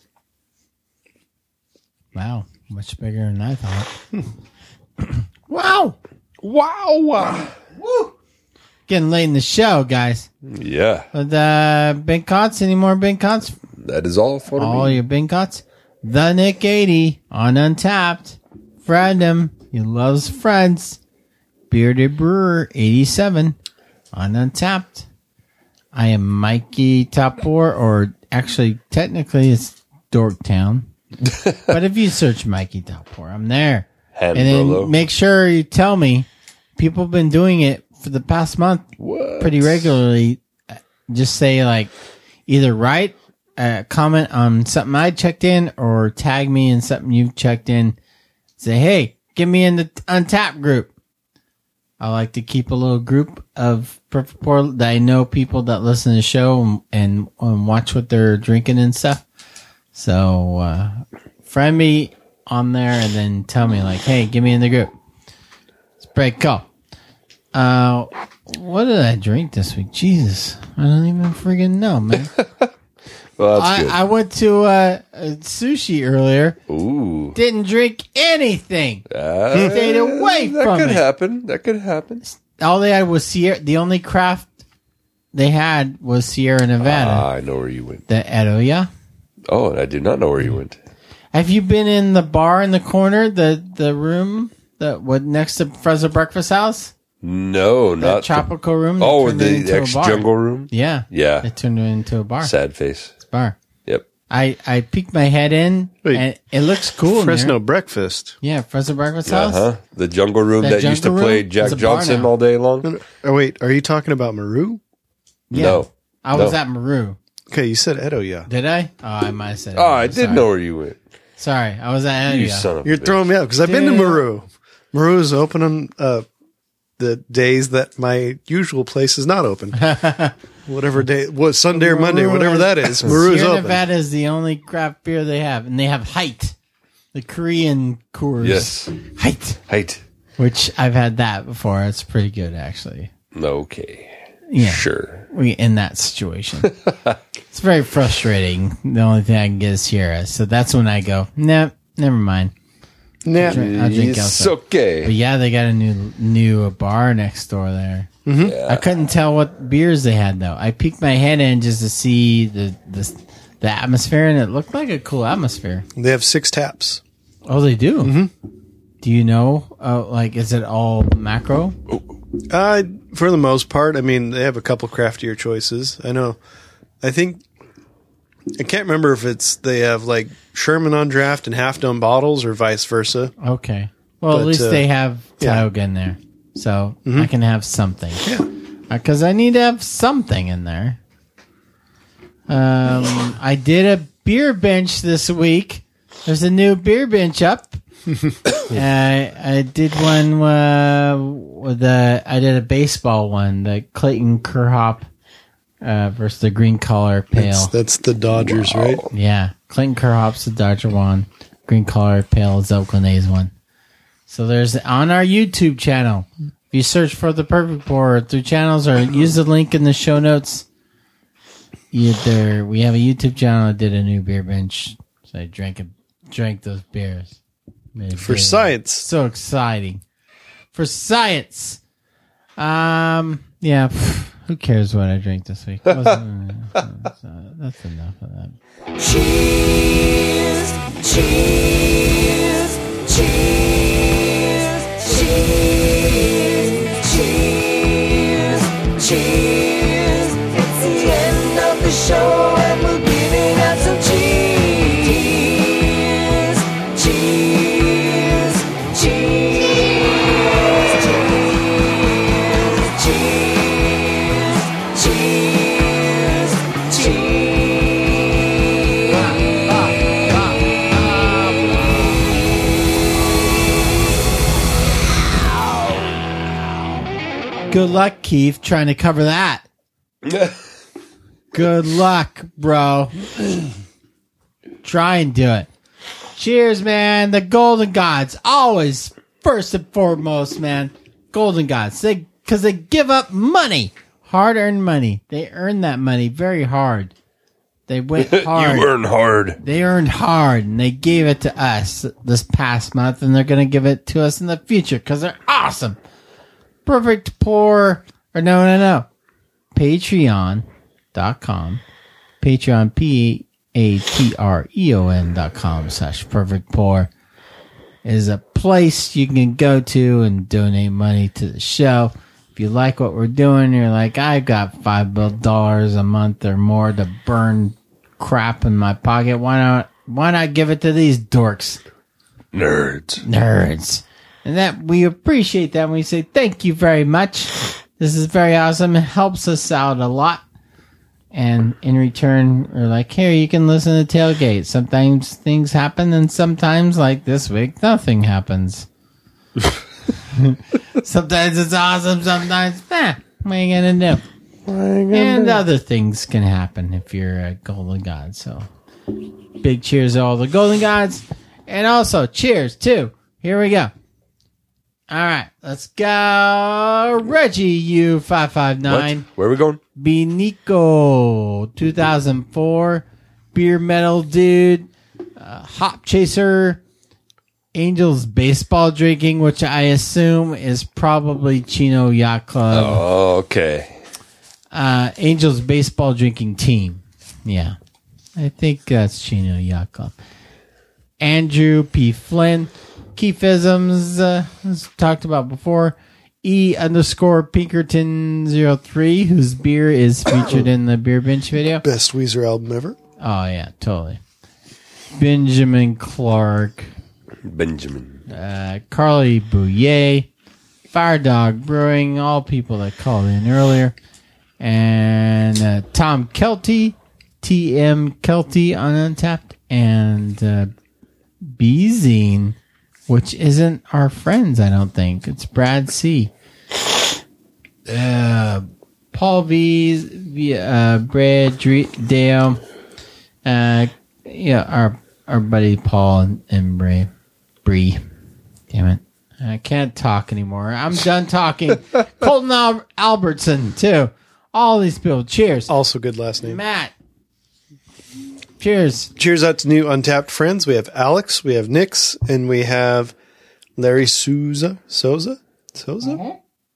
Wow. Much bigger than I thought. Wow. Wow. Woo. Getting late in the show, guys. Yeah. But Ben Cots, any more Ben Cots? That is all for All me. your Ben Cots. The Nick 80 on Untapped. Friend him. He loves friends. Bearded Brewer 87 on Untapped. I am Mikey Topor, or actually, technically, it's Dorktown. But if you search Mikey Topor, I'm there. And then make sure you tell me. People have been doing it for the past month pretty regularly. Just say, like, either write a comment on something I checked in or tag me in something you've checked in. Say, hey, get me in the Untapped group. I like to keep a little group of Perfect Pour that I know people that listen to the show and watch what they're drinking and stuff. So, friend me on there and then tell me, like, hey, get me in the group. It's pretty cool. What did I drink this week? Jesus. I don't even friggin' know, man. Well, that's good. I went to sushi earlier. Ooh. Didn't drink anything. Stayed away from it. That could happen. That could happen. All they had was Sierra. The only craft they had was Sierra Nevada. I know where you went. The Edoya. Oh, I do not know where you went. Have you been in the bar in the corner, the room next to Fresno Breakfast House? No, That not tropical room. Oh, turned it the into a bar. ex-jungle room? Yeah. Yeah. They turned it into a bar. Sad face. It's a bar. Yep. I peeked my head in, and it looks cool in Fresno there. Breakfast. Yeah, Fresno Breakfast House. Uh-huh. The jungle room That that used to jungle play room Jack is a bar Johnson now. all day long? Oh, wait. Are you talking about Maru? Yeah. No. I was at Maru. Okay, you said Edoya. Did I? Oh, I might have said Oh, I Edoya. did Sorry. know where you went. Sorry, I was at Edoya. You son of a You're bitch. throwing me out because I've been to Dude. Maru. Maru is open on the days that my usual place is not open. Whatever day, Sunday or Monday, whatever that is. Maru's Sierra open. Nevada is the only craft beer they have, and they have Height, the Korean Coors. Yes. Height, which I've had that before. It's pretty good, actually. Okay. Yeah, Sure. In that situation, it's very frustrating. The only thing I can get is Sierra, so that's when I go, nah, never mind. Nah, I'll drink it's elsewhere. okay. But yeah, they got a new bar next door there. Mm-hmm. Yeah. I couldn't tell what beers they had though. I peeked my head in just to see the atmosphere, and it looked like a cool atmosphere. They have 6 taps. Oh, they do. Mm-hmm. Do you know? Like, is it all macro? For the most part, I mean, they have a couple craftier choices. I think I can't remember if they have like Sherman on draft and half dome bottles or vice versa. Okay. Well, But, at least they have yeah. Tioga in there, so Mhm. I can have something. Yeah. Because I need to have something in there. I did a beer bench this week. There's a new beer bench up. I did one I did a baseball one, the Clayton Kerhop versus the Green Collar Pale. That's the Dodgers, right? Yeah, Clayton Kerhop's the Dodger one. Green Collar Pale is the Oakland A's one. So there's on our YouTube channel. If you search for the Perfect Pour through channels or use the link in the show notes, we have a YouTube channel that did a new beer bench. So I drank those beers. For science. So exciting. For science. Yeah, who cares what I drank this week? That's enough of that. Cheers, cheers, cheers, cheers, cheers, cheers. It's the end of the show and we're giving out some cheers. Cheers, cheers, cheers, cheers, cheers, Good luck, Keith, trying to cover that. Good luck, bro. Try and do it. Cheers, man. The Golden Gods, always first and foremost, man. Golden Gods, because they give up money, hard-earned money. They earn that money very hard. They went hard. You earn hard. They earned hard, and they gave it to us this past month, and they're going to give it to us in the future because they're awesome. Perfect Pour, or no. Patreon.com. Patreon, Patreon.com/Perfect Pour. is a place you can go to and donate money to the show. If you like what we're doing, you're like, I've got $5 a month or more to burn crap in my pocket. Why not give it to these dorks? Nerds. And that we appreciate that. And we say thank you very much. This is very awesome. It helps us out a lot. And in return, we're like, here, you can listen to Tailgate. Sometimes things happen, and sometimes, like this week, nothing happens. Sometimes it's awesome, sometimes, what are you going to do? And other things can happen if you're a Golden God. So, big cheers to all the Golden Gods. And also, cheers, too. Here we go. All right, let's go. Reggie U559. Where are we going? Binico 2004. Beer Metal Dude. Hop Chaser. Angels Baseball Drinking, which I assume is probably Chino Yacht Club. Oh, okay. Angels Baseball Drinking Team. Yeah. I think that's Chino Yacht Club. Andrew P. Flynn. Keefisms, as talked about before. E_Pinkerton03, whose beer is featured in the Beer Bench video. Best Weezer album ever. Oh, yeah, totally. Benjamin Clark. Carly Bouillet. Fire Dog Brewing, all people that called in earlier. And Tom Kelty, TM Kelty on Untapped. And Bezine, which isn't our friends, I don't think. It's Brad C. Paul V. Brad Dale. Yeah, our buddy Paul and Bree. Damn it. I can't talk anymore. I'm done talking. Colton Albertson, too. All these people. Cheers. Also good last name. Matt. Cheers. Cheers out to new Untapped friends. We have Alex, we have Nix, and we have Larry Souza? Mm-hmm.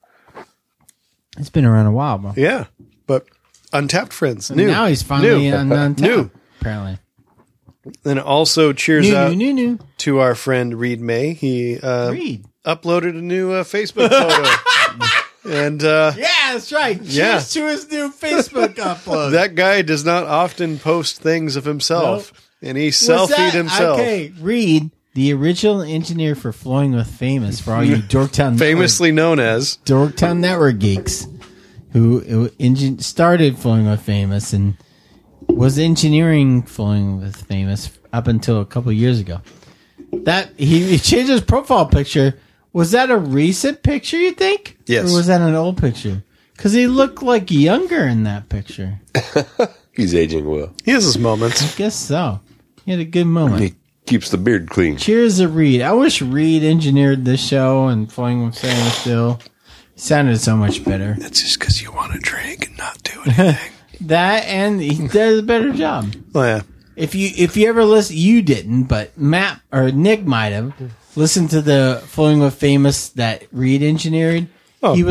It's been around a while, bro. Yeah, but Untapped friends. And now he's finally on Untapped, new. Apparently. And also cheers out new. to our friend Reed May. He uploaded a new Facebook photo. And yeah, that's right. Cheers to his new Facebook upload. That guy does not often post things of himself. Nope. And he selfied himself. Okay, Reed, the original engineer for Flowing with Famous, for all you Dorktown famously known as Dorktown Network geeks, who started Flowing with Famous and was engineering Flowing with Famous up until a couple years ago. That he changed his profile picture. Was that a recent picture, you think? Yes. Or was that an old picture? Because he looked like younger in that picture. He's aging well. He has his moments. I guess so. He had a good moment. He keeps the beard clean. Cheers to Reed. I wish Reed engineered this show and Flowing with Famous still. He sounded so much better. That's just because you want to drink and not do anything. That, and he does a better job. Oh, yeah. If you ever listen, you didn't, but Matt or Nick might have listened to the Flowing with Famous that Reed engineered. Oh. He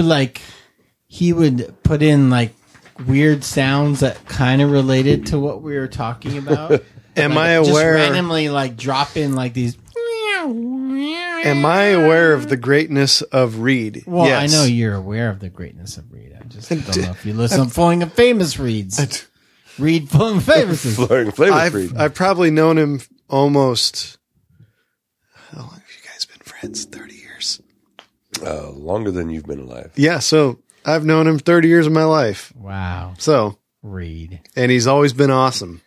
would put in like weird sounds that kind of related to what we were talking about. Am I aware? Just randomly like drop in like these. Am I aware of the greatness of Reed? Well, yes. I know you're aware of the greatness of Reed. I just don't know if you listen to Flowing with Famous Reeds. Reed Flowing with Famous. I've probably known him almost. How long have you guys been friends? 30 years. Longer than you've been alive. Yeah, so I've known him 30 years of my life. Wow. So Reed. And he's always been awesome.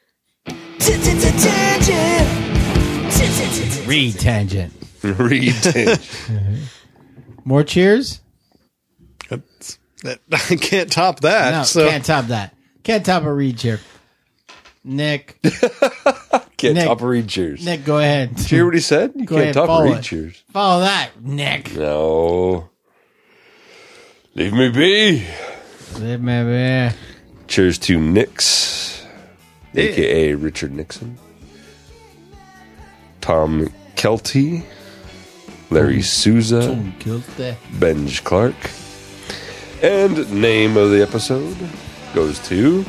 Reed Tangent. Reed Tangent. More cheers? I can't top that. No, can't top that. Can't top a Reed cheer. Nick. Can't top a Reed cheers. Nick, go ahead. Did you hear what he said? You can't top a Reed cheers. Follow that, Nick. No. Leave me be. Leave me be. Cheers to Nix, a.k.a. Richard Nixon. Tom Kelty. Larry Souza. Benj Clark. And name of the episode goes to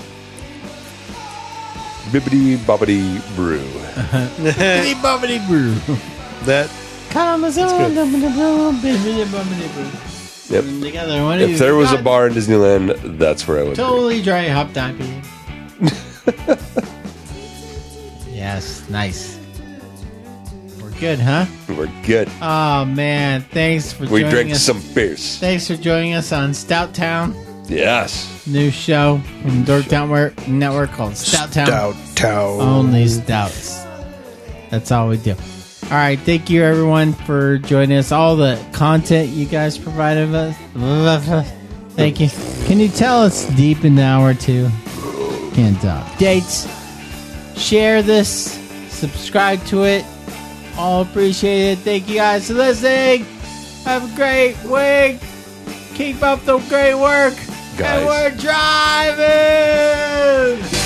Bibbidi Bobbidi Brew. Bibbidi Bobbidi Brew. That Yep. Together. What If there was a bar in Disneyland, that's where I would totally dry hop diving. Yes, nice. We're good, huh? be. We're good. Oh man, thanks for We joining drank us. some beers. Thanks for joining us on Stout Town. Yes. New show from Dorktown Network called Stout Town. Stout Town. Only stouts. That's all we do. All right, thank you everyone for joining us. All the content you guys provided us. Thank you. Can you tell it's deep in the hour two? Can't talk. Dates. Share this. Subscribe to it. All appreciate it. Thank you guys for listening. Have a great week. Keep up the great work. Guys. And we're driving.